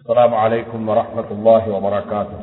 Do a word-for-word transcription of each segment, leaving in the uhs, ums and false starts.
السلام عليكم ورحمة الله وبركاته.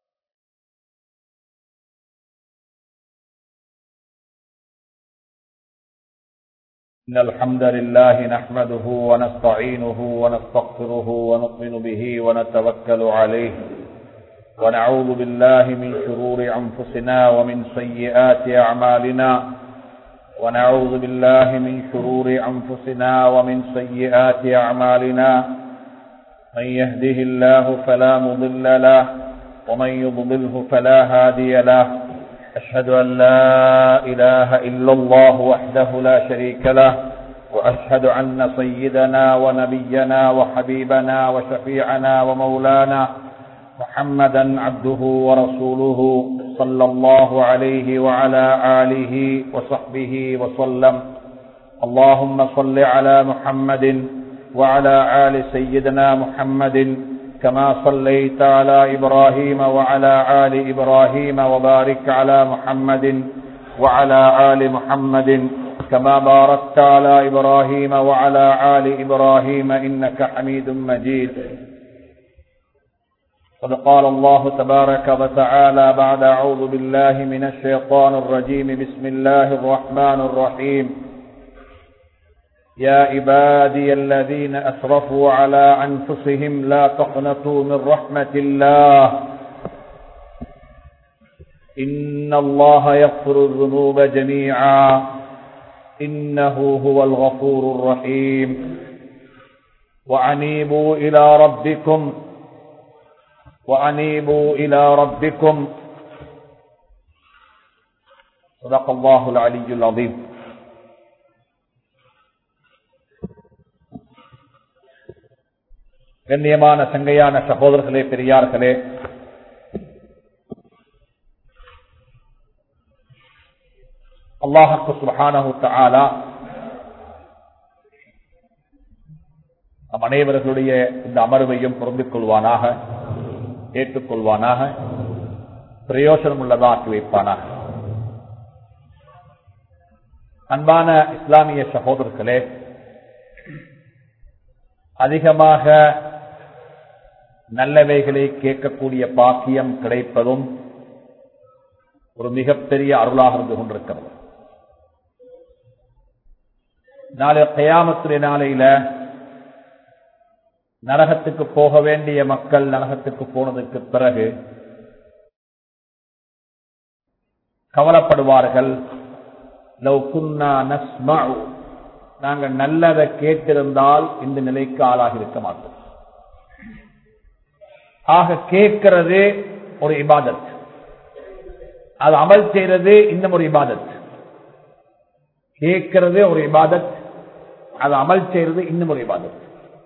إن الحمد لله نحمده ونستعينه ونستغفره ونؤمن به ونتوكل عليه ونعوذ بالله من شرور أنفسنا ومن سيئات أعمالنا ونعوذ بالله من شرور أنفسنا ومن سيئات أعمالنا من يهده الله فلا مضل له ومن يضلله فلا هادي له أشهد أن لا إله إلا الله وحده لا شريك له وأشهد أن سيدنا ونبينا وحبيبنا وشفيعنا ومولانا محمدا عبده ورسوله صلى الله عليه وعلى آله وصحبه وسلم. اللهم صل على محمد وعلى آل سيدنا محمد كما صليت على إبراهيم وعلى آل إبراهيم وبارك على محمد وعلى آل محمد كما باركت على إبراهيم وعلى آل إبراهيم إنك حميد مجيد. قد قال الله تبارك وتعالى بعد أعوذ بالله من الشيطان الرجيم بسم الله الرحمن الرحيم. يا عبادي الذين أسرفوا على أنفسهم لا تقنطوا من رحمة الله إن الله يغفر الذنوب جميعا إنه هو الغفور الرحيم. وأنيبوا إلى ربكم وأنيبوا إلى ربكم صدق الله العلي العظيم. கண்ணியமான சங்கையான சகோதரர்களே, பெரியார்களே, அல்லாஹ் சுப்ஹானஹு தஆலா நம் அனைவர்களுடைய இந்த அமர்வையும் பொருந்திக் கொள்வானாக, ஏற்றுக்கொள்வானாக, பிரயோசனம் உள்ளதாக ஆக்கி வைப்பானாக. அன்பான இஸ்லாமிய சகோதரர்களே, அதிகமாக நல்லவைகளை கேட்கக்கூடிய பாக்கியம் கிடைப்பதும் ஒரு மிகப்பெரிய அருளாக இருந்து கொண்டிருக்கிறது. நாளை கியாமத்துடைய நாளையில நரகத்துக்கு போக வேண்டிய மக்கள் நரகத்துக்கு போனதுக்கு பிறகு கவலைப்படுவார்கள். லவ் குன்னா நஸ்மஉ, நாங்கள் நல்லதை கேட்டிருந்தால் இந்த நிலைக்கு ஆளாகி இருக்க மாட்டோம். ஆக கேட்கிறது ஒரு இபாதத், அது அமல் செய்யறது இன்னும் ஒரு இபாதத். கேட்கிறது ஒரு இபாதத், அது அமல் செய்யறது இன்னும் ஒரு இபாதத்.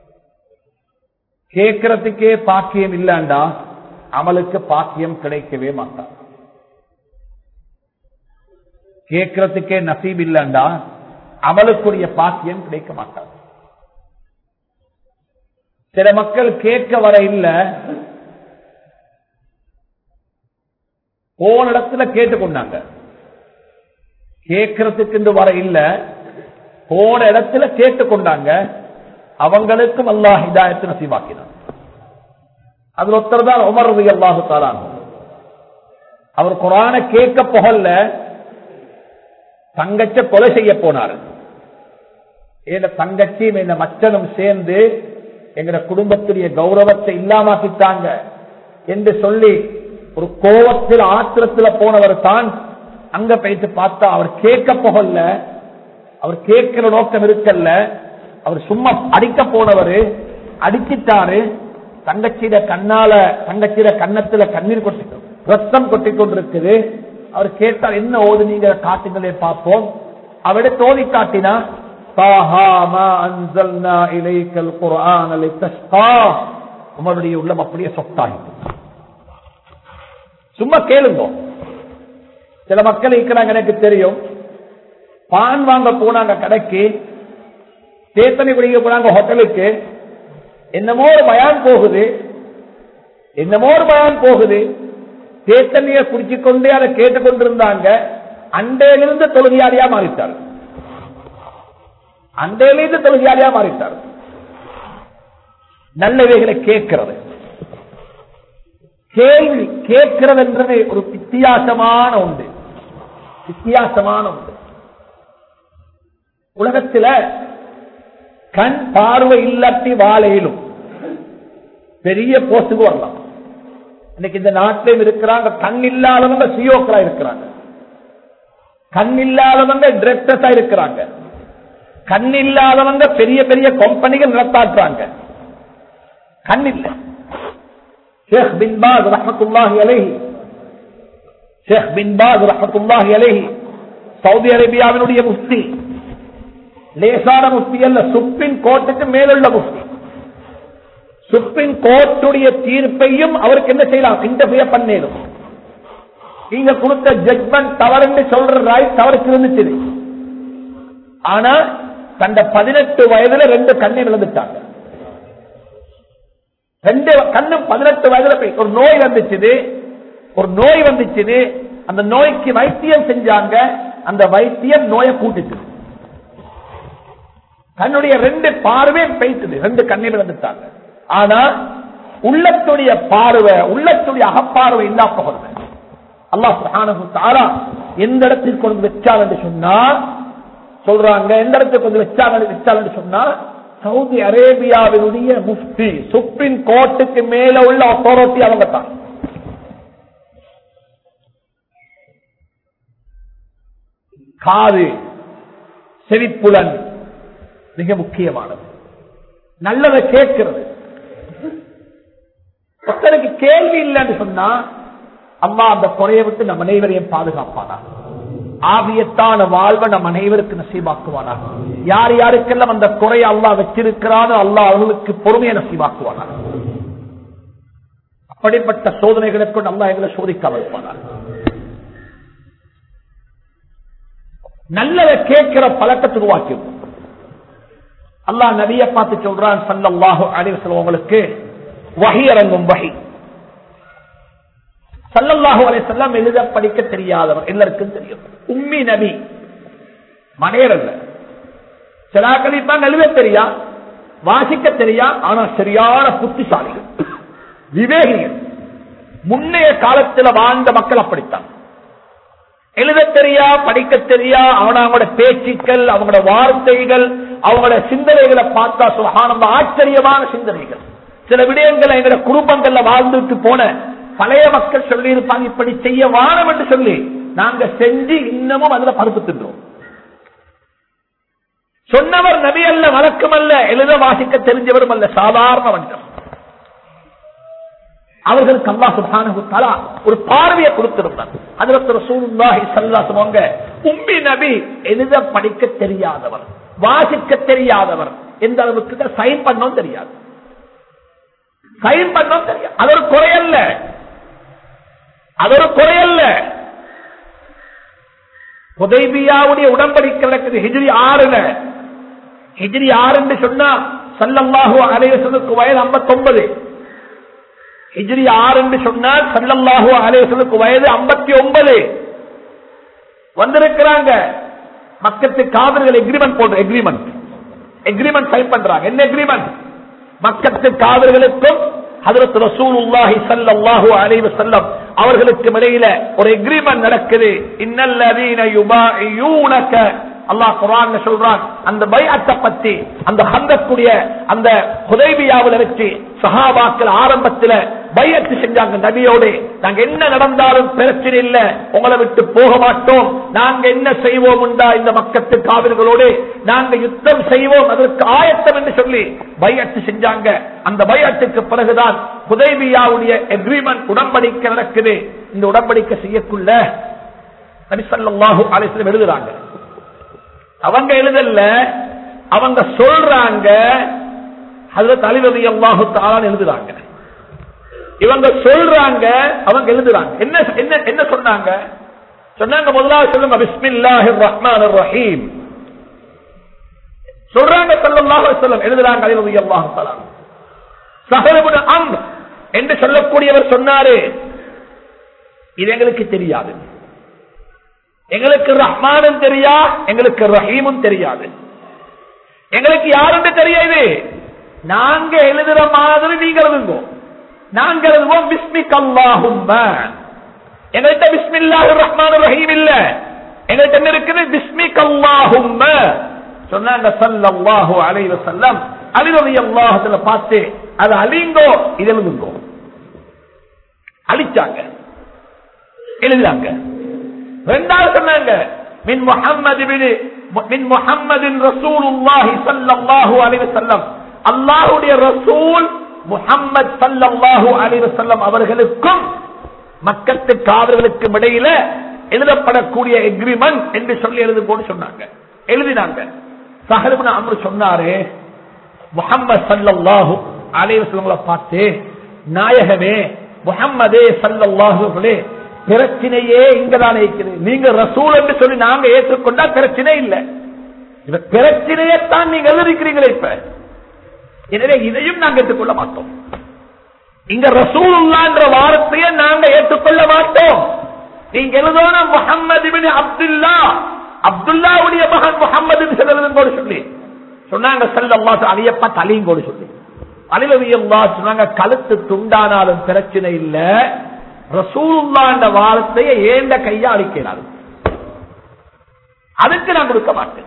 கேட்கறதுக்கே பாக்கியம் இல்லைண்டா அமலுக்கு பாக்கியம் கிடைக்கவே மாட்டார். கேட்கறதுக்கே நசீப் இல்லைண்டா அமலுக்குரிய பாக்கியம் கிடைக்க மாட்டார். சில மக்கள் கேட்க வர இல்ல, போன இடத்துல கேட்டுக்கொண்டாங்க. கேட்கறதுக்கு வர இல்ல, போன இடத்துல கேட்டுக்கொண்டாங்க. அவங்களுக்கும் அல்லாஹ் ஹிதாயத்தை நசீபாக்கினார். அதுல ஒருத்தர் தான் உமர் ரலியல்லாஹு தஆலா அன்ஹு. அவர் குர்ஆனை கேட்க போகல, தங்கச்ச கொலை செய்ய போனார். ஏன தங்கச்சியும் என்ன மச்சனும் சேர்ந்து எங்க குடும்பத்துடைய கௌரவத்தை இல்லாமக்கிட்டாங்க என்று சொல்லி ஒரு கோவத்தில் ஆத்திரத்தில் போனவர் தான். அங்க போயிட்டு பார்த்தா அவர் கேட்க போகல, அவர் கேட்கிற நோக்கம் இருக்கல்ல, அவர் சும்மா அடிக்க போனவர் அடிச்சிட்டாரு. தங்கச்சியிட கண்ணால தங்கச்சியிட கண்ணத்துல கண்ணீர் கொட்டி ரத்தம் கொட்டி கொண்டிருக்குது. அவர் கேட்டார், என்ன ஓது நீங்க காட்டுங்களே பார்ப்போம். அவட தோதி காட்டினா, உமருடைய உள்ளம் அப்படியே சொத்தாகி. சும்மா கேளுங்க. சில மக்கள் இருக்கிறாங்க, எனக்கு தெரியும். பான் வாங்க போனாங்க கடைக்கு, சேத்தனை குடிக்க போனாங்க ஹோட்டலுக்கு. என்னமோ ஒரு பயான் போகுது, என்னமோ ஒரு பயான் போகுது. சேத்தனைய குடிச்சுக்கொண்டே அதை கேட்டுக்கொண்டிருந்தாங்க. அண்டையிலிருந்து தொழுகையாளியா மாறிட்டார். அண்டையிலிருந்து தொழுகையாளியா மாறிட்டார். நல்லவைகளை கேட்கிறது. கேள்வி கேட்கிறது என்றது ஒரு வித்தியாசமான ஒன்று, வித்தியாசமான ஒன்று. உலகத்தில் கண் பார்வை இல்லாட்டி வாழையிலும் பெரிய போஸ்டுக்கு வரலாம். இன்னைக்கு இந்த நாட்டிலும் இருக்கிறாங்க கண் இல்லாதவங்க சிஓக்களா இருக்கிறாங்க, கண் இல்லாதவங்க டிரெக்டர்ஸா இருக்கிறாங்க, கண் இல்லாதவங்க பெரிய பெரிய கம்பெனிகள் நடத்தாற்றாங்க. கண் இல்ல. ஷேக் பின் பாஸ் ரஹ்மத்துல்லாஹி அலைஹி ஷேக் பின் பாஸ் ரஹ்மத்துல்லாஹி அலைஹி சவுதி அரேபியாவினுடைய முஃப்தி, லேசான முஃப்தி அல்ல, சுப்ரீம் கோர்ட்டுக்கு மேலுள்ள முஃப்தி. சுப்ரீம் கோர்ட்டுடைய தீர்ப்பையும் அவருக்கு என்ன செய்யலாம், இன்டர்ஃபியர் பண்ணேடும். நீங்க கொடுத்த ஜட்மெண்ட் தவறு சொல்ற ரைட் அவருக்கு இருந்துச்சு. ஆனா தந்த பதினெட்டு வயதுல ரெண்டு கண்ணை இழந்துட்டாங்க. ரெண்டு கண்ணும் பதினெட்டு வயதுல ஒரு நோய் வந்துச்சு, ஒரு நோய் வந்துச்சு. அந்த நோய்க்கு வைத்தியம் செஞ்சாங்க, அந்த வைத்தியம் நோயை கூட்டுச்சு. கண்ணுடைய ரெண்டு பார்வையும் பெய்த்தது, ரெண்டு கண்ணை இழந்துட்டாங்க. ஆனா உள்ளத்துடைய பார்வை, உள்ளத்துடைய அகப்பார்வை இல்லா போகிறது. அல்லாஹ் சுப்ஹானஹு வ தஆலா எந்த இடத்தில் கொண்டு வச்சால் என்று சொன்னா சொல்றாங்க, எந்த இடத்துக்கு கொண்டு வச்சால் வச்சால் என்று சொன்னா சவுதி அரேபியாவினுடைய முஃப்தி, சுப்ரீம் கோர்ட்டுக்கு மேல உள்ள அத்தாரிட்டி அவங்க தான். காது, செவிப்புலன் மிக முக்கியமானது. நல்லதை கேட்கிறது. ஒருத்தருக்கு கேள்வி இல்லைன்னு சொன்னா அல்லாஹ் அந்த குறையை விட்டு நம் அனைவரையும் பாதுகாப்பானா, ஆவியத்தான வாழ்வை நம் அனைவருக்கு நசீபாக்குவானா. யார் யாருக்கெல்லாம் அந்த குறையை அல்லாஹ் வச்சிருக்கிறானோ அல்லாஹ் அவர்களுக்கு பொறுமையை நசீபாக்குவானா. அப்படிப்பட்ட சோதனைகளுக்கு அல்லாஹ் எங்களை சோதிக்க வைப்பானா. நல்லதை கேட்கிற பழக்கத்தை உருவாக்கி அல்லாஹ் நபியை பார்த்து சொல்றான் ஸல்லல்லாஹு அலைஹி வஸல்லம், உங்களுக்கு வஹி இறங்கும். வஹி ஸல்லல்லாஹு அலைஹி வஸல்லம் எழுத படிக்க தெரியாதவர், எல்லாருக்கும் தெரியும். உம்மி நபி, மனையர் அல்ல. சிலாக்கள் இப்ப எழுத தெரியா, வாசிக்க தெரியா, ஆனா சரியான புத்திசாலிகள், விவேகிகள். முன்னைய காலத்தில் வாழ்ந்த மக்கள் அப்படித்தான். எழுத தெரியா, படிக்க தெரியா, அவங்களோட பேச்சுக்கள், அவங்களோட வார்த்தைகள், அவங்களோட சிந்தனைகளை பார்த்தா சுப்ஹானல்லாஹ் ஆச்சரியமான சிந்தனைகள். சில விடயங்களை எங்களோட குடும்பங்கள்ல வாழ்ந்துட்டு போன பழைய மக்கள் சொல்லி இருப்பாங்க, இப்படி செய்ய வானம் என்று சொல்லி நாங்க செஞ்சு இன்னமும் அதுல பருப்பு தின்றோம். சொன்னவர் நபி அல்ல, வழக்கம் அல்ல, எழுத வாசிக்க தெரிஞ்சவரும் அல்ல, சாதாரண மனிதர். அவர்களுக்கு அல்லாஹ் சுப்ஹானஹு வ தஆலா ஒரு பார்வையை கொடுத்திருந்தார். ஹஜ்ரத் ரசூலுல்லாஹி ஸல்லல்லாஹு அலைஹி வஸல்லம் உம்மி நபி, எழுத படிக்க தெரியாதவர், வாசிக்க தெரியாதவர், எந்த அளவுக்கு சைன் பண்ணவும் தெரியாது, சைன் பண்ணவும் தெரியாது. அது ஒரு குறையல்ல, அது ஒரு குறையல்ல. ஹுதைபியாவுடைய உடன்படிக்கை நடக்குது ஹிஜ்ரி ஆறுல. ஹிஜ்ரி ஆறு என்று சொன்னா ஸல்லல்லாஹு அலைஹி வஸல்லம் வயது ஐம்பத்தி ஒன்பது. ஹிஜ்ரி ஆறு என்று சொன்னால் ஸல்லல்லாஹு அலைஹி வஸல்லம் வயது ஐம்பத்தி ஒன்பது. வந்திருக்கிறாங்க மக்கத்து காவிர்கள் எக்ரிமெண்ட் போடுற எக்ரிமெண்ட் எக்ரிமெண்ட் சைன் பண்றாங்க. என்ன எக்ரிமெண்ட்? மக்கத்து காவிர்களுக்கும் ஹஜ்ரத் ரசூலுல்லாஹி ஸல்லல்லாஹு அலைஹி வஸல்லம் அவர்களுக்கு இடையில ஒரு எக்ரிமெண்ட் நடக்குது. இன்னல்லதீன யுபாயியூனக, அல்லாஹ் குர்ஆன்ல சொல்றான். அந்த பைஅத்தை பத்தி, அந்த ஹந்தக்குடைய அந்த ஹுதைபியாவுல வச்சு சஹாபாக்கள் ஆரம்பத்தில் பைஅத் செஞ்சாங்க நபியோடு. நாங்க என்ன நடந்தாலும் பிரச்சனை இல்ல, உங்களை விட்டு போக மாட்டோம், நாங்க என்ன செய்வோம் உண்டா இந்த மக்கத்து காவிர்களோடு நாங்க யுத்தம் செய்வோம், அதற்கு ஆயத்தம் என்று சொல்லி பைஅத் செஞ்சாங்க. அந்த பைஅத்துக்கு பிறகுதான் ஹுதைபியாவுடைய எக்ரிமெண்ட் உடன்படிக்கை நடக்குது. இந்த உடன்படிக்கை செய்யக்குள்ள நபி ஸல்லல்லாஹு அலைஹி வஸல்லம் எழுதுறாங்க. அவங்க எழுதல, அவங்க சொல்றாங்க. ஹஜ்ரத் அலி ரலியல்லாஹு தஆலா எழுதுறாங்க. இவங்க சொல்றாங்க, அவங்க எழுதுறாங்க. என்ன என்ன என்ன சொன்னாங்க? சொன்னாங்க முதலாவது சொல்லுங்க பிஸ்மில்லாஹிர் ரஹ்மானிர் ரஹீம் சொல்றாங்க ஸல்லல்லாஹு அலைஹி வஸல்லம். எழுதுறாங்க அலி ரலியல்லாஹு தஆலா. ஸஹல் இப்னு அம்ர் என்று சொல்லக்கூடியவர் சொன்னாரு, இது எங்களுக்கு தெரியாது, எங்களுக்கு ரஹ்மானும் தெரியா, எங்களுக்கு ரஹீமும் தெரியாது, எங்களுக்கு யாருன்னு தெரியாது. நாங்க எழுதுற மாதிரி நீங்க எழுதுங்க. நாங்க எழுதுவோம் பிஸ்மிக் அல்லாஹும்ம. எங்கள்கிட்ட பிஸ்மில்லாஹிர் ரஹ்மானிர் ரஹீம் இல்ல, எங்கள்கிட்ட என்ன இருக்குது? பிஸ்மிக் அல்லாஹும்ம. சொன்னாங்க ஸல்லல்லாஹு அலைஹி வஸல்லம். அலி ரலியல்லாஹு அன்ஹு பார்த்து அது அலிங்கோ, இது எழுதுங்கோ. அழிச்சாங்க, எழுதுறாங்க. ரெண்டாவது சொன்னாங்க மின் முஹம்மது பின் மின் முஹம்மதின் ரசூலுல்லாஹி ஸல்லல்லாஹு அலைஹி வஸல்லம். அல்லாஹ்வுடைய ரசூல் முஹம்மது ஸல்லல்லாஹு அலைஹி வஸல்லம் அவர்களுக்கும் மக்கத்து காவர்களுக்கும் இடையில எழுதப்படக்கூடிய எக்ரிமெண்ட் என்று சொல்லி எழுதும்போது சொன்னாங்க. எழுதினாங்க. ஸஹல் இப்னு அம்ர் சொன்னாரு, முஹம்மது ஸல்லல்லாஹு அலைஹி வஸல்லம் பார்த்து, நாயகமே முஹம்மதே ஸல்லல்லாஹு அலைஹி, பிரச்சனையே இங்கதான் இருக்கிறது. நீங்க ரசூல் என்று சொல்லி நாங்க ஏற்றுக்கொண்டா பிரச்சனை இல்லை, இந்த பிரச்சனையத்தான் நீங்க எழுதிக்கிறீங்களே இப்ப. எனவே இதையும் நாங்க ஏற்றுக்கொள்ள மாட்டோம். இங்க ரசூலுல்லாஹ் என்ற வார்த்தையை நாங்க ஏற்றுக்கொள்ள மாட்டோம். நீங்க எழுதணும் முஹம்மது இப்னு அப்துல்லா, அப்துல்லாவுடைய மகன் முஹம்மது என்று சொல்லி சொன்னாங்க. ஸல்லல்லாஹு அலைஹி வஸல்லம் அலிங்கோடு சொல்லி அலி ரலியல்லாஹு அன்ஹு சொன்னாங்க, கழுத்து துண்டானாலும் பிரச்சனை இல்ல, ரசூலுல்லாஹ் என்ற வார்த்தையை ஏண்ட கையா அழிக்கிறார், அதுக்கு நான் கொடுக்க மாட்டேன்.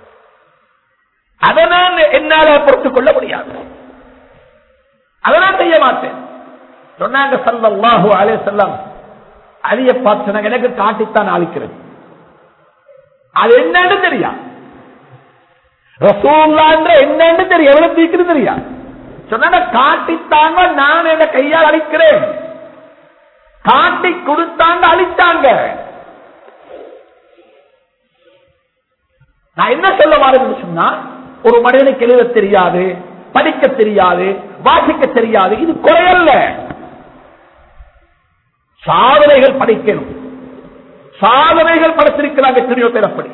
அதனால் என்னால பொறுத்துக் கொள்ள முடியாது, அதனால் செய்ய மாட்டேன் சொன்னாங்க. ஸல்லல்லாஹு அலைஹி வஸல்லம் அலியை பார்த்து எனக்கு காட்டித்தான் அழிக்கிறது, அது என்னன்னு தெரியா, ரசூலுல்லாஹ் என்ற என்னன்னு தெரியும், எவ்வளவு தீக்குன்னு தெரியா. சொன்னாங்க காட்டித்தாங்க, நான் என்ன கையால் அழிக்கிறேன். காட்டி கொடுத்தாங்க, அழித்தாங்க. நான் என்ன சொல்ல வரேன்னு சொன்னா, ஒரு மனிதனுக்கு எழுத தெரியாது, படிக்க தெரியாது, வாசிக்க தெரியாது, இது குறையல்ல. சாதனைகள் படிக்கணும், சாதனைகள் படைத்திருக்கிறாங்க எத்தனையோ பேர். அப்படி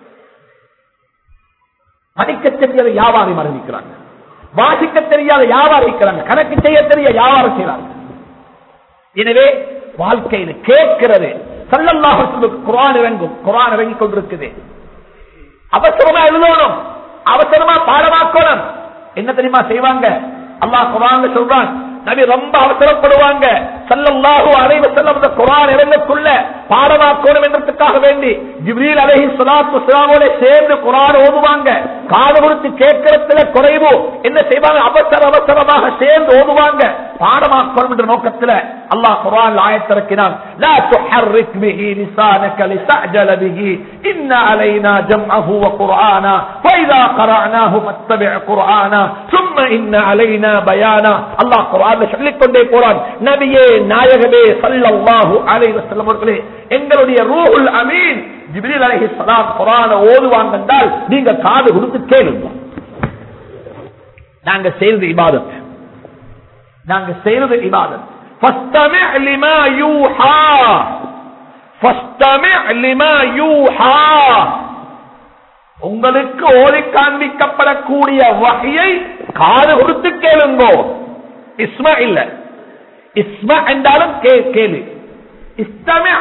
படிக்க தெரியாத வியாபாரம் ஆரம்பிக்கிறாங்க, வாசிக்க தெரியாத வியாபாரம் இருக்கிறாங்க, கணக்கு செய்ய தெரிய வியாபாரம் செய்யறாங்க. எனவே வாழ்க்கையில் கேட்கிறது. ஸல்லல்லாஹு அலைஹி வஸல்லம் குர்ஆன் இறங்கும், குர்ஆன் இறங்கிக் கொண்டிருக்குது. அவசரமா எழுதணும், அவசரமா பாடமாக்கணும். என்ன தெரியுமா செய்வாங்க? அல்லாஹ் குர்ஆன்ல சொல்றான், நபி ரொம்ப அவசரப்படுவாங்க. ஸல்லல்லாஹு அலைஹி வஸல்லம் அந்த குர்ஆன் இறங்கக்குள்ள பாடமாக்கணும் என்றதுக்காக வேண்டி ஜிப்ரீல் அலைஹிஸ்ஸலாத்து வஸ்ஸலாமோட சேர்ந்து குர்ஆன் ஓதுவாங்க. காது கொடுத்து கேட்கறதுல குறைவு என்ன செய்வாங்க? அவசர அவசரமாக சேர்ந்து ஓதுவாங்க, பாடமாக்கணும் என்ற நோக்கத்தில் அல்லாஹ் குர்ஆன்ல ஆயத் இறக்கினான். லா துஹர்ரிக் பிஹி லிசானக லிதஅஜல பிஹி இன்ன அலைனா ஜம்அஹு வ குர்ஆனா ஃபைதா கரஅனாஹு ஃபத்தபி' குர்ஆனா ثم இன்ன அலைனா பயானா. அல்லாஹ் குர்ஆன்ல சொல்லிக் கொண்டே போறான், நபியே நாயகமே ஸல்லல்லாஹு அலைஹி வஸல்லம் அவர்களே, எங்களுடைய ரூஹுல் அமீன் ஜிப்ரீல் அலைஹிஸ்ஸலாம் குர்ஆனை ஓதுவாங்க என்றால் நீங்க காது கொடுத்து கேளுங்க. நாங்க செய்வது இபாதத், நாங்க செய்வது இபாதத். ஃபஸ்தமி' லிமா யூஹா, ஃபஸ்தமி' லிமா யூஹா. உங்களுக்கு ஓதி காண்பிக்கப்படக்கூடிய வஹ்யை காது கொடுத்து கேளுங்கோ. இஸ்மா இல்ல, இஸ்மா என்றாலும் கேளு, இஸ்தமி'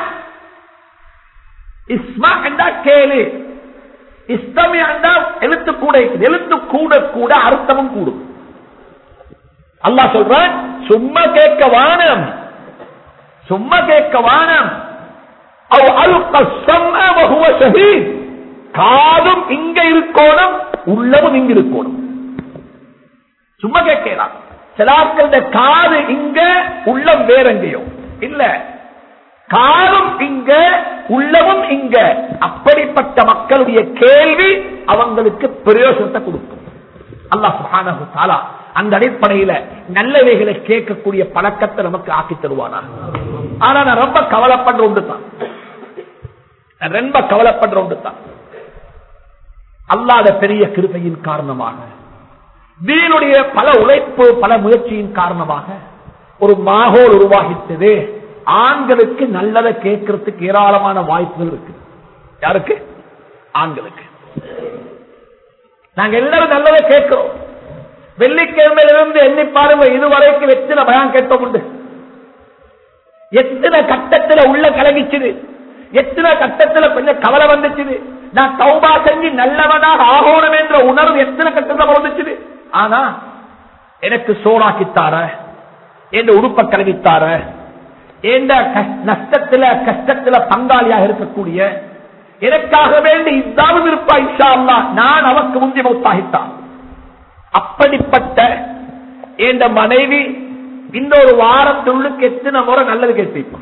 இஸ்மா என்றா கேளு, இஸ்தமி என்றால் எழுத்து கூட, எழுத்து கூட கூட அர்த்தமும் கூடும். அல்லாஹ் சொல்றான், சும்மா கேட்க வானம், சும்மா கேட்க வானம். அவ் அல்க ஸம்அ வ ஹுவ ஷஹீத். காதும் இங்க இருக்கணும், உள்ளமும் இங்க இருக்கணும். சும்மா கேட்கலாம். சிலாக்களுடைய காது இங்க, உள்ளம் வேற எங்கேயோ இல்ல, காதும் இங்க, உள்ளமும் இங்க. அப்படிப்பட்ட மக்களுடைய கேள்வி அவங்களுக்கு பிரயோஜனத்தை கொடுக்கும். அல்லாஹ் சுப்ஹானஹு வ தஆலா அந்த அடிப்படையில நல்லவைகளை கேட்கக்கூடிய பழக்கத்தை நமக்கு ஆக்கி தருவானா. ஆனா நான் ரொம்ப கவலைப்படுற ஒன்று தான், ரொம்ப கவலைப்படுற ஒன்று தான், அல்லாஹ்வுடைய பெரிய கிருபையின் காரணமாக, தீனுடைய பல உழைப்பு பல முயற்சியின் காரணமாக ஒரு மாஹோல் உருவாகித்தது. ஆண்களுக்கு நல்லதை கேட்கறதுக்கு ஏராளமான வாய்ப்புகள் இருக்கு. யாருக்கு? ஆண்களுக்கு. நாங்க எல்லாரும் நல்லதை கேட்கிறோம். வெள்ளிக்கிழமையிலிருந்து எண்ணி பாருங்க, இதுவரைக்கும் எத்தனை பயம் கேட்டோம் உண்டு, எத்தனை கட்டத்தில் உள்ள கலகிச்சுது, எத்தனை கட்டத்தில் கொஞ்சம் கவலை வந்துச்சுது, நான் தௌபா செஞ்சு நல்லவனாக ஆகணும் என்ற உணர்வு எத்தனை கட்டத்தில் வந்துச்சுது. ஆனா எனக்கு சோறாக்கித்தார, என் உடுப்ப கழுவித்தார, எந்த நஷ்டத்துல கஷ்டத்துல பங்காளியாக இருக்கக்கூடிய எனக்காக வேண்டி இதாவது இருப்பா இன்ஷா அல்லாஹ், நான் அவருக்கு முந்தி மௌத்தாகித்தான். அப்படிப்பட்ட என் மனைவி இந்த ஒரு வாரத்துள்ளுக்கு எத்தனை முறை நல்லது கேட்போம்.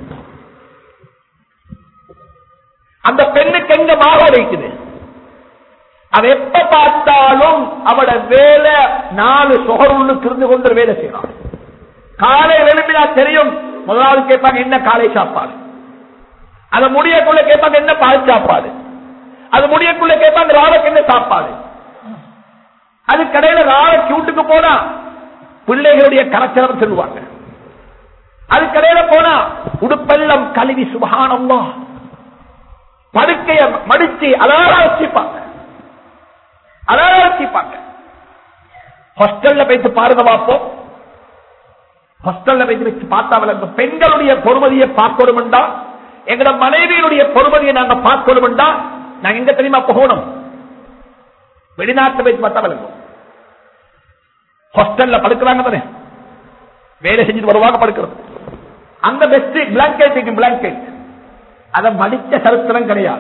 அந்த பெண்ணுக்கு எங்க மாக வைக்குது, அவ எப்ப பார்த்தாலும் அவட வேலை நாலு சுகருள்ளுக்கு இருந்து கொண்டு வேலை செய்யலாம். காலை எழுப்பினா தெரியும், முதலாவது கேட்பாங்க என்ன காலை சாப்பாடு, அதை முடியக்குள்ள கேட்பாங்க என்ன பால் சாப்பாடு, அது முடியக்குள்ள கேட்பாங்க ராவுக்கு என்ன சாப்பாடு. அது கடையில ராவுக்கு வீட்டுக்கு போனா பிள்ளைகளுடைய கரைச்சலம் சொல்லுவாங்க. அது கடையில போனா உடுப்பெல்லாம் கழுவி சுபஹானல்லாஹ் படுக்கைய மடிச்சு அதார வச்சுப்பாங்க, அதார வச்சுப்பாங்க. ஹாஸ்டல்ல போயிட்டு பாருங்க பார்ப்போம். ஹாஸ்டல்ல போயிட்டு வச்சு பார்த்தா விளங்க பெண்களுடைய பொறுமதியை பார்க்கணும்டா, எங்களோட மனைவியினுடைய பொறுமதியை நாங்க பார்க்கணும்டா, நாங்க எங்க தெரியுமா போகணும்? வெளிநாட்டு போயிட்டு பார்த்தா விளங்கும். ஹாஸ்டல்ல படுக்கிறாங்க தானே, வேலை செஞ்சுட்டு வருவாங்க படுக்கிறது. அந்த பெஸ்ட் பிளாங்கெட் பிளாங்கெட் அதை மடிச்ச சரித்திரம் கிடையாது.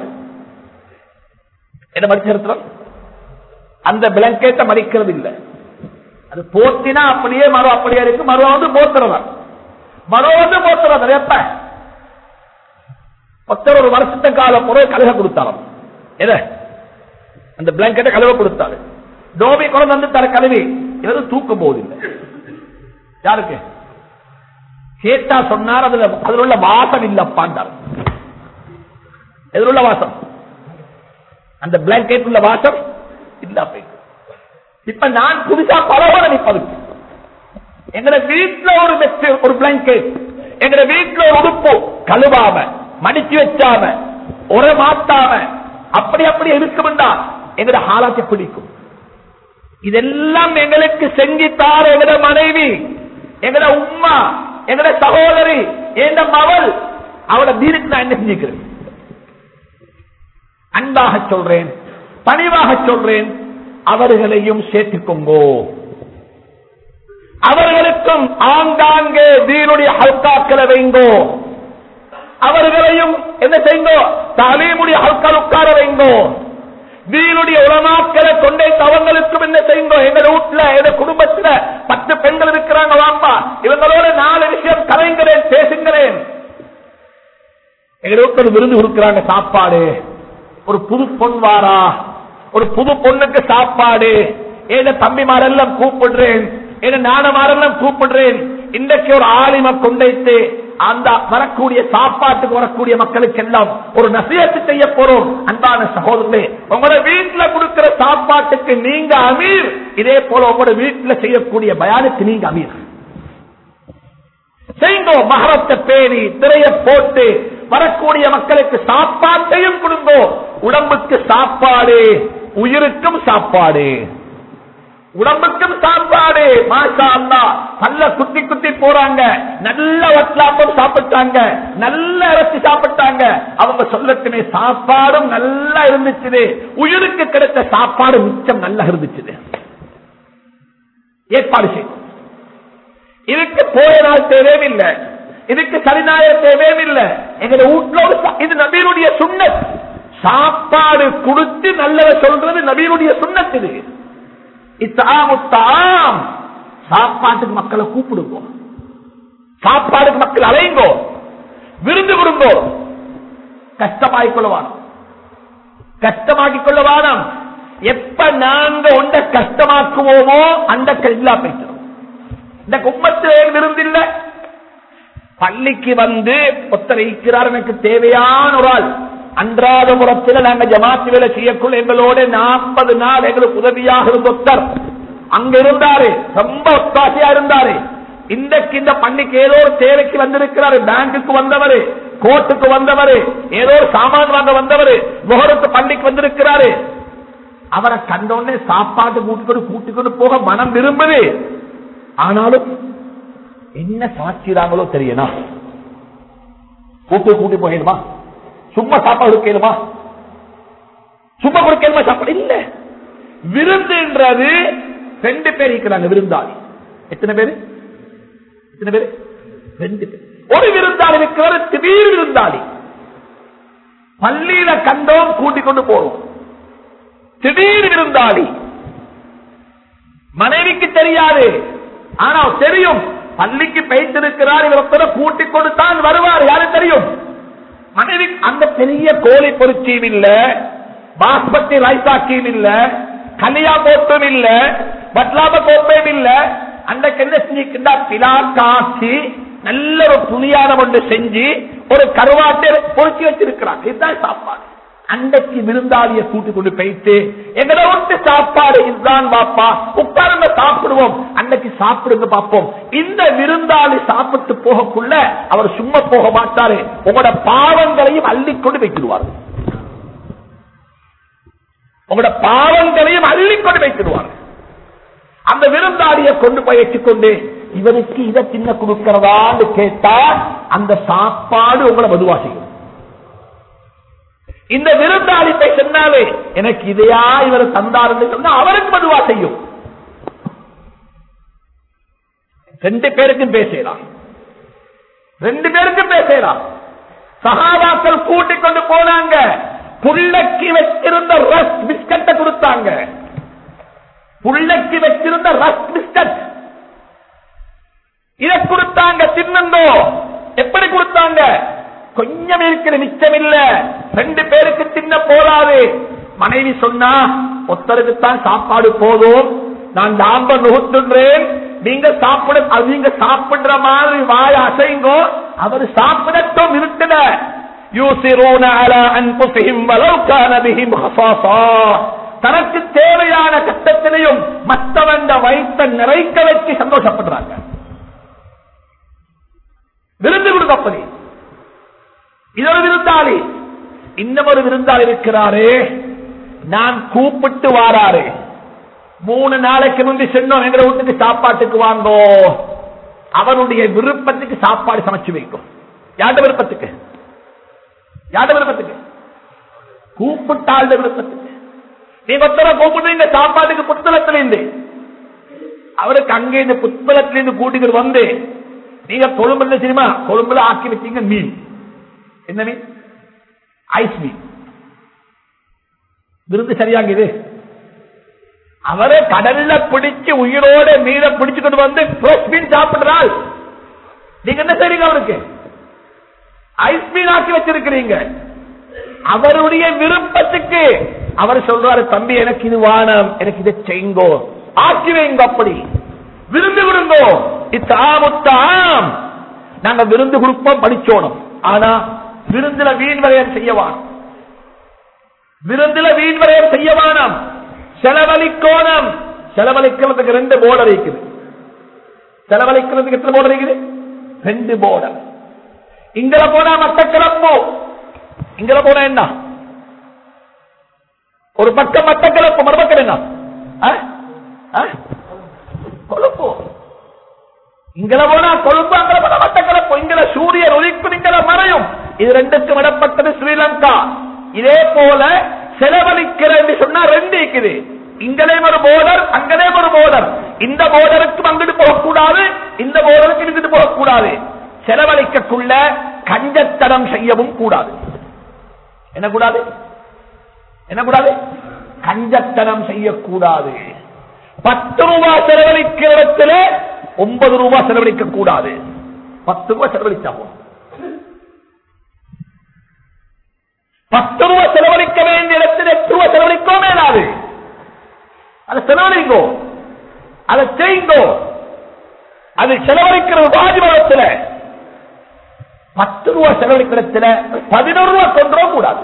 என்ன மடிச்ச சரித்திரம்? அந்த பிளாங்கெட்டை மடிக்கிறது இல்லை. அது போத்தினா அப்படியே மரம் அப்படியே இருக்கு, மரம் வந்து போத்துறதா, மரம் வந்து போத்துறது. எப்ப ஒருத்தர் ஒரு வருஷத்த கால முறை கழுக கொடுத்தாலும் எதை அந்த பிளாங்கெட்டை கழுவ கொடுத்தாரு. டோபி குழந்தை வந்து தர கழுவி எதுவும் தூக்கும் போதில்லை. யாருக்கு கேட்டா சொன்னார், அதுல அதில் உள்ள வாசம் இல்லப்பாண்டார். எதில் உள்ள வாசம்? அந்த பிளாங்கெட் உள்ள வாசம் இல்ல. இப்ப நான் புதுசா பரவாயில்ல நிற்பதுக்கு எங்க வீட்டுல ஒரு பெஸ்ட் ஒரு பிளாங்கெட், எங்க வீட்டுல ஒரு உடுப்பு கழுவாம மடிச்சு வச்சாம ஒரு மாத்தாம அப்படி அப்படி இருக்கும்டா எங்கட ஹாலாத்தை பிடிக்கும். இதெல்லாம் எங்களுக்கு செஞ்சித்தார எங்கட மனைவி, எங்கட உம்மா, எங்கட சகோதரி, என் மகள். அவளை தீனுக்கு நான் என்ன செஞ்சுக்கிறேன்? அன்பாக சொல்றேன், பணிவாக சொல்றேன், அவர்களையும் சேர்த்துக்கொங்கோ. அவர்களுக்கும் ஆங்காங்கே தீனுடைய ஹல்காக்களை வைங்கோ. அவர்களையும் என்ன செய்யுங்கோ? தாலீமுடைய ஹல்கால் உட்கார வைங்கோ. தீனுடைய உலமாக்களை கொண்டே அவங்களுக்கும் என்ன செய்யுங்கோ? எங்க வீட்டுல எங்க குடும்பத்துல பத்து பெண்கள் இருக்கிறாங்க, வாப்பா இவங்களோட நாலு விஷயம் கலைங்கிறேன், பேசுகிறேன். எங்க வீட்டுல விருந்து கொடுக்கிறாங்க, சாப்பாடு, ஒரு புது பொன் வாரா, ஒரு புது பொண்ணுக்கு சாப்பாடு, ஏத தம்பிமாரெல்லாம் கூப்பிடுறேன், ஏத நானமாரெல்லாம் கூப்பிடுறேன். இன்றைக்கு ஒரு ஆலிம கொண்டைத்து அந்த வரக்கூடிய சாப்பாட்டுக்கு வரக்கூடிய மக்களுக்கு எல்லாம் ஒரு நசியத்து செய்ய போறோம். அன்பான சகோதரர்களே, உங்களோட வீட்டுல கொடுக்கிற சாப்பாட்டுக்கு நீங்க அமீர், இதே போல உங்களோட வீட்டுல செய்யக்கூடிய பயானுக்கு நீங்க அமீர் செய்யுங்கோ. மகரத்தை பேணி திரைய போட்டு வரக்கூடிய மக்களுக்கு சாப்பாட்டையும் கொடுங்கோ. உடம்புக்கு சாப்பாடு, உயிருக்கும் சாப்பாடு, உடம்புக்கும் சாப்பாடு. மாஷா அல்லாஹ், நல்ல குத்தி குத்தி போறாங்க, நல்ல வட்லாப்பம் சாப்பிட்டாங்க, நல்ல இறைச்சி சாப்பிட்டாங்க. அவங்க சொல்லட்டுமே சாப்பாடும் நல்லா இருந்துச்சு, உயிருக்கு கிடைத்த சாப்பாடு மிச்சம் நல்லா இருந்துச்சு. ஏற்பாடு செய்யும். இதுக்கு போய நாள் தேவையில்லை, இதுக்கு சரிநாய தேவையில்லை. எங்க வீட்டுல இது நபியினுடைய சுன்னத். சாப்பாடு கொடுத்து நல்லத சொல்றது நபியினுடைய சுன்னத். இது இத்தாமுத்தாம், சாப்பாட்டுக்கு மக்களை கூப்பிடுங்கோ, சாப்பாடுக்கு மக்கள் அலைங்கோ, விருந்து விடுங்கோ. கஷ்டமாக்கிக் கொள்ளவானோம், கஷ்டமாக்கிக் கொள்ளவானோம். எப்ப நாங்க ஒன்றை கஷ்டமாக்குவோமோ அந்த இல்லா போயிட்டோம். இந்த கும்பத்தில் விருந்தில்லை. பள்ளிக்கு வந்து ஒத்தர் இருக்கிறார், எனக்கு தேவையான ஒரு ஆள். அன்றாத முறத்தில் நாங்க ஜமாத்து வேலை செய்யக்குள்ள எங்களோட நாற்பது நாள் எங்களுக்கு உதவியாக இருந்த ஒத்தர் அங்க இருந்தாரு, ரொம்ப ஒத்தாசையா இருந்தாரு. இன்றைக்கு இந்த பள்ளிக்கு ஏதோ ஒரு தேவைக்கு வந்திருக்கிறாரு, பேங்குக்கு வந்தவர், கோர்ட்டுக்கு வந்தவர், ஏதோ ஒரு சாமான் வாங்க வந்தவர், முகருக்கு பள்ளிக்கு வந்திருக்கிறாரு. அவரை கண்டோடனே சாப்பாட்டு கூட்டுக்கொண்டு கூட்டிக்கொண்டு போக மனம் விரும்புது. ஆனாலும் என்ன சாட்சிறாங்களோ தெரியணும், கூட்டு கூட்டி போகணுமா, சும்மா சாப்பாடு கொடுக்கணுமா, சும்மா கொடுக்கணுமா சாப்பாடு இல்ல. விருந்துன்றது ரெண்டு பேர் இருக்கிறாங்க, விருந்தாளி. எத்தனை பேரு எத்தனை பேரு ரெண்டு பேர். ஒரு விருந்தாளி இருக்கிற திடீர் விருந்தாளி பள்ளியில கண்டோம் கூட்டிக் கொண்டு போறோம். திடீர் விருந்தாளி மனைவிக்கு தெரியாது, ஆனா தெரியும் பள்ளிக்கு பெய்திருக்கிறார், இவரை கூட்டிக் கொடுத்தான் வருவார், யாரு தெரியும். மனைவி அந்த பெரிய கோழி பொரிச்சியும் இல்ல, பாஸ்மதி ரைஸ் ஆக்கியும் இல்ல, கலியா போட்டும் இல்ல, பட்லாப கோப்பையும் இல்ல. அன்றைக்கு என்ன செஞ்சுக்கிட்டா பிலா காட்சி நல்ல ஒரு புனியானம் ஒன்று செஞ்சு ஒரு கருவாட்டை பொறிச்சு வச்சிருக்கிறாங்க. இதுதான் சாப்பாடு. அன்றைக்கு விருந்தாளியை கூட்டிக் கொண்டு போயிட்டு எங்களை விட்டு சாப்பாடு இதுதான் பாப்பா, உட்கார்ந்து சாப்பிடுவோம். அன்னைக்கு சாப்பிடுங்க பார்ப்போம். இந்த விருந்தாளி சாப்பிட்டு போகக்குள்ள அவர் சும்மா போக மாட்டாரு, உங்களோட பாவங்களையும் அள்ளிக்கொண்டு வைக்கிடுவார். உங்களோட பாவங்களையும் அள்ளிக்கொண்டு வைக்கிடுவார். அந்த விருந்தாளியை கொண்டு போய் வச்சுக்கொண்டு இவருக்கு இதை தின்ன கொடுக்கிறதான்னு கேட்டா அந்த சாப்பாடு உங்களை மதுவா செய்யும். இந்த விருந்தாளி போய் சொன்னாலே எனக்கு இதையா இவர் தந்தாருன்னு சொன்னா அவருக்கு மதுவா செய்யும். ரெண்டு பேருக்கும் பேசலாம், ரெண்டு பேருக்கும் பேசலாம். சஹாபாக்கள் கூட்டிக் கொண்டு போனாங்க, புள்ளக்கி வச்சிருந்த ரஸ் பிஸ்கட்டை கொடுத்தாங்க. புள்ளக்கி வச்சிருந்த ரஸ் பிஸ்கட் இதை கொடுத்தாங்க, தின்னந்தோ. எப்படி கொடுத்தாங்க? கொஞ்சம் இருக்கிற மிச்சம் இல்ல, ரெண்டு பேருக்கு தின்ன போராது. மனைவி சொன்னா ஒருத்தருக்குத்தான் சாப்பாடு போதும், நான் லாம்ப நுகுத்துன்றேன், நீங்க சாப்பிட நீங்க சாப்பிடுற மாதிரி வாய அசைங்கோ. அவர் சாப்பிடட்டும் இருட்டுல. தனக்கு தேவையான கட்டத்திலையும் மற்றவன் வயிற்றை நிறைக்க வச்சு சந்தோஷப்படுறாங்க. விருந்து கொடுக்கப்படி இது ஒரு விருந்தாளி. இன்னும் ஒரு விருந்தாளி இருக்கிறாரு, நான் கூப்பிட்டு வாராரு. மூணு நாளைக்கு முந்தி சொன்னோம் எங்க வீட்டுக்கு சாப்பாட்டுக்கு வாங்கோ. அவருடைய விருப்பத்துக்கு சாப்பாடு சமைச்சு வைக்கும். யாருடைய விருப்பத்துக்கு? யாருடைய விருப்பத்துக்கு? கூப்பிட்டாள் விருப்பத்துக்கு. நீங்க ஒருத்தர கூப்பிட்டு சாப்பாட்டுக்கு புத்தளத்திலிருந்து அவருக்கு அங்கே இந்த புத்தளத்திலிருந்து கூட்டிட்டு வந்து நீங்க கொழும்புல தெரியுமா, கொழும்புல ஆக்கி வச்சீங்க மீன். என்ன மீன்? ஐஸ் மீன். விருந்து சரியாங்க இது. அவரை கடல்ல பிடிச்சு உயிரோட மீனை பிடிச்சுக்கிட்டு வந்து ஃப்ரெஷ் மீன் சாப்பிடுறாள். நீங்க என்ன செய்றீங்க? அவருக்கு ஐஸ் மீன் ஆக்கி வச்சிருக்கிறீங்க. அவருடைய விருப்பத்துக்கு அவர் சொல்றாரு, தம்பி எனக்கு இது வானம், எனக்கு இதை செய்யுங்கோ, ஆக்கி வைங்க. அப்படி விருந்து விடுங்கோ. இத்தாமுத்தாம் நாங்க விருந்து கொடுப்போம் படிச்சோணும். ஆனா விருந்துல வீண் வரையம் செய்யவானம், விருந்துல வீண் வரையம் செய்யவானம். செலவழிக்கோணம். செலவழிக்கிறதுக்கு ரெண்டு போர்டர் இருக்குது. செலவழிக்கிறதுக்கு எத்தனை போர்டர் இருக்குது? ரெண்டு போர்டர். இங்கல போனா மட்டக்களப்பு, இங்கல போனா என்ன? ஒரு பக்கம் மட்டக்களப்பு, மறுபக்கம் என்ன? கொழுப்பு. இங்கல போனா கொழுப்பு, அங்கல போனா மட்டக்களப்பு. இங்கல சூரியன் ஒளிக்கும், இங்கல மறையும். இது ரெண்டுக்கும் இடப்பட்டது ஸ்ரீலங்கா. இதே போல செலவழிக்கிறது சொன்னா ரெண்டு இருக்குது. இங்கலே ஒரு போர்டர், அங்கலே ஒரு போர்டர். இந்த போர்டருக்கு அங்கிட்டு போகக்கூடாது, இந்த போர்டருக்கு இங்கிட்டு போகக்கூடாது. செலவழிக்கக்குள்ள கஞ்சத்தனம் செய்யவும் கூடாது. என்ன கூடாது? என்ன கூடாது? கஞ்சத்தனம் செய்யக்கூடாது. பத்து ரூபாய் செலவழிக்கிற இடத்துல ஒன்பது ரூபாய் செலவழிக்க கூடாது. பத்து ரூபாய் செலவழிச்சாகும். பத்து ரூபாய் செலவழிக்க வேண்டிய இடத்தில் எட்டு ரூபாய் செலவழிக்கோ மேலாது. அதை செலவழிங்கோ, அதை செய்யுங்கோ. அது செலவழிக்கிறது வாஜிபத்தில். பத்து ரூபாய் செலவழிக்கிற இடத்துல பதினோரு ரூபாய் கொண்டோ கூடாது.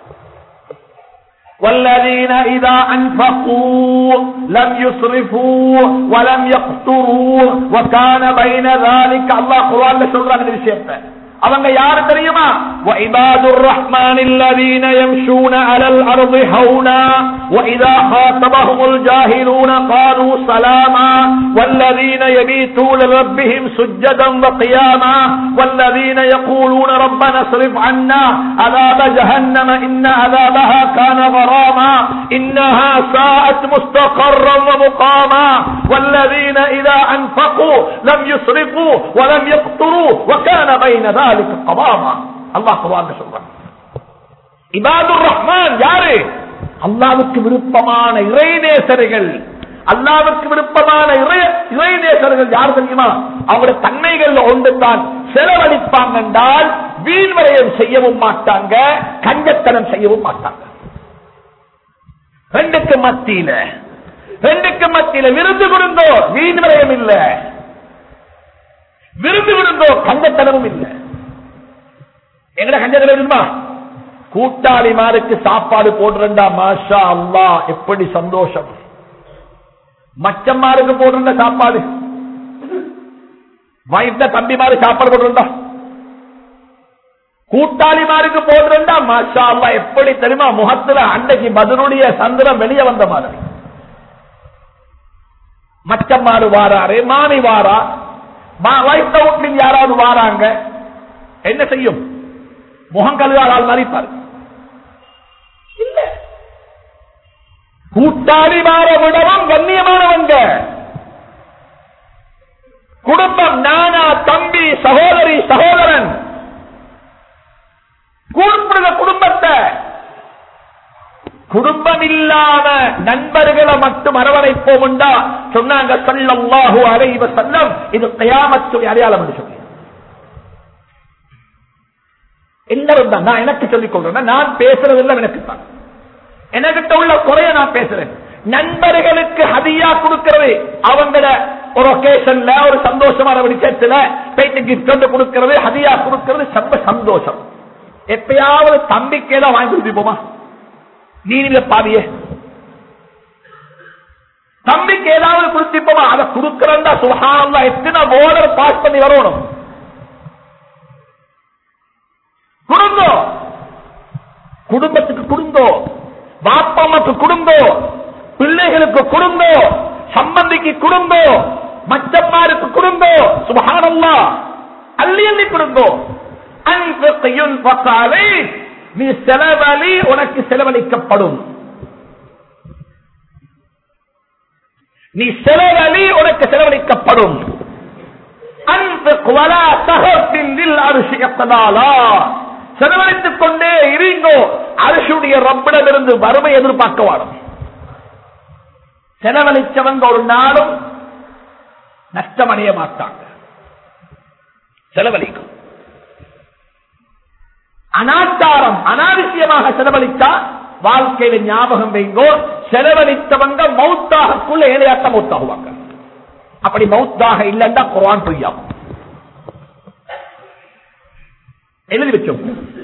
والذين إذا أنفقوا لم يسرفوا ولم يقتروا وكان بين ذلك. الله قرآن சொல்றாங்க இந்த விஷயத்தை. அவங்க யாரு தெரியுமா? வஇபாதுர் ரஹ்மானில்லதீன யம்ஷூன அலல் அர்தி ஹௌனா வஇதா ஹாதபஹுமுல் ஜாஹிலூன காலூ ஸலாமா வல்லதீன யபீதூன லரப்பிஹிம் சுஜ்ஜதன் வகியாமா வல்லதீன யகூலூன ரப்பனா ஸ்ரிஃப் அன்னா அஸாப ஜஹன்னம இன்ன அஸாபஹா கான கராமா இன்னஹா சாஅத் முஸ்தகர்ரன் வ முகாமா வல்லதீன இதா அன்ஃபகு லம் யுஸ்ரிஃபு வ லம் யக்துரு வ கான பைன ذلك قواما. அல்லாஹ் குர்ஆன்ல சொல்றான். இபாதுர் ரஹ்மான் யாரு? அல்லாஹ்வுக்கு விருப்பமான இறைநேசர்கள். அல்லாஹ்வுக்கு விருப்பமான இறைநேசர்கள் யார் தெரியுமா? அவருடைய தன்மைகள் ஒன்றுதான். செலவழிப்பாங்க என்றால் வீண்வரையம் செய்யவும் மாட்டாங்க, கஞ்சத்தனம் செய்யவும் மாட்டாங்க. ரெண்டுக்கு மத்தியில ரெண்டுக்கு மத்தியில விருந்து கொடுந்தோ வீண்வரையம் இல்ல, விருந்து விருந்தோ கஞ்சத்தனமும் இல்லை. எங்கட கஞ்சத்தனம் இருக்குமா? கூட்டாளிமாருக்கு சாப்பாடு போடுறா மாஷா அல்லாஹ் எப்படி சந்தோஷம். மச்சம்மாருக்கு போடுற சாப்பாடு, வயத்த தம்பிமாரு சாப்பாடு போடுறா, கூட்டாளிமாருக்கு போடுறா மாஷா அல்லாஹ் எப்படி தெரியுமா? முகத்துல அன்னைக்கு பதிலுடைய சந்திரன் வெளியே வந்த மாதிரி. மச்சம்மாரு வாராரு, மாமி வாரா, வயத்த வீட்டில் யாராவது வாராங்க, என்ன செய்யும்? முகம் கழுவாளால் மறிப்பார் இல்ல. கூட்டாளி மாற விடவும் கண்ணியமானவங்க. குடும்பம் நானா தம்பி சகோதரி சகோதரன் கூப்பிடுற குடும்பத்தை, குடும்பம் இல்லாத நண்பர்களை மட்டும் அரவணைப்போம் என்றா சொன்னாங்க ஸல்லல்லாஹு அலைஹி வஸல்லம். இது கியாமத்துடைய அடையாளம் என்று சொல்லி எல்லாரும் தான். நான் எனக்கு சொல்லிக் கொள்றேன், நான் பேசுறது எல்லாம் எனக்கு தான், எனக்கிட்ட உள்ள குறைய நான் பேசுறேன். நண்பர்களுக்கு ஹதியா கொடுக்கிறது, அவங்கள ஒரு ஒகேஷன்ல ஒரு சந்தோஷமான விஷயத்துல போயிட்டு கிஃப்ட் வந்து கொடுக்கிறது, ஹதியா கொடுக்கிறது ரொம்ப சந்தோஷம். எப்பயாவது தம்பிக்கு ஏதாவது வாங்கி கொடுப்போமா? நீங்க பாதியே தம்பிக்கு ஏதாவது கொடுத்திப்போமா? அதை கொடுக்கிறா சுப்ஹானல்லாஹ் எத்தனை போர்டர் பாஸ் பண்ணி வரணும். குடும்போ குடும்பத்துக்கு குடும்போ, பாப்பாவுக்கு குடும்போ, பிள்ளைகளுக்கு குடும்போ, சம்பந்திக்கு குடும்போ, மச்சம்மாருக்கு குடும்போ. சுப்ஹானல்லாஹ் அள்ளி அள்ளி குடும்போ. அன்ஃபிக்யுன் ஃபகாலை, நீ செலவழி உனக்கு செலவழிக்கப்படும். நீ செலவழி உனக்கு செலவழிக்கப்படும். அன்ஃபிக் வலா தஹஃபின் லில் அர்ஷி யக்தாலா, செலவழித்துக் கொண்டே இருங்கோ, அர்ஷுடைய ரப்பிடமிருந்து வறுமை எதிர்பார்க்க வாடும். செலவழிச்சவங்க ஒரு நாளும் நஷ்டமடைய மாட்டாங்க. செலவழிக்கும். அனாச்சாரம் அனாவசியமாக செலவழித்தா வாழ்க்கையில ஞாபகம் வைங்கோ, செலவழித்தவங்க மௌத்தாகக்குள்ள ஏழையாட்ட மௌத்தாகுவாங்க. அப்படி மௌத்தாக இல்லைன்னா குர்ஆன் பொய்யாகும். எழுதி வச்சோம்.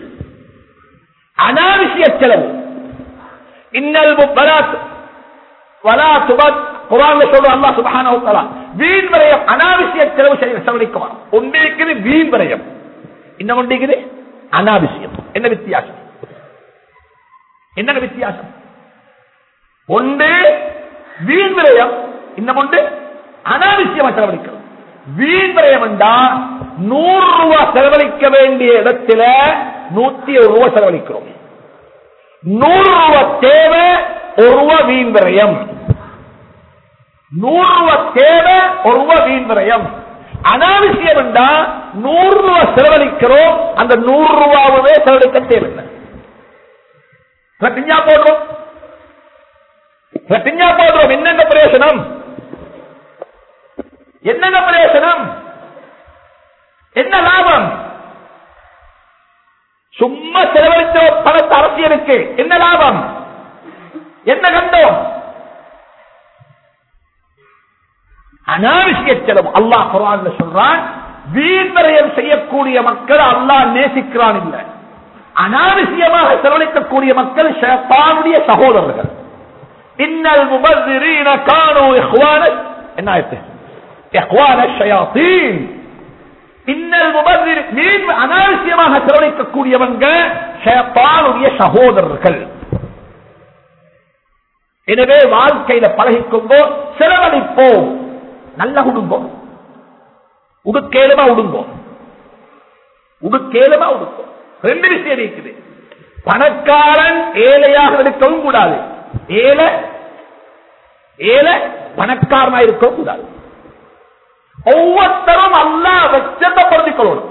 அனாவசிய செலவு இன்னல் முபராத் வலா துபத், குர்ஆன்ல சொல்ற அல்லாஹ் சுப்ஹானஹு வ தஆலா வீண் விரயம் அனாவசிய செலவு செலவழிக்குவான். ஒன்றைக்குது வீண் விரயம், இன்னும் ஒன்றைக்குது அனாவசியம். என்ன வித்தியாசம்? என்ன வித்தியாசம்? ஒன்று வீண் விரயம், இன்னும் ஒன்று அனாவசியமா செலவழிக்கிறது. வீண் விரயம் என்றா நூறு ரூபாய் செலவழிக்க வேண்டிய இடத்துல நூத்தி ஒரு ரூபாய் செலவழிக்கிறோம். நூறு ரூபாய் தேவை, ஒரு ரூபாய் வீண் விரயம். நூறு ரூபாய் தேவை, ஒரு ரூபாய் வீண் விரயம். அனாவசியம் என்றா நூறு ரூபாய் செலவழிக்கிறோம், அந்த நூறு ரூபாவே செலவழிக்க தேவையில்லை. பிரதிஞ்ஞா போடுறோம், பிரதிஞ்ஞா போடுறோம். என்னங்க பிரயோசனம்? என்னங்க பிரயோசனம்? என்ன லாபம்? சும்மா செலவழித்த பணத்தை அரசியலுக்கு என்ன லாபம்? என்ன கண்டோம்? அனாவசிய செலவு. அல்லாஹ் குர்ஆன்ல சொல்றான், வீண் விரயம் செய்யக்கூடிய மக்கள் அல்லாஹ் நேசிக்கிறான் இல்ல, அனாவசியமாக செலவழிக்கக்கூடிய மக்கள் ஷைத்தானுடைய சகோதரர்கள். இன்னல் முபذرين كانوا اخوانا என்ன ஆயிற்று? இஹ்வான ஷயாத்தீன். இன்னல் முபذر வீண் அனாவசியமாக செலவழிக்கக்கூடியவங்க ஷைத்தானுடைய சகோதரர்கள். எனவே வாழ்க்கையில பழகிக்கொண்டோ செலவழிப்போம், நல்ல உடுங்கோம், உடுக்கேலுமா உடுங்கோம், உடுக்கேலுமா உடுங்கோம். ரெண்டு விஷயம் இருக்குது. பணக்காரன் ஏழையாக இருக்கவும் கூடாது, ஏழை ஏழை பணக்காரனா இருக்கவும் கூடாது. ஒவ்வொருத்தரும் அல்லாஹ் வெச்சத்தை பொருந்திக்கொள்ளணும்.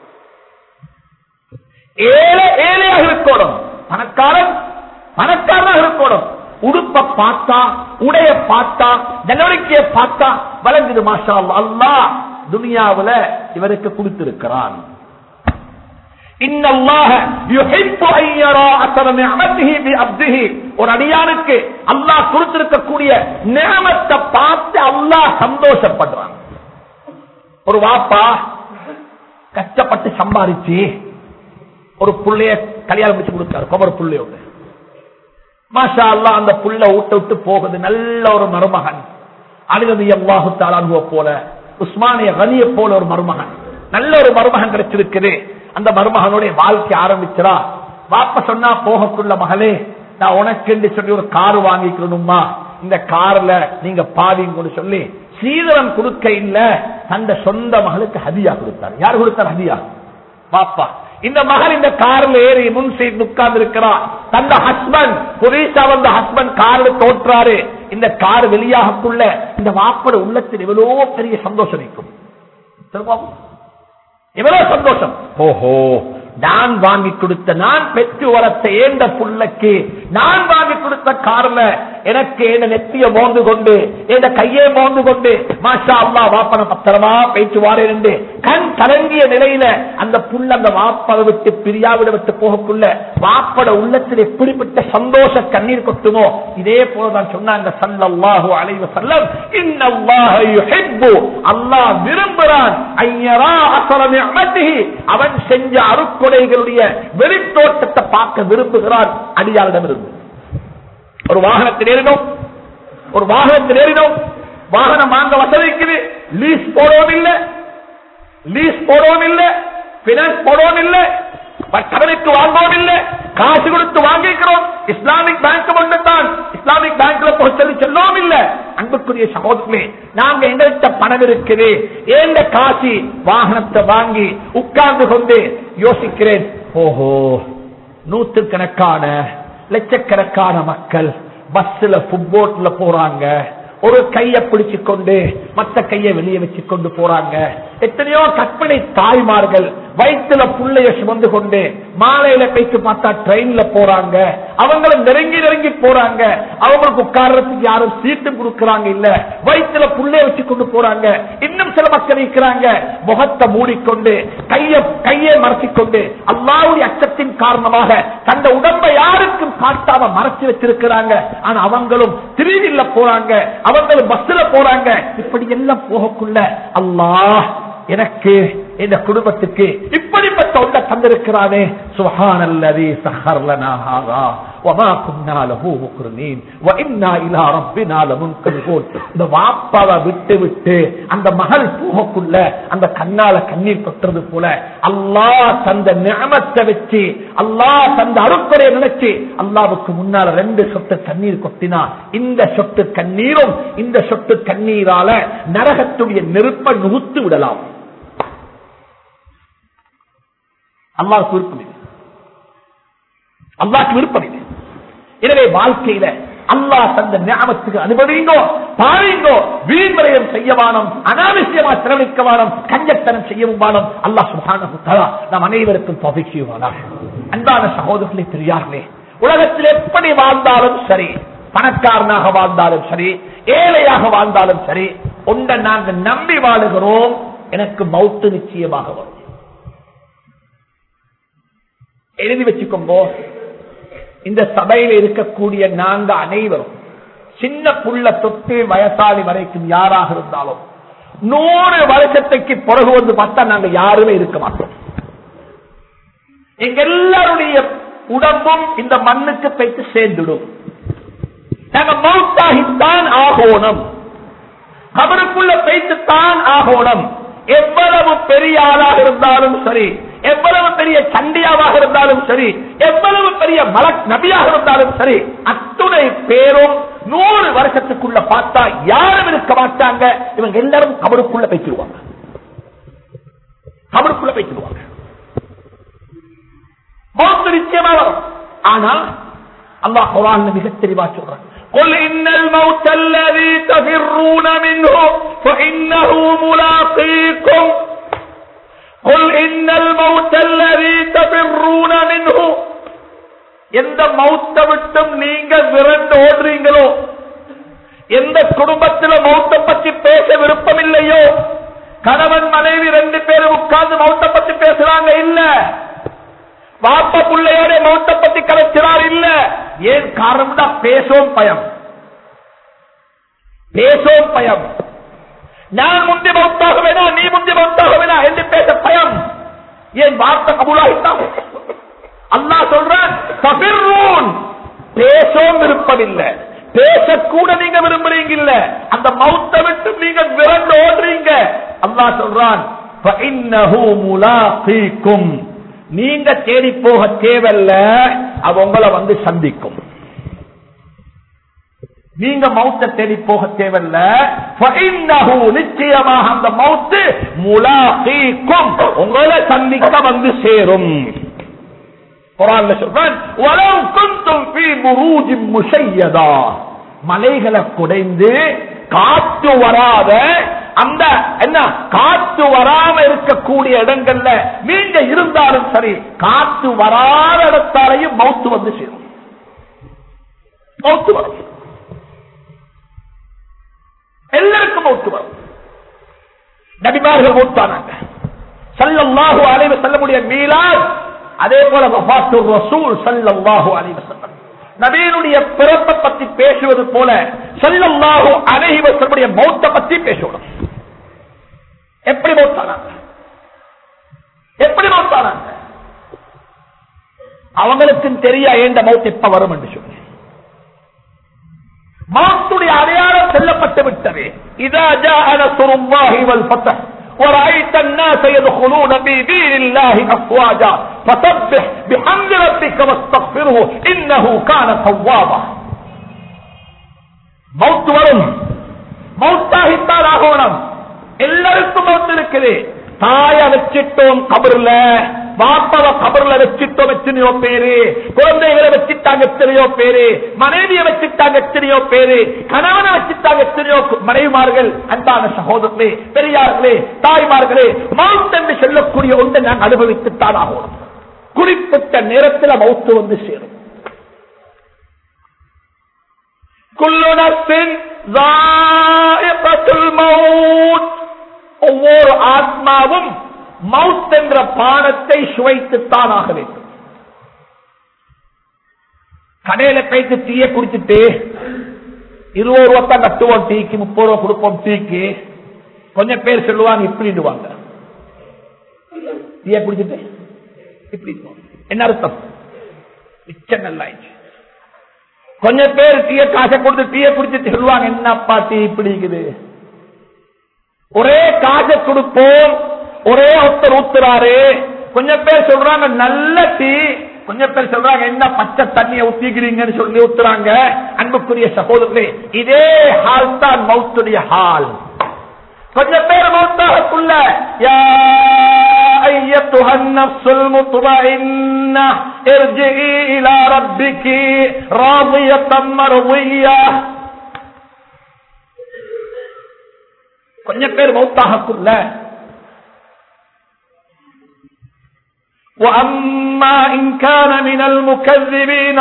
ஏழை ஏழையாக இருக்கணும், பணக்காரன் பணக்காரனாக இருக்கணும். உடுப்ப பார்த்தா, உடைய பார்த்தா, நடவடிக்கையை பார்த்தா வழங்குது மாஷா அல்லாஹ், அல்லாஹ் துனியாவுல இவருக்கு கொடுத்திருக்கிறான். ஒரு அடியானுக்கு அல்லாஹ் கொடுத்திருக்கக்கூடிய நியமத்தை பார்த்து அல்லாஹ் சந்தோஷப்படுறான். ஒரு வாப்பா கஷ்டப்பட்டு சம்பாதிச்சு ஒரு புள்ளைய கல்யாணம் முடிச்சு கொடுத்தாரு, குமர புள்ளையோட. மாஷா அல்லாஹ் அந்த புள்ள விட்டு விட்டு போகுது, நல்ல ஒரு மருமகன். அலிரதி அல்லாஹு தஆலா போல, உஸ்மானிய கனிய போல ஒரு மருமகன், நல்ல ஒரு மருமகன் கிடைச்சிருக்குது. அந்த மருமகனுடைய வாழ்க்கை ஆரம்பிச்சா, வாப்ப சொன்னா போகக்குள்ள மகளே, நான் உனக்கு சொல்லி ஒரு கார் வாங்கிக்கணுமா, இந்த கார்ல நீங்க பாதிங்கன்னு சொல்லி சீதனம் கொடுக்க இல்ல, தந்த சொந்த மகளுக்கு ஹதியா கொடுத்தார். யார் கொடுத்தார் ஹதியா? வாப்பா. இந்த மகள் இந்த கார்ல ஏறி முன் சீட் உட்கார்ந்து இருக்கிறார். தந்த ஹஸ்பண்ட் புதுசா வந்த ஹஸ்பண்ட் கார்ல தோற்றாரு. இந்த கார் வெளியாகக்குள்ள இந்த வாப்பட உள்ளத்தில் எவ்வளவு பெரிய சந்தோஷம் இருக்கும், எவ்வளவு சந்தோஷம். ஓஹோ, நான் வாங்கி கொடுத்த, நான் பெற்று வளர்த்த ஏந்த புள்ளைக்கு நான் வாங்கி கொடுத்த கார்ல எனக்கு என்ன நெத்திய மோந்து கொண்டு என் கையை மோந்து கொண்டு மாஷா அல்லாஹ் வாப்பன பத்திரமா பேச்சு வாரேன் என்று கண் கலங்கிய நிலையில அந்த புள்ள அந்த வாப்பதை விட்டு பிரியாவிட விட்டு போகக்குள்ள வாப்பட உள்ளத்தில் எப்படிப்பட்ட சந்தோஷ கண்ணீர் கொட்டுமோ, இதே போலதான் சொன்னாங்க ஸல்லல்லாஹு அலைஹி வஸல்லம், இன்னல்லாஹ யுஹிப்பு, அல்லாஹ் விரும்புறான், ஐயரா அஸர நிஅமத்திஹி, அவன் செஞ்ச அருட்கொடைகளுடைய வெளித்தோட்டத்தை பார்க்க விரும்புகிறான் அடியாரிடமிருந்து. ஒரு வாகனத்தில் ஏறினோம், ஒரு வாகனத்தில் ஏறினோம், வாகனம் வாங்க வசதிக்குது, லீஸ் போடவும் இல்லை, லீஸ் போடவும் இல்லை, பினான்ஸ் போடவும் இல்லை, கடனுக்கு வாங்கவும் இல்லை, காசு கொடுத்து வாங்கிக்கிறோம். இஸ்லாமிக் பேங்க் ஒன்று தான், இஸ்லாமிக் பேங்க்ல போய் சொல்லி சொல்லவும் இல்லை. அன்புக்குரிய சகோதரர்களே, நாங்க எங்கள்கிட்ட பணம் இருக்குது, ஏண்ட காசி வாகனத்தை வாங்கி உட்கார்ந்து கொண்டு யோசிக்கிறேன், ஓஹோ, நூற்றுக்கணக்கான லட்சக்கணக்கான மக்கள் பஸ்ல ஃபுட்போட்ல போறாங்க, ஒரு கையை பிடிச்சு கொண்டு மற்ற கையை வெளியே வச்சு கொண்டு போறாங்க. எத்தனையோ கற்பனை தாய்மார்கள் வயிற்றுல புள்ளைய சுமந்து கொண்டு மாலையில பேச்சு பார்த்தா ட்ரெயின்ல போறாங்க, அவங்களும் நெருங்கி நெருங்கி போறாங்க, அவங்களுக்கு உட்கார்றதுக்கு யாரும் சீட்டு கொடுக்கறாங்க இல்ல, வயிற்றுல புள்ளைய வச்சு கொண்டு போறாங்க. இன்னும் சில மக்கள் இருக்கிறாங்க முகத்தை மூடிக்கொண்டு கையை கையை மறைச்சிக்கொண்டு அல்லாஹ்வுடைய அச்சத்தின் காரணமாக தந்த உடம்பை யாருக்கும் காட்டாம மறைச்சு வச்சிருக்கிறாங்க. ஆனா அவங்களும் திருவில்ல போறாங்க, அவங்களும் பஸ்ல போறாங்க. இப்படி எல்லாம் போகக்குள்ள அல்லாஹ் எனக்கு இந்த குடும்பத்துக்கு இப்படிப்பட்ட ஒன்றை தந்திருக்கிறானே, சுப்ஹானல்லதீ ஸஹர் லனா ஹாதா வமா குன்னா லஹு முக்ரினீன் வ இன்னா இலா ரப்பினா லமுன்கலிபூன். இந்த வாப்பாவை விட்டு விட்டு அந்த மகள் போகக்குள்ள அந்த கண்ணால கண்ணீர் கொட்டுறது போல அல்லாஹ் தந்த நிஅமத்தை வச்சு, அல்லாஹ் தந்த அருட்கொடையை நினைச்சு அல்லாஹ்வுக்கு முன்னால ரெண்டு சொட்டு கண்ணீர் கொட்டினா, இந்த சொட்டு கண்ணீரும் இந்த சொட்டு கண்ணீரால நரகத்துடைய நெருப்பை நுகுத்து விடலாம். அல்லாஹ்வுக்கு விருப்பம் இல்லை, அல்லாஹ்வுக்கு விருப்பம் இல்லை. எனவே வாழ்க்கையில அல்லாஹ் தந்த நிஅமத்துக்கு அனுபவிங்கோ, பாருங்கோ, வீண்வரையம் செய்யவானம், அனாவசியமா செலவழிக்கவானம், கஞ்சத்தனம் செய்யவும் வானம். அல்லாஹ் சுப்ஹானஹு வ தஆலா நம் அனைவருக்கும் தௌஃபீக் செய்வானாக. அன்பான சகோதரர்களே, பெரியார்களே, உலகத்தில் எப்படி வாழ்ந்தாலும் சரி, பணக்காரனாக வாழ்ந்தாலும் சரி, ஏழையாக வாழ்ந்தாலும் சரி, ஒன்றை நாங்கள் நம்பி வாழுகிறோம், எனக்கு மௌத்து நிச்சயமாக வரும். எழுதி வச்சுக்கோங்கோ, இந்த சபையில் இருக்கக்கூடிய நாங்க அனைவரும் சின்ன புள்ள தொட்டு வயசாளி வரைக்கும் யாராக இருந்தாலும் நூறு வருஷத்துக்கு பிறகு வந்து பார்த்தா நாங்க யாருமே இருக்க மாட்டோம். எங்க எல்லாருடைய உடம்பும் இந்த மண்ணுக்கு போய்த்து சேர்ந்துடும். நாங்க மௌத்தாகித்தான் ஆகோணம், கபருக்குள்ள போய்த்துத்தான் ஆகோணம். எவ்வளவு பெரிய ஆளாக இருந்தாலும் சரி, எவ்வளவு பெரிய சண்டியாவாக இருந்தாலும் சரி, எவ்வளவு பெரிய மலக் நபியாக இருந்தாலும் சரி, அத்துணை பேரும் நூறு வருஷத்துக்குள்ள பார்த்தா யாரும் இருக்க மாட்டாங்க. இவங்க எல்லாரும் கபருக்குள்ள பேசிடுவாங்க, கபருக்குள்ள பேசிடுவாங்க. மௌத் நிச்சயமா வரும். ஆனா அல்லாஹ் குர்ஆன்ல மிக தெளிவா சொல்றான், قل إن الموت الذي تفرون منه فإنه ملاقيكم قل إن الموت الذي تفرون منه எந்த மௌத்தை விட்டும் நீங்க விரண்டு ஓடுறீங்களோ, எந்த குடும்பத்தில் மௌத்தை பற்றி பேச விருப்பம் இல்லையோ, கணவன் மனைவி ரெண்டு பேரும் உட்கார்ந்து மௌத்தை பற்றி பேசுறாங்க இல்ல, பாப்ப பிள்ளையோட மௌத்தை பற்றி கலைக்கிறார் இல்ல. ஏன் காரணம் தான் பேசவும் பயம், பேசவும் பயம். நான் முந்தி மௌத்தாக வேணா, நீ முந்தி மௌத்தாக வேணா என்று பேச பயம். ஏன் வார்த்தை கபூலாகிட்டான். அல்லாஹ் சொல்றான் பேசவும் விருப்பம் இல்ல, பேசக்கூட நீங்க விரும்புறீங்க இல்ல, அந்த மௌத்தை விட்டு நீங்க விரண்டு ஓடுறீங்க. அல்லாஹ் சொல்றான் நீங்க தேடி போக தேவையில்ல, அவ உங்களை வந்து சந்திக்கும். நீங்க மௌத்தை தேடி போக தேவையில்ல, நிச்சயமாக அந்த மௌத்து முலாகீக்கும் உங்களை சந்திக்க வந்து சேரும். குர்ஆன்ல சொல்றான் வலவ் குன்தும் ஃபீ புரூஜின் முஷய்யதா, மலைகளை குடைந்து காற்று வராத, அந்த என்ன காற்று வராம இருக்கக்கூடிய இடங்கள்ல நீங்க இருந்தாலும் சரி, காற்று வராத இடத்தாலையும் மௌத்து வந்து சேரும். மௌத்து வரும், எல்லாருக்கும் மௌத்து வரும். நபிமார்கள் மௌத்தானாங்க. ஸல்லல்லாஹு அலைஹி வஸல்லமுடைய மீலாத், அதே போல வஃபாத்துர் ரசூல் ஸல்லல்லாஹு அலைஹி வஸல்லம், நபியினுடைய பிறப்பை பற்றி பேசுவது போல ஸல்லல்லாஹு அலைஹி வஸல்லமுடைய மௌத்தை பற்றி பேசணும். எப்படி மௌத்தானாங்க, எப்படி மௌத்தானாங்க? அவங்களுக்கு தெரியா ஏண்ட மௌத் எப்ப வரும் என்று சொல்லி மௌத்துடைய அடையாளம் செல்லப்பட்டு விட்டது. இதா ஜாஅ நஸ்ருல்லாஹி வல் ஃபத்ஹ் ورأيت الناس يدخلون في دين الله أفواجا فسبح بحمد ربك واستغفره إنه كان توابا. மௌத் வரும், மௌத்தாகித்தான் ஆகணும். எல்லாருக்கும் மௌத் இருக்குது. தாய வச்சிட்டோம் கபர்ல, பாப்பாவ கபர்ல வச்சிட்டோம் எத்தனையோ பேரு, குழந்தைகளை வச்சிட்டாங்க எத்தனையோ பேரு, மனைவியை வச்சிட்டாங்க எத்தனையோ பேரு, கணவனை வச்சிட்டாங்க எத்தனையோ மனைவிமார்கள். அன்பான சகோதரர்களே, பெரியார்களே, தாய்மார்களே, மௌத் என்று சொல்லக்கூடிய ஒன்றை நான் அனுபவித்துத்தான் ஆகணும். குறிப்பிட்ட நேரத்தில் மௌத்து வந்து சேரும். குல்லு நஃப்ஸின் ஸாயிகத்துல் மௌத், ஒவ்வொரு ஆத்மாவும் மவுத் என்ற பானத்தை சுவைத்துத்தான் ஆக வேண்டும். கடையில கைத்து டீய குடிச்சிட்டு இருபது ரூபா தான் கட்டுவோம் டீக்கு, முப்பது ரூபா கொடுப்போம் டீக்கு. கொஞ்சம் பேர் சொல்லுவாங்க இப்படிடுவாங்க, டீய குடிச்சிட்டு இப்படி என்ன அர்த்தம்? மிச்சம் நல்லா. கொஞ்சம் பேர் டீய காசை கொடுத்து டீய குடிச்சிட்டு சொல்லுவாங்க என்னப்பா டீ இப்படி இருக்குது. ஒரே காசை கொடுப்போம், ஒரே ஒருத்தர் ஊத்துறாரு. கொஞ்சம் பேர் சொல்றாங்க நல்ல டீ, கொஞ்சம் பேர் சொல்றாங்க என்ன பச்சை தண்ணியை ஊத்திக்கிறீங்கன்னு சொல்லி ஊத்துறாங்க. அன்புக்குரிய சகோதரர்களே, இதே ஹால் தான் மௌத்துடைய ஹால். கொஞ்சம் பேர் மௌத்தாகக்குள்ள யா அய்யத்துஹன் நஃப்ஸுல் முத்மஇன்னா இர்ஜிஇ இலா ரப்பிகி ராதியத்தம் மர்தியா. கொஞ்சம் பேர் மௌத்தாகக்குள்ள وَأَمَّا إِنْ كَانَ مِنَ الْمُكَذِّبِينَ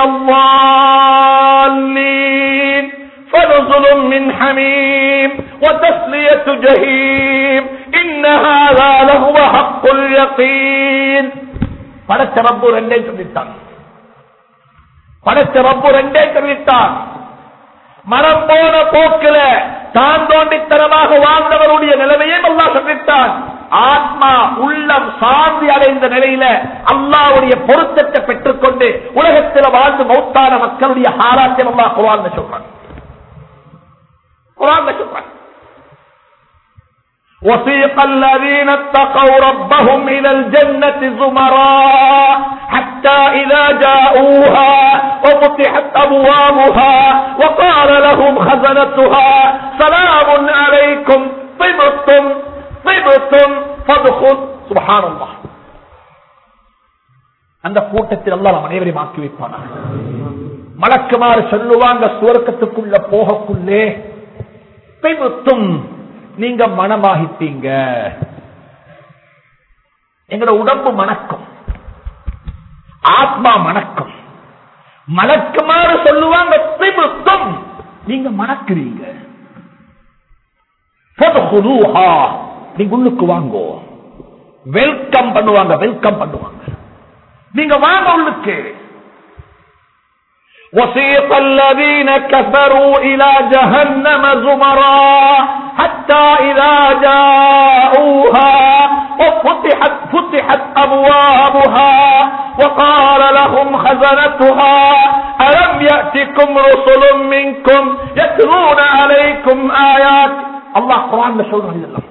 الضَّالِّينَ فَنُزُلٌ مِّنْ حَمِيمٍ وَتَصْلِيَةُ جَحِيمٍ إِنَّ هَذَا لَهُوَ حَقُّ الْيَقِينِ. படைச்ச ரப்பு ரெண்டே சொல்லிட்டான், படைச்ச ரப்பு ரெண்டே சொல்லிட்டான். மனம் போன போக்கில தான் தோண்டித்தனமாக வாழ்ந்தவருடைய நிலைமையை அல்லாஹ் சொல்லிட்டான். ஆத்மா உள்ளம் சாந்தி அடைந்த நிலையில அல்லாஹ்வுடைய பொருத்தத்தை பெற்றுக்கொண்டு உலகத்தில் வாழ்ந்து மௌத்தான மக்களுடைய ஹாலாத்தை அல்லாஹ் குர்ஆன்ல சொல்றான். குர்ஆன்ல சொல்றான் وَسِيقَ الَّذِينَ اتَّقَوْا رَبَّهُمْ إِلَى الْجَنَّةِ زُمَرًا حَتَّى إِذَا جَاءُوهَا وَفُتِحَتْ أَبْوَابُهَا وَقَالَ لَهُمْ خَزَنَتُهَا سَلَامٌ عَلَيْكُمْ طِبْتُمْ طِبْتُمْ فَادْخُلُوا سبحان الله. அந்த கூட்டத்தில் அல்லாஹ் அனைவரையும் ஆக்கி வைப்பானாக. மலக்குமார் சொல்லுவாங்க, சுவர்க்கத்துக்குள்ள போகக்குள்ளே திபுத்தும், நீங்க மனமாகிட்டீங்க. எங்களோட உடம்பு மணக்கும், ஆத்மா மணக்கும். மலக்குமாறு சொல்லுவாங்க திபுத்தும், நீங்க மணக்கிறீங்க. நீங்க உள்ளுக்கு வாங்கோ, வெல்கம் பண்ணுவாங்க, வெல்கம் பண்ணுவாங்க. நீங்க வாங்க உள்ளுக்கு. وَسِيقَ الَّذِينَ كَفَرُوا إِلَى جَهَنَّمَ زُمَرًا حَتَّى إِذَا جَاءُوهَا وَفُتِحَتْ فُتِحَتْ أَبْوَابُهَا وَقَالَ لَهُمْ خَزَنَتُهَا أَلَمْ يَأْتِكُمْ رُسُلٌ مِّنكُمْ يَتْلُونَ عَلَيْكُمْ آيَاتِ அல்லாஹ் குர்ஆன்ல சொல்றான். இதெல்லாம்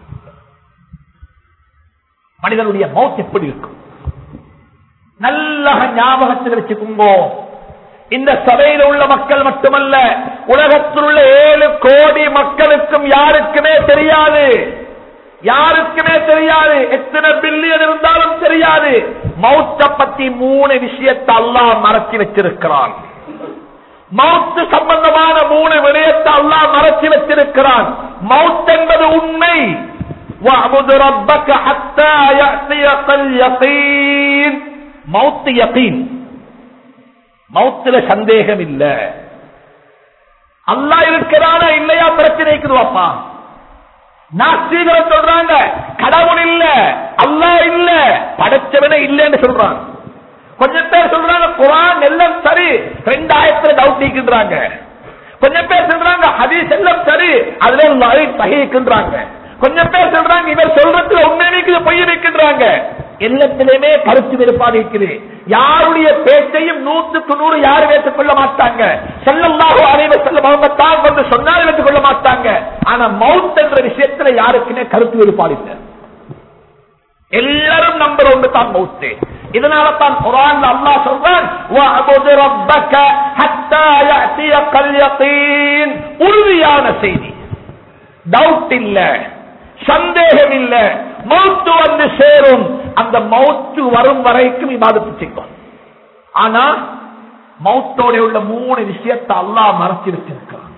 மனிதனுடைய மௌத் எப்படி இருக்கும் நல்ல ஞாபகத்தில் வச்சுக்கோங்க. இந்த சபையில் உள்ள மக்கள் மட்டுமல்ல, உலகத்தில் உள்ள ஏழு கோடி மக்களுக்கும் யாருக்குமே தெரியாது, யாருக்குமே தெரியாது. எத்தனை பில்லியன் இருந்தாலும் தெரியாது. மௌத்த பத்தி மூணு விஷயத்தை அல்லாஹ் மறைச்சி வச்சிருக்கிறான். மௌத்து சம்பந்தமான மூணு விடயத்தை அல்லாஹ் மறைச்சி வச்சிருக்கிறான். மௌத் என்பது உண்மை. وَاعْبُدْ رَبَّكَ حَتَّى يَأْتِيَكَ الْيَقِينُ. மௌத் யகீன், மௌத்துல சந்தேகம் இல்ல. அல்லாஹ் இருக்கிறானா இல்லையா பிரச்சனைக்குதுவாப்பா. நாஸ்திகர் சொல்றாங்க கடவுள் இல்ல, அல்லாஹ் இல்ல, படைச்சவனே இல்லன்னு சொல்றாங்க. கொஞ்சம் பேர் சொல்றாங்க குர்ஆன் எல்லாம் சரி, ரெண்டாயிரத்துல டவுட் நீக்கின்றாங்க. கொஞ்சம் பேர் சொல்றாங்க ஹதீஸ் எல்லாம் சரி, அதுல சஹீஹ்ன்றாங்க. கொஞ்சம் பேர் சொல்றாங்க இவர் சொல்றதுல உண்மை இருக்குது, பொய் வைக்கின்றாங்க. எல்லாத்திலுமே கருத்து வேறுபாடு இருக்குது. யாருடைய பேச்சையும் நூற்றுக்கு நூறு யாரும் ஏற்றுக்கொள்ள மாட்டாங்க. ஸல்லல்லாஹு அலைஹி வஸல்லம் அவங்க தான் வந்து சொன்னாலும் ஏற்றுக்கொள்ள மாட்டாங்க. ஆனா மௌத் என்ற விஷயத்துல யாருக்குமே கருத்து வேறுபாடு இல்லை. எல்லாரும் நம்பர் ஒன்று தான் மௌத். இதனால தான் குர்ஆன்ல அல்லாஹ் சொல்றான் வஅபுது ரப்பக ஹத்தா யஅதியகல் யகீன். உறுதியான செய்தி, டவுட் இல்ல, சந்தேகம் இல்ல. மௌத்து வந்து சேரும். அந்த மௌத்து வரும் வரைக்கும் இபாதத் செய்யும். ஆனா மௌத்தோட உள்ள மூணு விஷயத்தை அல்லாஹ் மறைச்சு வச்சிருக்கிறான்.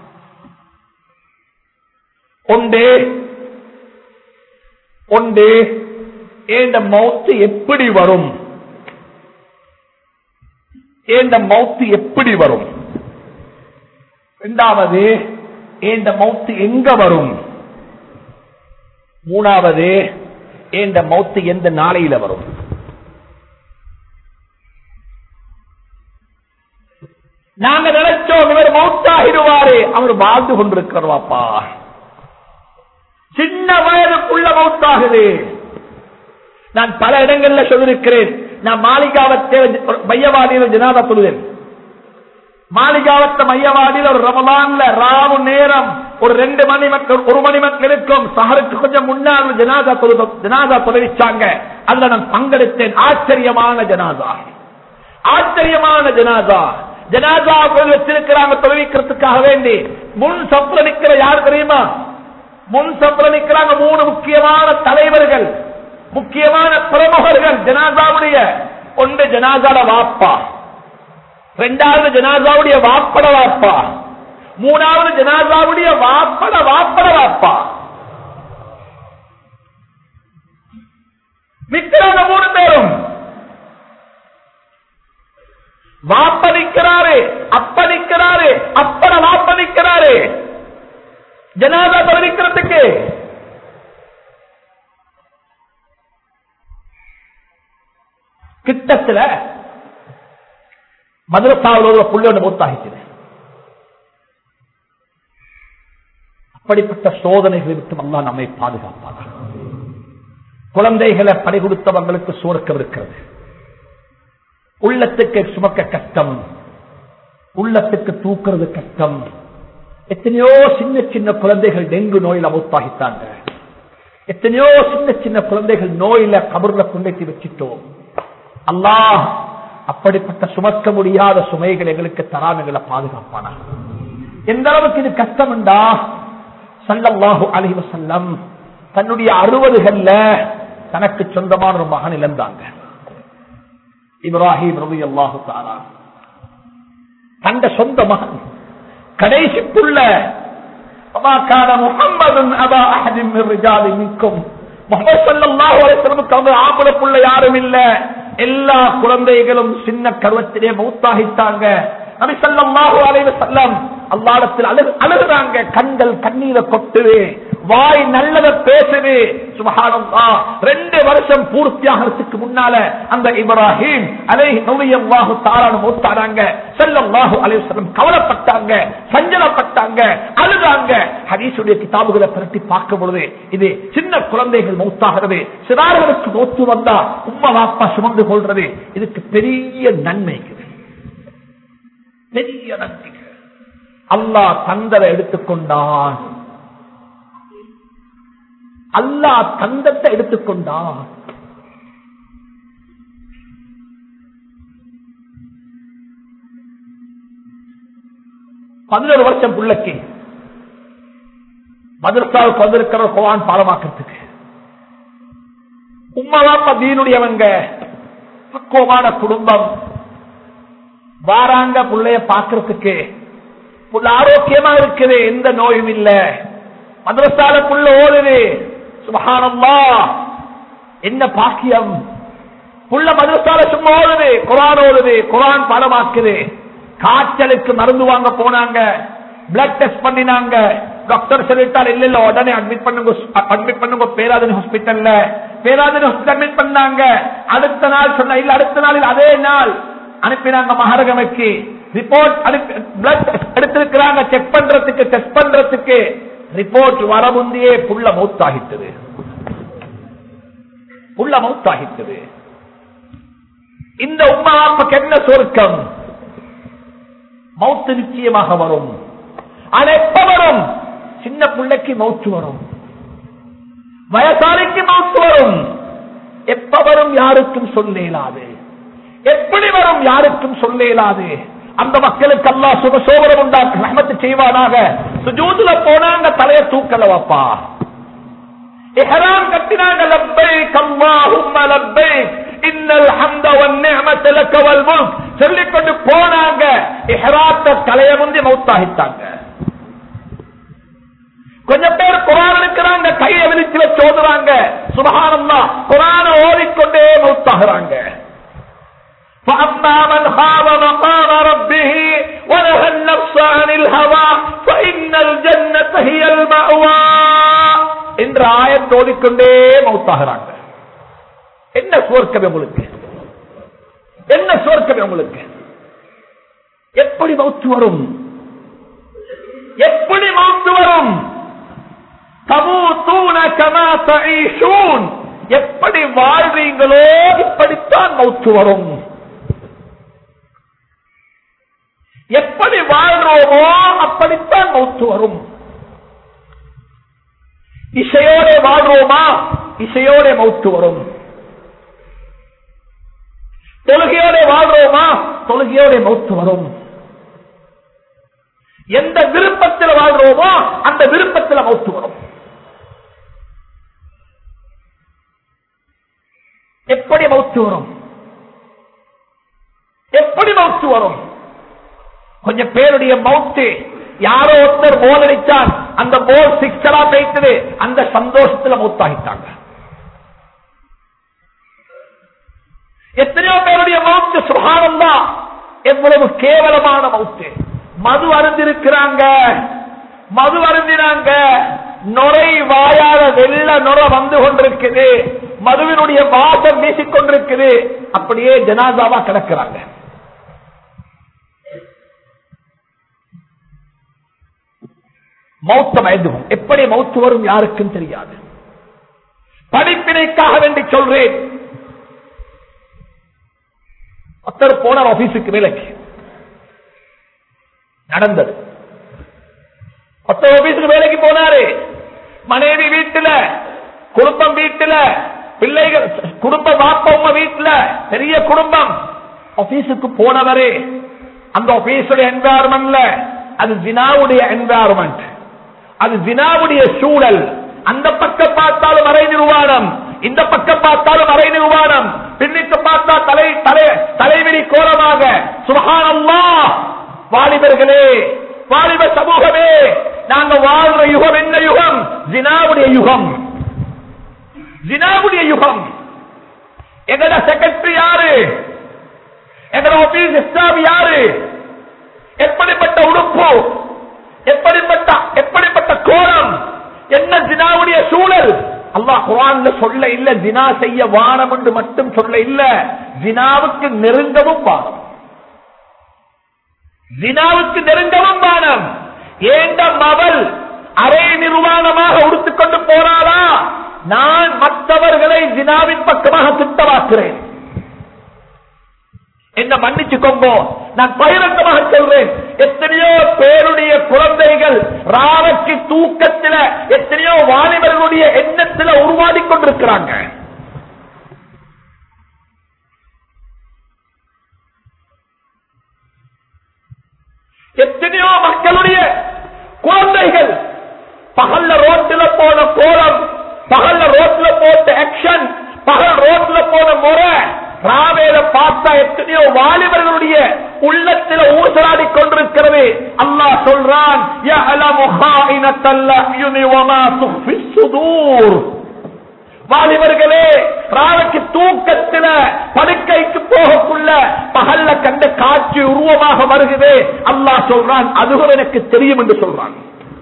ஒன்று ஒன்று ஏண்ட மௌத்து எப்படி வரும், ஏண்ட மௌத்து எப்படி வரும். இரண்டாவது ஏண்ட மௌத்து எங்க வரும். மூணாவது ஏண்ட மௌத்து எந்த நாளையில வரும். நாங்க நினைச்சோம் இவர் மௌத்தாகிடுவாரு, அவர் வாழ்ந்து கொண்டிருக்கிறவாப்பா. சின்ன வயதுக்குள்ள மௌத்தாகுது. நான் பல இடங்கள்ல சொல்லிருக்கிறேன். நான் மாளிகாவத்தை மையவாடியில் ஜனாதா தொழுதேன். மாளிகாவத்த மையவாடியில் ஒரு ரமலான்ல ராவு நேரம் ஒரு ரெண்டு மணி மக்கள் ஒரு மணி மக்கள் இருக்கும். சஹருக்கு கொஞ்சம் முன்னால் ஜனாதா தொழுத ஜனாதா தொழுவிச்சாங்க. அதுல நான் பங்கெடுத்தேன். ஆச்சரியமான ஜனாதா, ஆச்சரியமான ஜனாதா. ஜனாதா வச்சிருக்கிறாங்க தொழுவிக்கிறதுக்காக வேண்டி. முன் சப்ர நிக்கிற யார் தெரியுமா? முன் சப்ர நிக்கிறாங்க மூணு முக்கியமான தலைவர்கள், முக்கியமான பிரமுகர்கள் ஜனாதாவுடைய. ஒன்று ஜனாதாட வாப்பா, இரண்டாவது ஜனாதாவுடைய வாப்பட வாப்பா, மூணாவது ஜனாதாவுடைய வாப்பட வாப்பட வாப்பா. நிக்கிறாங்க மூணு பேரும். வாப்ப நிக்கிறாரு, அப்ப நிக்கிறாரு, அப்பட வாப்ப நிக்கிறாரு. ஜனாதா தொழுவிக்கிறதுக்கு கிட்டத்துல மதரசாவில் ஒரு புள்ளி ஒன்று மூத்தாகிச்சு. அப்படிப்பட்ட சோதனைகளை விட்டு அல்லாஹ் நம்மை பாதுகாப்பாங்க. குழந்தைகளை படை கொடுத்தவங்களுக்கு சுவர்க்கம் இருக்கிறது. உள்ளத்துக்கு சுமக்க கஷ்டம், உள்ளத்துக்கு தூக்குறது கஷ்டம். எத்தனையோ சின்ன சின்ன குழந்தைகள் டெங்கு நோயில் மூத்தாகித்தாங்க. எத்தனையோ சின்ன சின்ன குழந்தைகள் நோயில கபர்ல கொண்டு வச்சிட்டோம். அல்லாஹ் அப்படிப்பட்ட சுமக்க முடியாத சுமைகள் எங்களுக்கு தராம எங்களை பாதுகாப்பானா. எந்த அளவுக்கு இது கஷ்டம் என்றா, ஸல்லல்லாஹு அலைஹி வஸல்லம் தன்னுடைய அறுபதுகள்ல தனக்கு சொந்தமான ஒரு மகன் இழந்தாங்க. இப்ராஹிம் ரலியல்லாஹு தஆலா தந்த சொந்த மகன் கடைசி புள்ள. وما كان محمد ابا احد من الرجال منكم. முஹம்மது ஸல்லல்லாஹு அலைஹி வஸல்லம் ஆம்பளை புள்ள யாரும் இல்ல. எல்லா குழந்தைகளும் சின்ன கருவத்திலே மௌத்தாகிட்டாங்க. நபி ஸல்லல்லாஹு அலைஹி வஸல்லம் அல்லாஹ்விடத்தில் அழுகுறாங்க. கண்கள் கண்ணீரை கொட்டுது, வாய் நல்லத பேசுது. சுப்ஹானல்லாஹ். ரெண்டு வருஷம் பூர்த்தியாகிறதுக்கு முன்னால அந்த இப்ராஹிம் அலைஹிஸ்ஸலாஹு தஆலா மௌத்தாறாங்க. ஸல்லல்லாஹு அலைஹி வஸல்லம் கவலைப்பட்டாங்க, சஞ்சலப்பட்டாங்க, அழுதாங்க. ஹதீஸுடைய கிதாபுகளை பரட்டி பார்க்கும் பொழுது இது சின்ன குழந்தைகள் மௌத்தாகிறது, சிறார்களுக்கு மௌத்து வந்தா உம்மா வாப்பா சுமந்து கொள்றது, இதுக்கு பெரிய நன்மை, பெரிய நன்மை. அல்லாஹ் தந்தரை எடுத்துக்கொண்டான், அல்லாஹ் தந்தத்தை எடுத்துக்கொண்டான். பதினொரு வருஷம் பிள்ளைக்கு மதரசாவுக்கு வந்திருக்கிற குர்ஆன் பாடமாக்கிறதுக்கு உம்மா வாப்பா தீனுடையவங்க, பக்குவமான குடும்பம், வாராங்க புள்ளைய பாக்குறதுக்கு. புள்ள ஆரோக்கியமா இருக்குது, எந்த நோயும் இல்ல. மதரசால புள்ள ஓடுது. சுப்ஹானல்லாஹ், என்ன பாக்கியம். புள்ள மதரசால சும்மா ஓடுது, குர்ஆன் ஓடுது, குர்ஆன் பாடமாக்குது. காய்ச்சலுக்கு மருந்து வாங்க போனாங்க, பிளட் டெஸ்ட் பண்ணினாங்க. டாக்டர் சொல்லிட்டார், இல்ல இல்ல உடனே அட்மிட் பண்ணுங்க, அட்மிட் பண்ணுங்க பேராதனி ஹாஸ்பிட்டல்ல. பேராதனி ஹாஸ்பிட்டல் அட்மிட் பண்ணாங்க. அடுத்த நாள் சொன்ன, இல்ல அடுத்த நாளில் அதே நாள் அனுப்பினாங்க மஹரகமைக்கு. ரிப்போர்ட் பிளட் எடுத்திருக்கிறாங்க, செக் பண்றதுக்கு, டெஸ்ட் பண்றதுக்கு. ரிப்போர்ட் வர முந்தையே புள்ள மௌத்தாகிட்டது, புள்ள மௌத்தாகிட்டது. இந்த உம்மா அப்பாக்கு என்ன சொர்க்கம்? மௌத்து நிச்சயமாக வரும். ஆனா எப்ப வரும்? சின்ன பிள்ளைக்கு மௌத்து வரும், வயசாளிக்கு மௌத்து வரும். எப்ப வரும் யாருக்கும் சொல்ல இயலாது, எப்படி வரும் யாருக்கும் சொல்ல இயலாது. அந்த மக்களுக்கு அல்லாஹ் சுப சோபனம் உண்டாக்க ரஹ்மத் செய்வானாக. சுஜூதுல போனாங்க, தலைய தூக்கல வாப்பா. இஹ்ராம் கட்டினாங்க, லப்பைக் அல்லாஹும்ம லப்பைக் இன்னல் ஹம்த வன் நிஅமத லக வல் முல்க் சொல்லிக்கொண்டு போனாங்க. இஹ்ராத்த தலைய முந்தி மௌத்தாகிட்டாங்க. கொஞ்சம் பேர் குர்ஆன் எடுக்கிறாங்க, கையை விரிச்சு வச்சு ஓதுறாங்க. சுப்ஹானல்லாஹ், குர்ஆனை ஓதிக்கொண்டே மௌத்தாகிறாங்க. فأما من خاف مقام ربه ونهى النفس عن الهوى فإن الجنة هي المأوى என்ற ஆயத்தை ஓதிக்கொண்டே மௌத்தாகிறாங்க. என்ன சுவர்க்கம் உங்களுக்கு, என்ன சுவர்க்கம் உங்களுக்கு? எப்படி மௌத்து வரும்? எப்படி மௌத்து வரும்? தமூதூன கமா தஈஷூன், எப்படி வாழ்றீங்களோ இப்படித்தான் மௌத்து வரும். எப்படி வாழ்றோமோ அப்படித்தான் மௌத்து வரும். இசையோட வாழ்றோமா, இசையோட மௌத்து வரும். தொழுகையோட வாழ்றோமா, தொழுகையோட மௌத்து வரும். எந்த விருப்பத்தில் வாழ்றோமோ அந்த விருப்பத்தில் மௌத்து வரும். எப்படி மௌத்து வரும்? எப்படி மௌத்து வரும்? கொஞ்சம் பேருடைய மௌத்து, யாரோ ஒருத்தர் போல் அடிச்சான், அந்த போல் சிக்ஸரா பேய்த்தது, அந்த சந்தோஷத்துல மௌத்தாகிட்டாங்க. எத்தனையோ பேருடைய மௌத்து சுப்ஹானல்லாஹ், எவ்வளவு கேவலமான மௌத்து. மது அருந்திருக்கிறாங்க, மது அருந்தினாங்க, நுரை வாயால வெள்ள நுர வந்து கொண்டிருக்குது, மதுவினுடைய வாசம் வீசிக்கொண்டிருக்குது, அப்படியே ஜனாசாவா கிடக்கிறாங்க. மௌத்த பயந்துவோம். எப்படி மௌத்து வரும் யாருக்கும் தெரியாது. படிப்பினைக்காக வேண்டி சொல்றேன். ஒருத்தர் போனார் ஆபீஸுக்கு வேலைக்கு, நடந்தது. ஒருத்தர் ஆபீஸுக்கு வேலைக்கு போனாரு, மனைவி வீட்டுல குடும்பம் வீட்டுல பிள்ளைகள் குடும்ப வாப்ப உங்க வீட்டுல பெரிய குடும்பம். ஆபீஸுக்கு போனவரே அந்த ஆபீஸுடைய என்வாயர்மெண்ட்ல அது ஜினாவுடைய என்வாயர்மெண்ட், அது ஜினாவுடைய சூழல். அந்த பக்கம் பார்த்தாலும் அரை நிர்வாணம், இந்த பக்கம் பார்த்தாலும் அரை நிர்வாணம், பின்னுக்கு பார்த்தா தலை தலை தலைவிரி கோலமாக. சுப்ஹானல்லாஹ். வாலிபர்களே, வாலிப சமூகமே, நாங்க வாழ்ற யுகம் என்ன யுகம்? ஜினாவுடைய யுகம், ஜினாவுடைய யுகம். எங்கட செக்ரட்டரி யாரு? எங்கட ஆபீஸ் ஸ்டாஃப் யாரு? எப்படிப்பட்ட உடுப்பு, எப்படிப்பட்ட எப்படிப்பட்ட கோலம், என்ன ஜினாவுடைய சூழல்? அல்லாஹ் குர்ஆன்ல சொல்ல இல்ல ஜினா செய்ய வானம் என்று மட்டும் சொல்ல இல்ல, ஜினாவுக்கு நெருங்கவும் வானம், ஜினாவுக்கு நெருங்கவும் வானம். ஏண்ட மவள் அரை நிர்வாணமாக உடுத்துக்கொண்டு போனாரா, நான் மற்றவர்களை ஜினாவின் பக்கமாக திட்டவாக்குறேன். என்ன மன்னிச்சுக்கோங்க, நான் பகிரங்கமாக சொல்றேன். எத்தனையோ பேருடைய குழந்தைகள் ராவக்கு தூக்கத்தில், எத்தனையோ வாலிபர்களுடைய எண்ணத்தில் உருவாடி கொண்டிருக்கிறாங்க. எத்தனையோ மக்களுடைய குழந்தைகள் பகல்ல ரோட்டில் போன கோலம், பகல்ல ரோட்ல போட்ட ஆக்ஷன், பகல் ரோட்ல போன முறை, ராவேல பார்த்தா எத்தனையோ வாலிபர்களுடைய உள்ளத்தில் ஊசலாடி கொண்டிருக்கிறது. அல்லாஹ் சொல்றான், யஅலமு ஹாயினத்தல் அய்யுனி வமா துஃபிஸ் சுதூர். வாலிபர்களே, ராவுக்கு தூக்கத்தில் படுக்கைக்கு போகக்குள்ள பகல்ல கண்ட காட்சி உருவமாக வருகிறது. அல்லாஹ் சொல்றான், அதுவும் எனக்கு தெரியும் என்று சொல்றான்.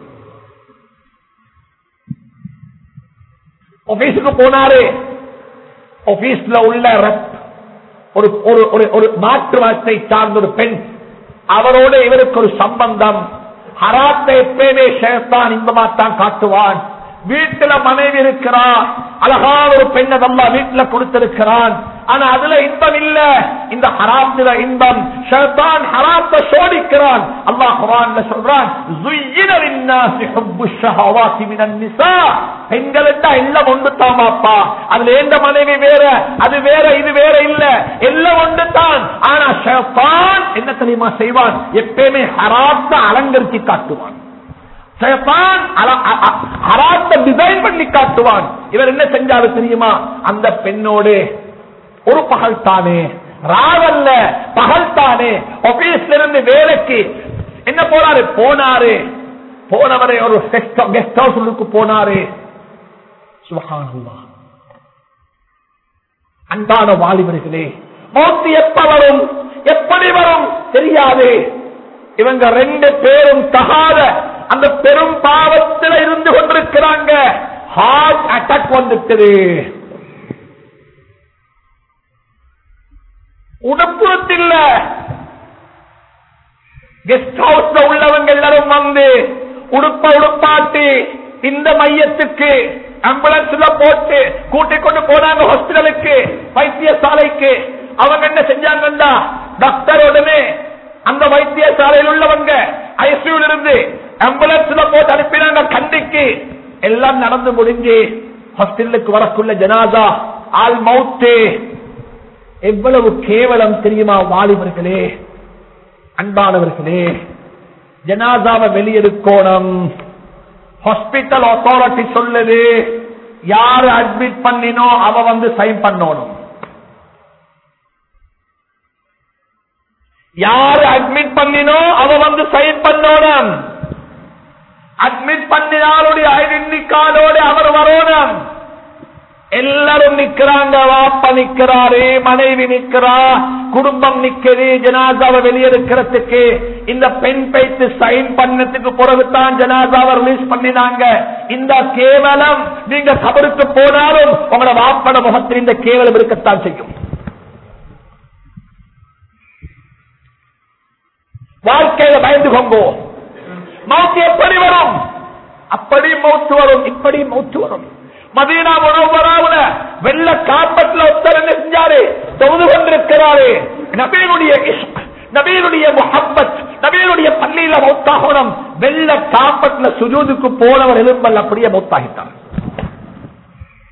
ஆபீஸுக்கு போனாரு, ஆபீஸ்ல உள்ள ஒரு ஒரு மாற்று மதத்தை சார்ந்த ஒரு பெண், அவரோட இவருக்கு ஒரு சம்பந்தம். ஹராத்தை எப்பயுமே ஷைத்தான் இன்பமாத்தான் காட்டுவான். வீட்டுல மனைவி இருக்கிறான், அழகான ஒரு பெண்ணை அல்லா வீட்டுல கொடுத்திருக்கிறான். ஆனா அதுல இன்பம் இல்ல, இந்த ஹராத்துல இன்பம். ஷைத்தான் ஹராத்தை சோதிக்கிறான். அல்லாஹ் குர்ஆன்ல சொல்றான், ஸுய்யின லின்னாஸி ஹுப்பு ஷஹவாத்தி மினன் நிஸா. பெண்களுக்கு எல்லாம் ஒன்று தாமாப்பா, அதுல எந்த மனைவி வேற, அது வேற, இது வேற இல்ல, எல்லாம் ஒன்று தான். ஆனா ஷைத்தான் என்ன தெரியுமா செய்வான்? எப்பயுமே ஹராத்தை அலங்கரித்து காட்டுவான். டிசைன் பண்ணி காட்டுவான். இவர் என்ன செஞ்சாரு தெரியுமா? அந்த பெண்ணோடு ஒரு பகல் தானே, ராவல்ல பகல் தானே, ஆபீஸ்ல இருந்து வேலைக்கு என்ன போனாரு போனாரு போனவரை ஒரு கெஸ்ட் ஹவுஸுக்கு போனாரு. சுப்ஹானல்லாஹ். அன்பான வாலிபர்களே, மௌத் எப்ப வரும், எப்படி வரும் தெரியாது. இவங்க ரெண்டு பேரும் தகாத அந்த பெரும் பாவத்தில் இருந்து கொண்டிருக்கிறாங்க. ஹார்ட் அட்டாக் வந்துட்டது. உடுப்புறத்தில்ல, கெஸ்ட் ஹவுஸ்ல உள்ளவங்க எல்லாரும் வந்து உடுப்ப உடுப்பாட்டி இந்த மையத்துக்கு ஆம்புலன்ஸ்ல போட்டு கூட்டிக் கொண்டு போனாங்க ஹாஸ்பிட்டலுக்கு, வைத்தியசாலைக்கு. அவங்க என்ன செஞ்சாங்கன்னா, டாக்டர் உடனே அந்த வைத்தியசாலையில் உள்ளவங்க ஐசியூல இருந்து ஆம்புலன்ஸ்ல போட்டு அனுப்பினாங்க கண்டிக்கு. எல்லாம் நடந்து முடிஞ்சு ஹாஸ்பிட்டலுக்கு வரக்குள்ள ஜனாதா ஆல் மௌத்து. எவ்வளவு கேவலம் தெரியுமா வாலிபர்களே, அன்பானவர்களே. ஜனாதாவை வெளியெடுக்கணும். ஹாஸ்பிட்டல் அத்தாரிட்டி சொல்லுது, யாரு அட்மிட் பண்ணினோ அவ வந்து சைன் பண்ணணும். யாரு அட்மிட் பண்ணினோ அவ வந்து சைன் பண்ணணும். அட்மிட் பண்ணினாலுடைய ஐடென்டி கார்டோடு அவர் வரணும். எல்லாரும் நிக்கிறாங்க, வாப்பா நிக்கிறாரு, மனைவி நிக்கிறா, குடும்பம் நிக்கிறது. ஜனாதாவை வெளியெடுக்கிறதுக்கு இந்த பெண் பைத்து சைன் பண்ணதுக்கு பிறகுதான் ஜனாதாவை ரிலீஸ் பண்ணினாங்க. இந்த கேவலம் நீங்க கபருக்கு போனாலும் உங்களோட வாப்பட முகத்தில் இந்த கேவலம் இருக்கத்தான் செய்யும். வாழ்க்கையில பயந்துகோங்க. மௌத்து எப்படி வரும்? அப்படி மௌத்து வரும், இப்படி மௌத்து வரும். மதீனா முனவ்வராவுல வெள்ள காப்பட்ல ஒருத்தர் என்ன செஞ்சாரு? தொழுது கொண்டிருக்கிறாரு. நபியுடைய இஷ்க், நபியுடைய முஹப்பத், நபியுடைய பள்ளியில மௌத்தாகணும். வெள்ள காப்பட்ல சுஜூதுக்கு போனவர் எலும்பல் அப்படியே மௌத்தாகிட்டார்.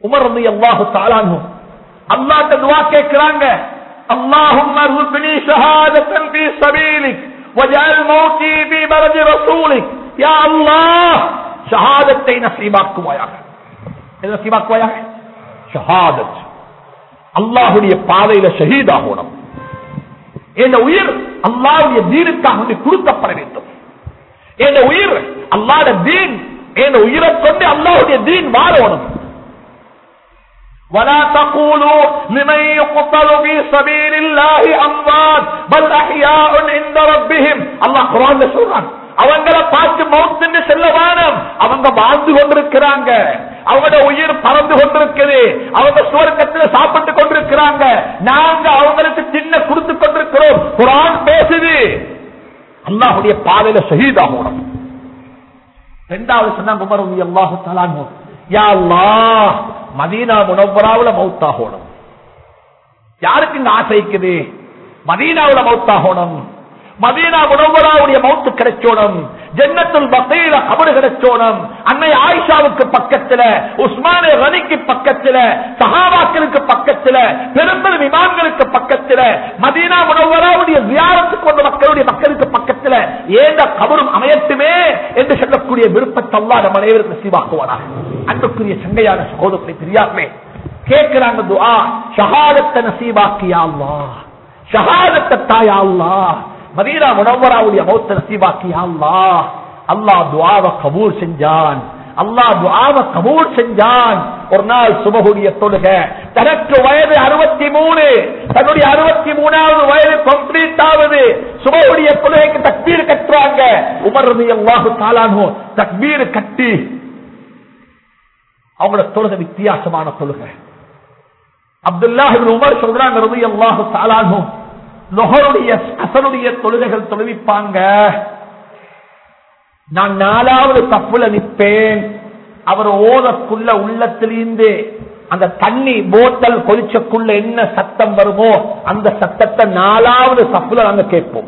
உமர் ரலியல்லாஹு தஆலா அன்ஹு அல்லாஹ்ட்ட துஆ கேக்குறாங்க, அல்லாஹும்ம ர்ஸுக்னி ஷஹாதத்தன் ஃபீ ஸபீலிக் வஜஅல் மௌத்தி ஃபீ பலதி ரசூலிக். யா அல்லாஹ், ஷஹாதத்தை நஸீபாக்குவாயாக. என்ன நஸீபாக்குவாயாக? ஷஹாதத். அல்லாஹ்வுடைய பாதையில ஷஹீதாகணும். இந்த உயிர் அல்லாஹ்வுடைய தீனுக்காக கொடுக்கப்பட வேண்டும். இந்த உயிர் அல்லாஹ்வுடைய தீன், இந்த உயிரை கொண்டு அல்லாஹ்வுடைய தீன் வாழணும். ولا تقولوا لمن يقتل في سبيل الله اموات بل احياء عند ربهم. அல்லாஹ் குர்ஆன்ல சொல்றான், அவங்கள பார்த்து மௌத்னு சொல்லவானம், அவங்க வாழ்ந்து கொண்டிருக்கிறாங்க, அவங்களோட உயிர் பறந்து கொண்டிருக்குது, அவங்க சுவர்க்கத்தில் சாப்பிட்டு கொண்டிருக்கிறாங்க, நாங்க அவங்களுக்கு சின்ன கொடுத்து கொண்டிருக்கிறோம். குர்ஆன் பேசுது, அல்லாஹ்வுடைய பாதையில ஷஹீதாகணும். இரண்டாவது சொன்னாங்க உமர் ரலியல்லாஹு தஆலா அன்ஹு, யா அல்லாஹ், மதீனா முனவ்வராவுல மௌத்தாகணும். யாருக்கு இந்த ஆசை இருக்குது? மதீனாவுல மௌத்தாகணும், மதீனா முனவ்வராவுடைய மௌத்து கிடைச்சோணும், ஜன்னத்துல் பகீல கபர் கிடைச்சோணும். அன்னை ஆயிஷாவுக்கு பக்கத்துல, உஸ்மானே கனிக்கு பக்கத்துல, சஹாபாக்களுக்கு பக்கத்துல, பெரும்பெரும் இமாம்களுக்கு பக்கத்துல, மதீனா முனவ்வராவுடைய ஜியாரத்துக்கு வந்த மக்களுடைய மக்களுக்கு பக்கத்துல ஏந்த கபரும் அமையட்டுமே என்று சொல்லக்கூடிய விருப்பத்தை அல்லாஹ் நம்ம அனைவருக்கு நஸீபாக்குவானாக. அன்புக்குரிய சங்கையான சகோதரத்தை பெரியார்களே, கேட்கிறாங்க துஆ, ஷஹாதத்தை நஸீபாக்கி யா அல்லாஹ், ஷஹாதத்தை தா யா அல்லாஹ், மதீனா முனவ்வராவுடைய மௌத் நஸீபாக்கி யா அல்லாஹ். அல்லாஹ் துஆவை கபூல் செஞ்சான், அல்லாஹ் துஆவை கபூல் செஞ்சான். ஒரு நாள் சுபஹுடைய தொழுகை, தனக்கு வயது அறுபத்தி மூணு, தன்னுடைய அறுபத்தி மூணாவது வயது கம்ப்ளீட் ஆகுது. சுபஹுடைய தொழுகைக்கு தக்பீர் கட்டுறாங்க. உமர் ரலியல்லாஹு தஆலா அன்ஹு தக்பீர் கட்டி அவங்களோட தொழுகை வித்தியாசமான தொழுகை. அப்துல்லாஹ் இப்னு உமர் சொல்றாங்க ரலியல்லாஹு தஆலா அன்ஹு, லுஹருடைய அஸருடைய தொழுகைகள் தொழுவிப்பாங்க, நான் நாலாவது தப்புல நிற்பேன், அவர் ஓதக்குள்ள உள்ளத்திலிருந்து அந்த தண்ணி போத்தல் கொதிச்சக்குள்ள என்ன சத்தம் வருமோ அந்த சத்தத்தை நாலாவது தப்புல நாங்க கேட்போம்.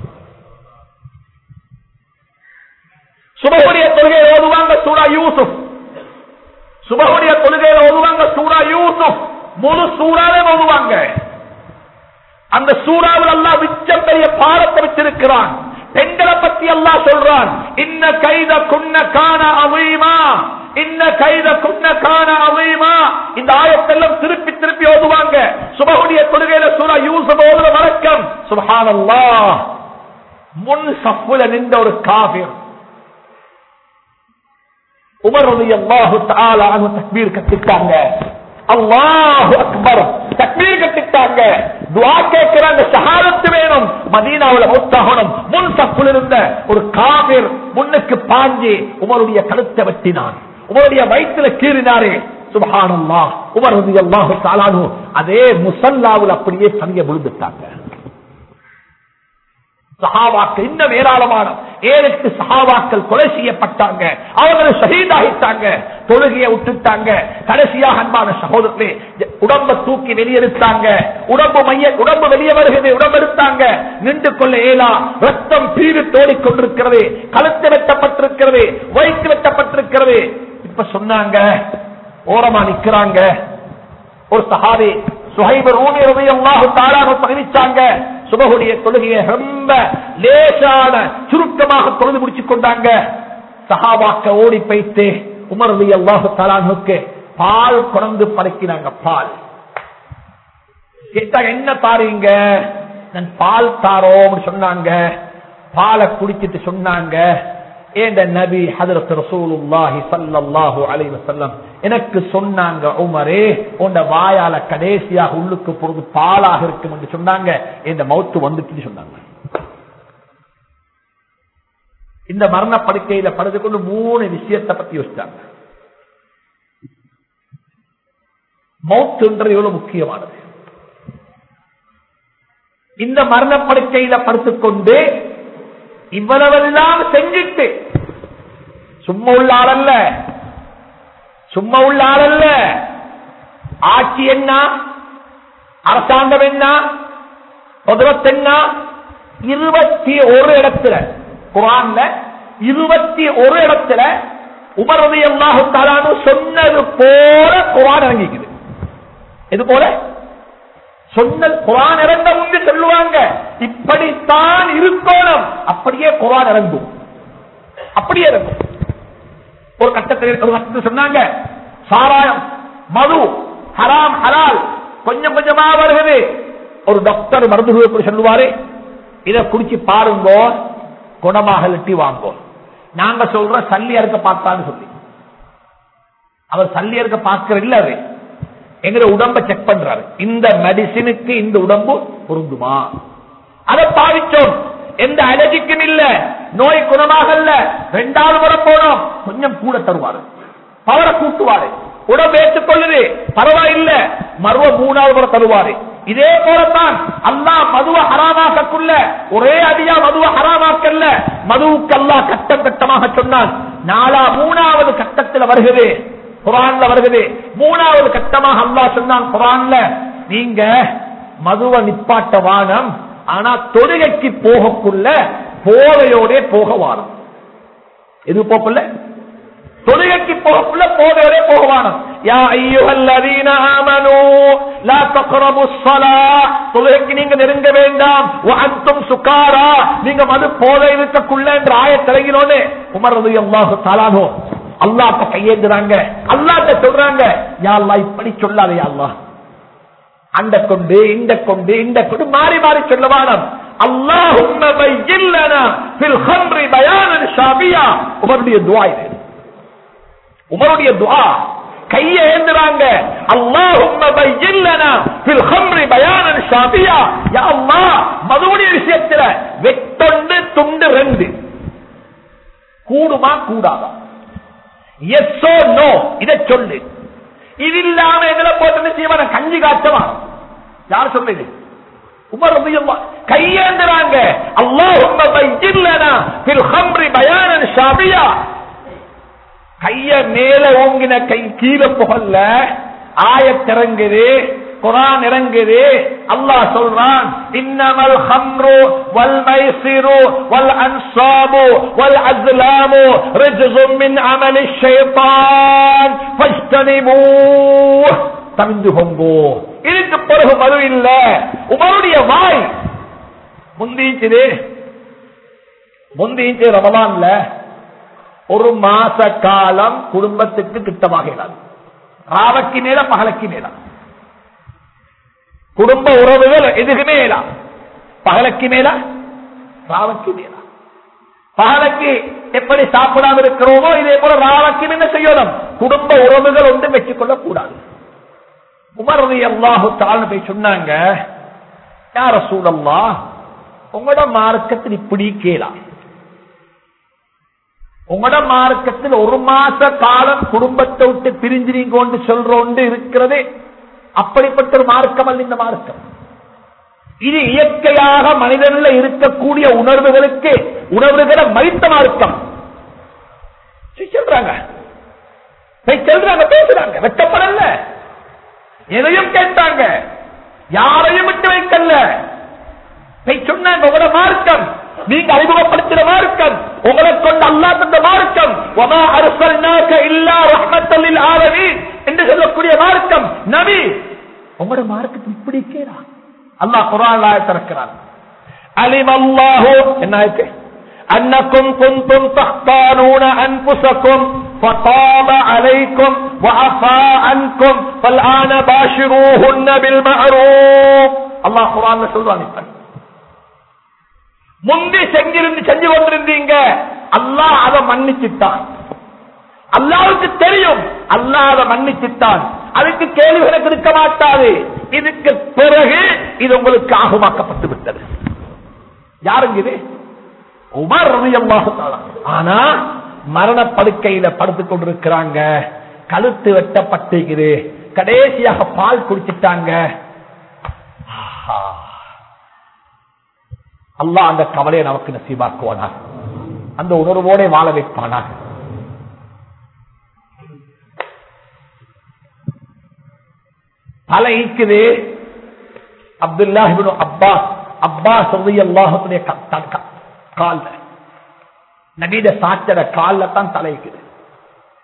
சுபஹுடைய தொழுகையில் ஓதுவாங்க சூரா யூசுப், சுபஹுடைய தொழுகையில் ஓதுவாங்க சூரா யூசுப், முழு சூறாவே ஓதுவாங்க. அந்த சூறாவில் அல்லாஹ் மிச்சம் பெரிய பாடத்தை வச்சிருக்கிறான். பெண்களை பத்தி அல்லாஹ் சொல்றான், இன்ன கைத குன்ன கான அவீமா, இன்ன கைத குன்ன கான அவீமா. இந்த ஆயத்தெல்லாம் திருப்பி திருப்பி ஓதுவாங்க. சுபஹுடைய தொழுகையில சூரா யூசுப் ஓதுற வழக்கம். சுப்ஹானல்லாஹ், முன் சஃப்ல நின்ற ஒரு காஃபிர் உமர் ரலியல்லாஹு தஆலா அன்ஹு தக்பீர் கட்டிட்டாங்க, அல்லாஹு அக்பர் தக்பீர் கட்டிட்டாங்க, துஆ கேட்கிறாங்க, ஷஹாதத் வேணும், மதீனாவுல மௌத்தாகணும். முன் சஃப்ல இருந்த ஒரு காஃபிர் முன்னுக்கு பாஞ்சி உமருடைய கழுத்தை வெட்டினான், உமருடைய வயிற்றுல கீறினாரே. சுப்ஹானல்லாஹ், உமர் ரலியல்லாஹு தஆலா அன்ஹு அதே முஸல்லாவில் அப்படியே சங்க விழுந்துட்டாங்க. சஹாபாக்கள் இன்னும் ஏராளமான ஏழு எட்டு சஹாபாக்கள் கொலை செய்யப்பட்டாங்க, அவர்கள் ஷஹீதாகிட்டாங்க, தொழுகையை விட்டுட்டாங்க. கடைசியாக அன்பான சகோதரர்களே, உடம்ப தூக்கி வெளியெடுத்தாங்க, உடம்பு மைய உடம்பு வெளியே வருகிறது, உடம்பு எடுத்தாங்க, நின்று கொள்ள ஏலா, ரத்தம் பீறி தோடிக் கொண்டிருக்கிறது, கழுத்து வெட்டப்பட்டிருக்கிறது, வயிற்று வெட்டப்பட்டிருக்கிறது. இப்ப சொன்னாங்க, ஓரமா நிக்கிறாங்க ஒரு சஹாபி சுஹைப் ரூமி ரலியல்லாஹு தஆலா அன்ஹு தெரிவிச்சாங்க, சுபஹுடைய தொழுகையை ரொம்ப லேசான சுருக்கமாக தொழுது முடிச்சுக் கொண்டாங்க. சஹாபாக்க ஓடி போய்த்து உமர் ரலியல்லாஹு தஆலா அன்ஹுக்கு பால் கொண்டு படைக்கினாங்க. பால் கேட்டாங்க, என்ன தாரீங்க? நான் பால் தாரோம்னு சொன்னாங்க. பாலை குடிச்சிட்டு சொன்னாங்க, ஏண்ட நபி ஹஜ்ரத் ரசூலுல்லாஹி ஸல்லல்லாஹு அலைஹி வஸல்லம் எனக்கு சொன்னாங்க, உமரே உன்ட வாயால கடைசியாக உள்ளுக்கு பொழுது பாலாக இருக்கும் என்று சொன்னாங்க. இந்த மௌத்து வந்துட்டு சொன்னாங்க. இந்த மரண படுக்கையில படுத்து கொண்டு மூணு விஷயத்தை பத்தி யோசிச்சாங்க. மௌத்துன்றது எவ்வளவு முக்கியமானது. இந்த மரண படுக்கையில படுத்துக்கொண்டு இவ்வளவெல்லாம் செஞ்சிட்டு சும்மா உள்ள ஆளல்ல, சும்மா உள்ள ஆளல்ல. ஆட்சி என்ன, அரசாங்கம் என்ன, பொதுவத் என்ன, இருபத்தி ஒரு இடத்துல குர்ஆன்ல இருபத்தி ஒரு இடத்துல உமர் ரலியல்லாஹு தஆலா சொன்னது போல குர்ஆன் இறங்கிக்குது. இது போல சொன்னது குர்ஆன் இறங்க முந்தி சொல்லுவாங்க இப்படித்தான் இருக்கணும், அப்படியே குர்ஆன் இறங்கும், அப்படியே இறங்கும். ஒரு கட்டத்தில் சொன்னாங்க சாராயம் மது ஹராம் ஹலால் கொஞ்சம் கொஞ்சமா வருகிறது. ஒரு டாக்டர் மருந்து சொல்லுவாரு இதை குடிச்சு பாருங்க குணமாக லட்டி வாங்கோ. நாங்க சொல்ற சல்லியருக்க பார்த்தான்னு சொல்லி அவர் சல்லியருக்க பார்க்கிற இல்ல, எங்க உடம்ப செக் பண்றாரு இந்த மெடிசினுக்கு இந்த உடம்பு பொருந்துமா. அதை பாவிச்சோம், எந்த அலர்ஜிக்கும் இல்ல, நோய் குணமாக இல்ல. ரெண்டாவது முறை போனோம் கொஞ்சம் கூட தருவாரு, பவரை கூட்டுவாரு, உடம்பு ஏற்றுக்கொள்ளுது பரவாயில்ல, மறுவ மூணாவது முறை தருவாரு. இதே போலத்தான் அல்லாஹ் மதுவை ஹராமாக்கக்குள்ள ஒரே அடியா மதுவை ஹராமாக்கல்ல, மதுவுக்கு அல்லாஹ் கட்டம் கட்டமாக சொன்னான். நாலா மூணாவது கட்டத்தில் வருகிறது குர்ஆன்ல வருகிறது. மூணாவது கட்டமாக அல்லாஹ் சொன்னான் குர்ஆன்ல, நீங்க மதுவை நிப்பாட்ட வானம், ஆனா தொழுகைக்கு போகக்குள்ள போதையோட போக வானம். எது போகக்குள்ள தொழுகைக்கு போகக்குள்ள போதையோட போக வானம். யா அய்யுஹல்லதீன ஆமனூ லா தக்ரபுஸ் ஸலாத், தொழுகைக்கு நீங்க நெருங்க வேண்டாம். வ அன்தும் சுகாரா, நீங்க மது போதை இருக்கக்குள்ள என்ற ஆயத் இறங்கினோனே உமர் ரலியல்லாஹு தஆலா அல்லாஹ்ட்ட கையேந்துறாங்க, அல்லாஹ்ட்ட சொல்றாங்க யா அல்லாஹ் இப்படி சொல்லாதே யா அல்லாஹ், அந்த கொண்டு இந்த கொண்டு இந்த கொண்டு மாறி மாறி சொல்லவானம். அல்லாஹும்ம பையின் லனா ஃபில் ஹம்ரி பயானன் ஷாபியா. உமருடைய துஆ இது, உமருடைய துஆ. கையை ஏந்துறாங்க, அல்லாஹும்ம பையின் லனா ஃபில் ஹம்ரி பயானன் ஷாபியா. யா அல்லாஹ் மதுவுடைய விஷயத்துல வெட்டொண்டு துண்டு ரெண்டு கூடுமா கூடாதா, எஸ் ஓ நோ இதை சொல்லு. இது இல்லாம எங்களை போட்டு செய்வான கஞ்சி காய்ச்சவா யார் சொல்லுது? உமர் ரலியல்லாஹு கையேந்துறாங்க, அல்லாஹும்ம பையின் லனா ஃபில் ஹம்ரி பயானன் ஷாபியா. கைய மேல ஓங்கின கை கீழே புகல்ல, ஆயத் இறங்குது, குர்ஆன் இறங்குது. அல்லாஹ் சொல்றான் இன்னமல் ஹம்ரு வல் மைசிரு வல் அன்சாபு வல் அஸ்லாமு ரிஜ்ஸும் மின் அமலி ஷைத்தான் ஃபஜ்தனிபூஹ். தவிந்துகோங்கோ, இதுக்கு பிறகு மது இல்ல. உமருடைய வாய் முந்திச்சது முந்திச்சு ரமலான்ல ஒரு மாச காலம் குடும்பத்துக்கு திட்டமாக இல்லாது, ராவக்கு மேல பகலுக்கு மேல குடும்ப உறவுகள் எதுக்குமே இல்ல, பகலுக்கு மேல ராவக்கு மேல. பகலுக்கு எப்படி சாப்பிடாம இருக்கிறோமோ இதே போல ராவக்கு என்ன செய்யணும், குடும்ப உறவுகள் ஒன்று வச்சுக்கொள்ள கூடாது. உமர் ரலியல்லாஹு தஆலா போய் சொன்னாங்க, யா ரசூலல்லாஹ் உங்களோட மார்க்கத்தில் இப்படி கேளா, உங்களோட மார்க்கத்தில் ஒரு மாச காலம் குடும்பத்தை விட்டு பிரிஞ்சிருங்கோன்னு சொல்றோண்டு இருக்கிறது, அப்படிப்பட்ட ஒரு மார்க்கம் அல்ல இந்த மார்க்கம். இது இயற்கையாக மனிதனில் இருக்கக்கூடிய உணர்வுகளுக்கு உணர்வுகளை மறித்த மார்க்கம். சொல்றாங்க சொல்றாங்க பேசுறாங்க, வெட்டப்படல, எதையும் கேட்டாங்க, யாரையும் விட்டு வைக்கல. சொன்னாங்க உங்களோட மார்க்கம் நீங்க அறிமுகப்படுத்தின மார்க்கம், உங்களை கொண்டு அல்லாஹ் தந்த மார்க்கம், வமா அர்ஸல்னாக இல்லா ரஹ்மத்தல் லில் ஆலமீன் என்று சொல்லக்கூடிய மார்க்கம். நபி உங்களோட மார்க்கத்தை இப்படி கேளா. அல்லாஹ் குர்ஆன்ல ஆயத் இறக்குறான், அலிமல்லாஹு என்ன ஆயத்து, அன்னக்கும் குன்தும் தஹ்தானூன அன்ஃபுஸக்கும் ஃபதாப அலைக்கும் வஅஃபா அன்கும் ஃபல்ஆன பாஷிரூஹுன்ன பில் மஅரூஃப். அல்லாஹ் குர்ஆன்ல சொல்றான், இப்ப முந்தி செஞ்சிருந்து செஞ்சு கொண்டிருந்தீங்க, அல்லாஹ் அதை மன்னிச்சுட்டான். அல்லாஹ்வுக்கு தெரியும் அல்லாஹ் அதை மன்னிச்சுட்டான், அதுக்கு கேள்வி எனக்கு இருக்க மாட்டாது. இதுக்கு பிறகு இது உங்களுக்கு ஆகுமாக்கப்பட்டு விட்டது. யாருங்க இது? உமர் ரலியல்லாஹு தஆலா. ஆனா மரண படுக்கையில படுத்துக் கொண்டிருக்கிறாங்க, கழுத்து வெட்டப்பட்டிருக்குது, கடைசியாக பால் குடிச்சிட்டாங்க. அல்லாஹ் அந்த கவலையை நமக்கு நசீபாக்குவானா, அந்த உணர்வோட வாழ வைப்பானா. தலை ஈக்குது அப்துல்லாஹ் இப்னு அப்பாஸ் அப்பாஸ் ரலியல்லாஹு அன்ஹு கால்ல, நபியோட சாட்சியோட கால்ல தான் தலை ஈக்குது.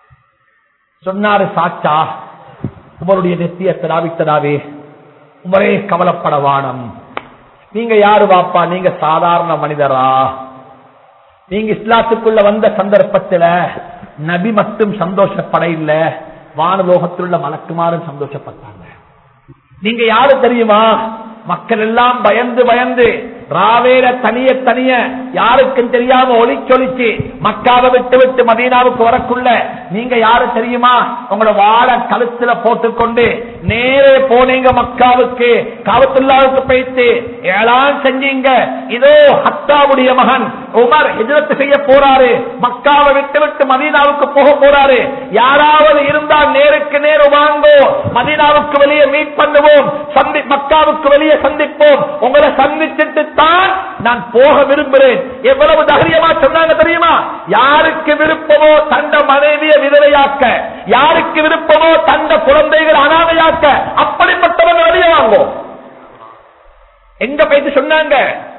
சொன்னாரு சாச்சா, உமருடைய நெத்திய திராவித்ததாவே, உமரே கவலைப்படவானம். நீங்க யாரு வாப்பா? நீங்க சாதாரண மனிதரா? நீங்க இஸ்லாத்துக்குள்ள வந்த சந்தர்ப்பத்தில் நபி மட்டும் சந்தோஷப்பட இல்ல, வானலோகத்தில் உள்ள மலக்குமாரும் சந்தோஷப்பட்டாங்க. நீங்க யாரு தெரியுமா? மக்கள் எல்லாம் பயந்து பயந்து ராவேல தனிய தனிய யாருக்கும் தெரியாம ஒளிச்சொலிச்சு மக்காவை விட்டு விட்டு மதீனாவுக்கு வரக்குள்ள நீங்க யாரு தெரியுமா? உங்களோட வாழ கழுத்துல போட்டுக்கொண்டு நேரே போனீங்க மக்காவுக்கு, காபத்துல்லாவுக்கு போயிட்டு ஏழாம் செஞ்சீங்க. இதோ ஹத்தாவுடைய மகன் உமர் ஹிஜ்ரத் செய்ய போறாரு, மக்காவை விட்டு விட்டு மதீனாவுக்கு போக போறாரு. யாராவது இருந்தால் நேருக்கு நேரு வாங்கோ, மதீனாவுக்கு வெளியே மீட் பண்ணுவோம், சந்தி மக்காவுக்கு வெளியே சந்திப்போம், உங்களை சந்திச்சுட்டு தான் நான் போக விரும்புகிறேன். எவ்வளவு தைரியமா சொன்னாங்க தெரியுமா? யாருக்கு விருப்பமோ தண்ட மனைவியை விதவையாக்க, யாருக்கு விருப்பமோ தண்ட குழந்தைகள் அனாதையாக்க, அப்படிப்பட்டவங்க வெளியே வாங்கும். எங்க போயிட்டு சொன்னாங்க?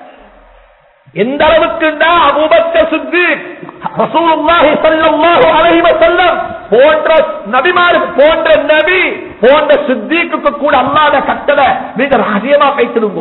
எந்த அளவுக்கு அபூபக்கர் சித்தீக் ரசூலுல்லாஹி ஸல்லல்லாஹு அலைஹி வஸல்லம் போன்ற நபிமார் போன்ற நபி போன்ற சித்தீக்குக்கு கூட அல்லாஹ்வுடைய கட்டளை மிக ரகசியமா பேசிடுங்க.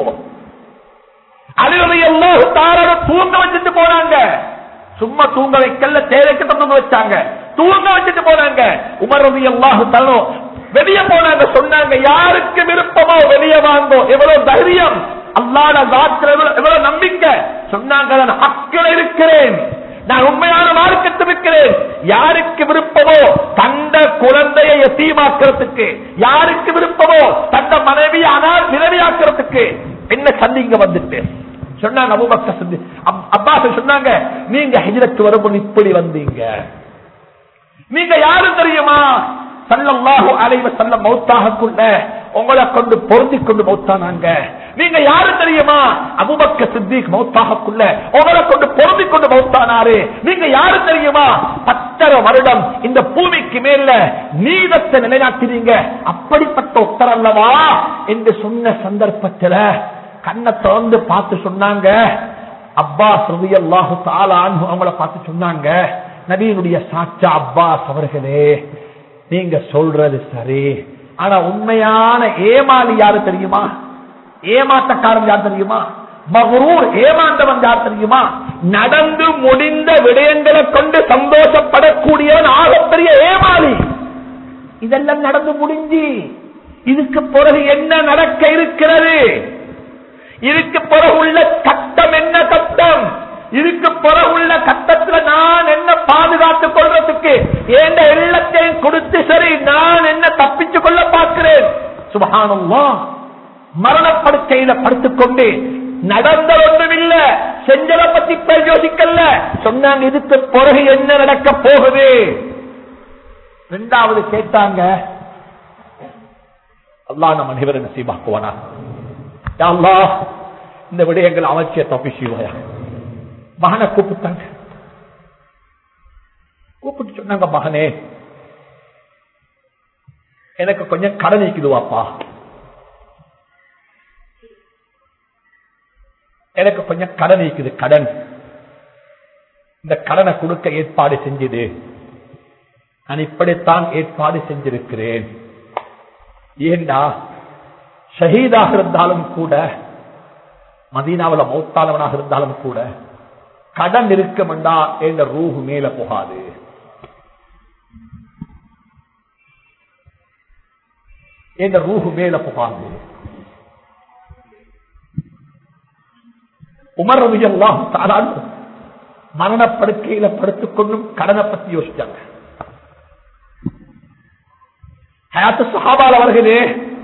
அலி ரலியல்லாஹு தஆலா தூங்க வச்சிட்டு போனாங்க. சும்மா தூங்க வைக்கல, தேவைக்கு தூங்க வச்சாங்க, தூங்க வச்சிட்டு போனாங்க. உமர் ரலியல்லாஹு தஆலா வெளியே போனாங்க. சொன்னாங்க, யாருக்கு விருப்பமோ வெளியே வாங்கோ. எவ்வளவு தைரியம்! அல்லாஹ்வுடைய வாக்குல எவ்வளவு நம்பிக்கை! சொன்னாங்க, நான் ஹக்கில் இருக்கிறேன், நான் உண்மையான மார்க்கத்தில் இருக்கிறேன். யாருக்கு விருப்பமோ தந்த குழந்தையை யதீமாக்கிறதுக்கு, யாருக்கு விருப்பமோ தந்த மனைவியை ஆனால் விதவையாக்கிறதுக்கு என்ன சந்திங்க வந்துட்டு சொன்னாங்க. அபூபக்கர் சித்திக் அப்பாஸ் சொன்னாங்க, நீங்க ஹிஜ்ரத் வரும்போது இப்படி வந்தீங்க. நீங்க யாரு தெரியுமா? ஸல்லல்லாஹு அலைஹி வஸல்லம் மௌத்தாகக்குள்ள உங்களை கொண்டு பொருந்தி கொண்டு மௌத்தானாங்க. நீங்க யாரு தெரியுமா? அபூபக்கர் சித்திக் மௌத்தாகக்குள்ள உங்களை கொண்டு பொருந்தி கொண்டு மௌத்தானாரு. நீங்க யாரு தெரியுமா? பத்தரை வருடம் இந்த பூமிக்கு மேல நீதத்தை நிலைநாட்டினீங்க. அப்படிப்பட்ட உத்தர அல்லவா என்று சொன்ன சந்தர்ப்பத்தில் கண்ணை திறந்து பார்த்து சொன்னாங்க, அப்பாஸ் ரலியல்லாஹு தஆலா அன்ஹு அவங்கள பார்த்து சொன்னாங்க, நபியினுடைய சாச்சா அப்பாஸ் அவர்களே, நீங்க சொல்றது சரி, ஆனா உண்மையான ஏமாளி யாரு தெரியுமா? ஏமாற்றக்காரன் யார் தெரியுமா? மக்ரூர் ஏமாந்தவன் யார் தெரியுமா? நடந்து முடிந்த விடயங்களை கொண்டு சந்தோஷப்படக்கூடியவன் ஆகப்பெரிய ஏமாளி. இதெல்லாம் நடந்து முடிஞ்சு இதுக்கு பிறகு என்ன நடக்க இருக்கிறது? இதுக்கு பிறகு உள்ள கட்டம் என்ன கட்டம்? இதுக்கு பிறகுள்ள கட்டத்தில் நான் என்ன பாதுகாத்துக் கொள்றதுக்கு எந்த எல்லாத்தையும் கொடுத்து சரி நான் என்ன தப்பித்துக் கொள்ள பார்க்கிறேன். சுப்ஹானல்லாஹ், மரணப்படுக்கையில படுத்துக்கொண்டு நடந்த ஒன்றும் இல்ல, செஞ்சதை பத்தி பேர் யோசிக்கல. சொன்னாங்க, இதுக்கு பிறகு என்ன நடக்க போகுது? இரண்டாவது கேட்டாங்க, அல்லாஹ் நம் அனைவரும் நசீபாக்குவானா? யா அல்லாஹ், இந்த விடயங்கள் அவசிய தப்பி செய்வாயா? மகனை கூப்பிட்டாங்க. கூப்பிட்டு சொன்னாங்க, மகனே, எனக்கு கொஞ்சம் கடன் இருக்குதுவாப்பா, எனக்கு கொஞ்சம் கடன் இருக்குது, கடன். இந்த கடனை கொடுக்க ஏற்பாடு செஞ்சது. நான் இப்படித்தான் ஏற்பாடு செஞ்சிருக்கிறேன். ஏண்டா ஷஹீதாக இருந்தாலும் கூட, மதீனாவில் மௌத்தானவனாக இருந்தாலும் கூட, கடன் இருக்குமெண்டா என்ற ரூஹு மேல போகாது. என்ற ரூஹு மேல போகாது. உமர் ரலியல்லாஹு தஆலா மரணப்படுக்கையில படுத்துக் கொண்டும் கடனை பத்தி யோசிச்சாங்க. ஹயாத்து ஸஹாபால அவர்களே,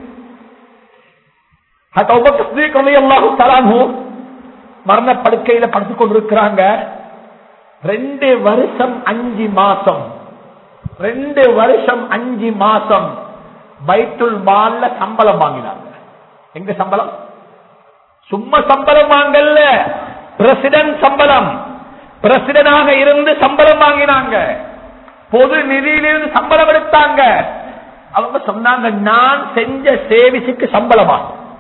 அபூபக்கர் சித்திக் ரலியல்லாஹு தஆலா மரணப்படுக்கையில படுத்துக் கொண்டிருக்கிறாங்க. ரெண்டு வருஷம் அஞ்சு மாசம் ரெண்டு வருஷம் அஞ்சு மாசம் பைத்துல் மால்ல சம்பளம் வாங்கினாங்க. எங்க சம்பளம்? சும்மா சம்பளம் வாங்கல்ல, பிரசிடன்ட் சம்பளம். பிரசிடனாக இருந்து சம்பளம் வாங்கினாங்க. பொது நிதியிலிருந்து சம்பளம் எடுத்தாங்க. அவங்க சொன்னாங்க, நான் செஞ்ச சேவிசுக்கு சம்பளமா?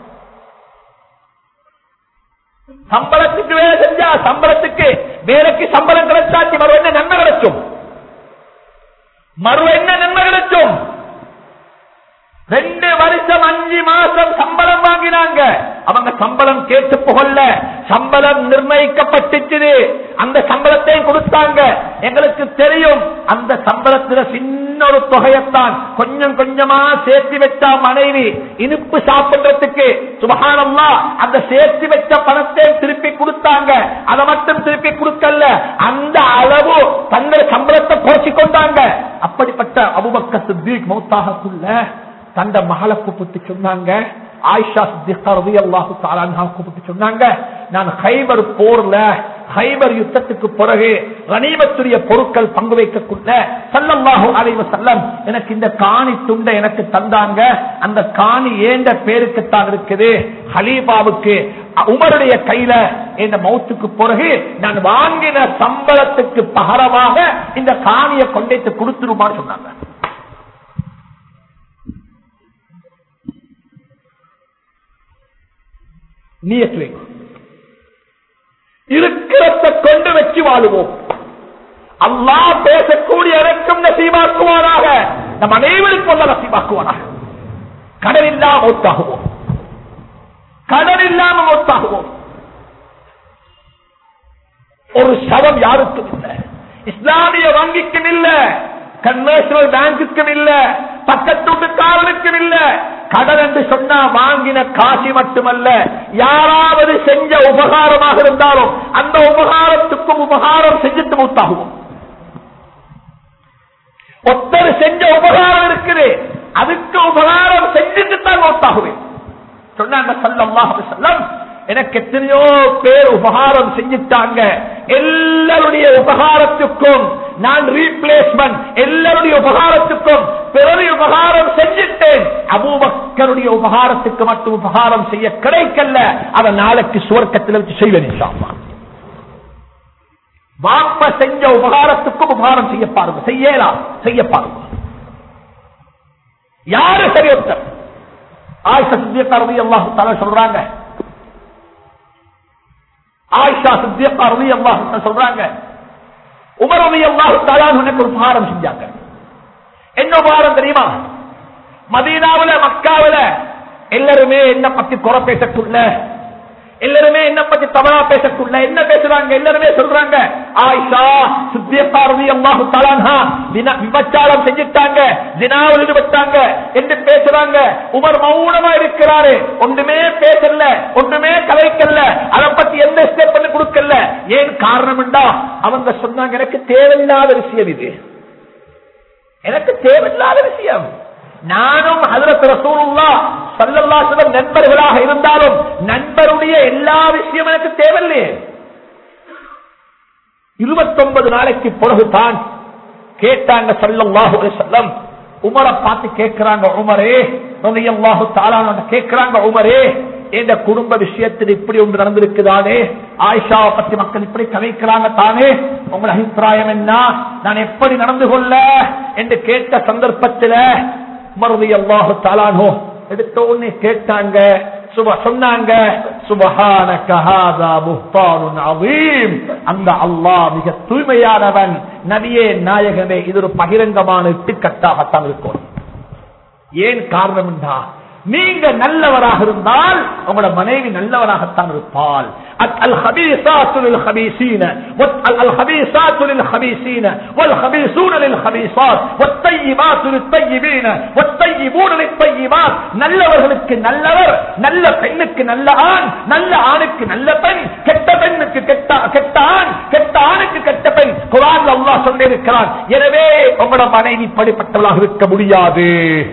சம்பளத்துக்கு வேலை செஞ்சா சம்பளத்துக்கு வேலைக்கு சம்பளம் கிடைச்சாச்சு, மறு என்ன நன்மை கிடைக்கும்? மறு என்ன நன்மை கிடைக்கும்? ரெண்டு வருஷம் அஞ்சு மாசம் சம்பளம் வாங்கினாங்க. அவங்க சம்பளம் கேட்டு புகழ, சம்பளம் நிர்ணயிக்கப்பட்டுச்சு. அந்த சம்பளத்தையும் கொடுத்தாங்க. எங்களுக்கு தெரியும் அந்த சம்பளத்துல சின்ன ஒரு தொகையத்தான் கொஞ்சம் கொஞ்சமா சேர்த்து வச்சா மனைவி இனிப்பு சாப்பிடுறதுக்கு சுபஹானல்லாஹ் அந்த சேர்த்து வச்ச பணத்தை திருப்பி கொடுத்தாங்க. அதை மட்டும் திருப்பி கொடுக்கல, அந்த அளவு தங்கள் சம்பளத்தை குறைச்சி கொண்டாங்க. அப்படிப்பட்ட அபூபக்கர் சித்திக் மௌத்தாகக்குள்ள தந்த மகளை கூப்பிட்டு சொன்னாங்க, ஆயிஷா சித்திகா ரலியல்லாஹு தஆலா அன்ஹா கூப்பிட்டு சொன்னாங்க, நான் ஹைபர் போர்ல ஹைபர் யுத்தத்துக்கு பிறகு கனிமத்துடைய பொருட்கள் பங்கு வைக்கக்குள்ள ஸல்லல்லாஹு அலைஹி வஸல்லம் எனக்கு இந்த காணி துண்டை எனக்கு தந்தாங்க. அந்த காணி ஏண்ட பேருக்கு தான் இருக்குது. ஹலீஃபாவுக்கு உமருடைய கையில இந்த மௌத்துக்கு பிறகு நான் வாங்கின சம்பளத்துக்கு பகரமாக இந்த காணியை கொண்டு கொடுத்துருமான்னு சொன்னாங்க. நியத்து இருக்கிறத கொண்டு வச்சு வாழுவோம். அல்லாஹ் பேசக்கூடிய எனக்கும் நசீபாக்குவானாக, நம் அனைவருக்கும் அல்ல நசீபாக்குவானாக. கடன் இல்லாம மௌத்தாகுவோம், கடன் இல்லாம மௌத்தாகுவோம். ஒரு சவம் யாருக்கும் இல்லை, இஸ்லாமிய வங்கிக்கும் இல்ல, கன்வர்ஷனல் பேங்குக்கும் இல்ல, பக்கத்து காரனுக்கும் இல்ல. கடன் என்று சொன்னா வாங்கின காசி மட்டுமல்ல, யாராவது செஞ்ச உபகாரமாக இருந்தாலும் அந்த உபகாரத்துக்கும் உபகாரம் செஞ்சுட்டு மூத்தாகுவோம். ஒருத்தர் செஞ்ச உபகாரம் இருக்குது, அதுக்கு உபகாரம் செஞ்சுட்டு தான் மூத்தாகுவேன் சொன்னாங்க ஸல்லல்லாஹு அலைஹி வஸல்லம். எனக்கு எத்தனையோ பேர் உபகாரம் செஞ்சிட்டாங்க, எல்லாருடைய உபகாரத்துக்கும் நான் ரீப்ளேஸ்மெண்ட், எல்லாருடைய உபகாரத்துக்கும் பிறகு உபகாரம் செஞ்சிட்டேன். அபூபக்கருடைய உபகாரத்துக்கு மட்டும் உபகாரம் செய்ய கிடைக்கல, அதை நாளைக்கு சுவர்க்கத்தில் வச்சு செய்வேன் இன்ஷா அல்லாஹ். வாப்ப செஞ்ச உபகாரத்துக்கும் உபகாரம் செய்ய பாருங்க, செய்யலாம் செய்ய பாருங்க. யாரு சரியொத்தர்? ஆயிஷா சித்திகா ரலியல்லாஹு தஆலா சொல்றாங்க, ஆயிஷா சித்திகா ரலியல்லாஹு தஆலா சொல்றாங்க, உமர் ரலியல்லாஹு தஆலா எனக்கு ஒரு உபகாரம் செஞ்சாங்க. என்ன உபகாரம் தெரியுமா? மதீனாவுல மக்காவுல எல்லாருமே என்ன பத்தி குறை பேசக்குள்ள, எல்லாருமே என்ன பத்தி தவறா பேசக்குள்ள என்ன பேசுறாங்க? எல்லாருமே சொல்றாங்க ஆயிஷா சித்திகா ரலியல்லாஹு தஆலா அன்ஹா விபச்சாரம் செஞ்சிட்டாங்க, ஜினாவில் ஈடுபட்டாங்க என்று பேசுறாங்க. உமர் மௌனமா இருக்கிறாரு, ஒன்றுமே பேசல, ஒன்றுமே கலைக்கல, அதை பத்தி எந்த ஸ்டெப் பண்ணி கொடுக்கல. ஏன் காரணம் என்றா அவங்க சொன்னாங்க, எனக்கு தேவையில்லாத விஷயம் இது, எனக்கு தேவையில்லாத விஷயம். நானும் ஹஜ்ரத் ரசூலுல்லாஹ் ஸல்லல்லாஹு அலைஹி வஸல்லம் நண்பர்களாக இருந்தாலும் நண்பருடைய எல்லா விஷயம் எனக்கு தேவையில்லையே. இருபத்தொன்பது நாளைக்கு பிறகுதான் கேட்டாங்க ஸல்லல்லாஹு அலைஹி வஸல்லம். உமரை பார்த்து கேட்கிறாங்க, உமரே ரலியல்லாஹு தஆலா அன்ஹு கேட்கிறாங்க, உமரே இந்த குடும்ப விஷயத்தில் இப்படி ஒன்று நடந்திருக்குதானே, ஆயிஷாவை பற்றி மக்கள் இப்படி கதைக்கிறாங்க தானே, உங்கள் அபிப்பிராயம் என்ன, நான் எப்படி நடந்து கொள்ள என்று கேட்ட சந்தர்ப்பத்தில் உமர் ரலியல்லாஹு தஆலா அன்ஹு எடுத்த உடனே கேட்டாங்க, சொன்னாங்க சுப்ஹானக ஹாதா புஹ்தானுன் அதீம், அந்த அல்லாஹ் மிக தூய்மையானவன், நபியே நாயகமே இது ஒரு பகிரங்கமான இட்டுக்கட்டாகத்தான் இருக்கும். ஏன் காரணம் என்றா நீங்க நல்லவராக இருந்தால் உங்களோட மனைவி நல்லவராகத்தான் இருப்பாள். அல் ஹபீஸாத்து லில் ஹபீஸீன வல் ஹபீஸாத்து லில் ஹபீஸீன வல் ஹபீஸூன லில் ஹபீஸாத் வத் தய்யிபாத்து லித் தய்யிபீன வத் தய்யிபூன லித் தய்யிபாத். நல்லவர்களுக்கு நல்லவர், நல்ல பெண்ணுக்கு நல்ல ஆண், நல்ல ஆணுக்கு நல்ல பெண், கெட்ட பெண்ணுக்கு கெட்ட கெட்ட ஆண், கெட்ட ஆணுக்கு கெட்ட பெண். குர்ஆன்ல அல்லாஹ் சொல்லியிருக்கிறான். எனவே உங்களோட மனைவி படிப்பட்டவளாக இருக்க முடியாது.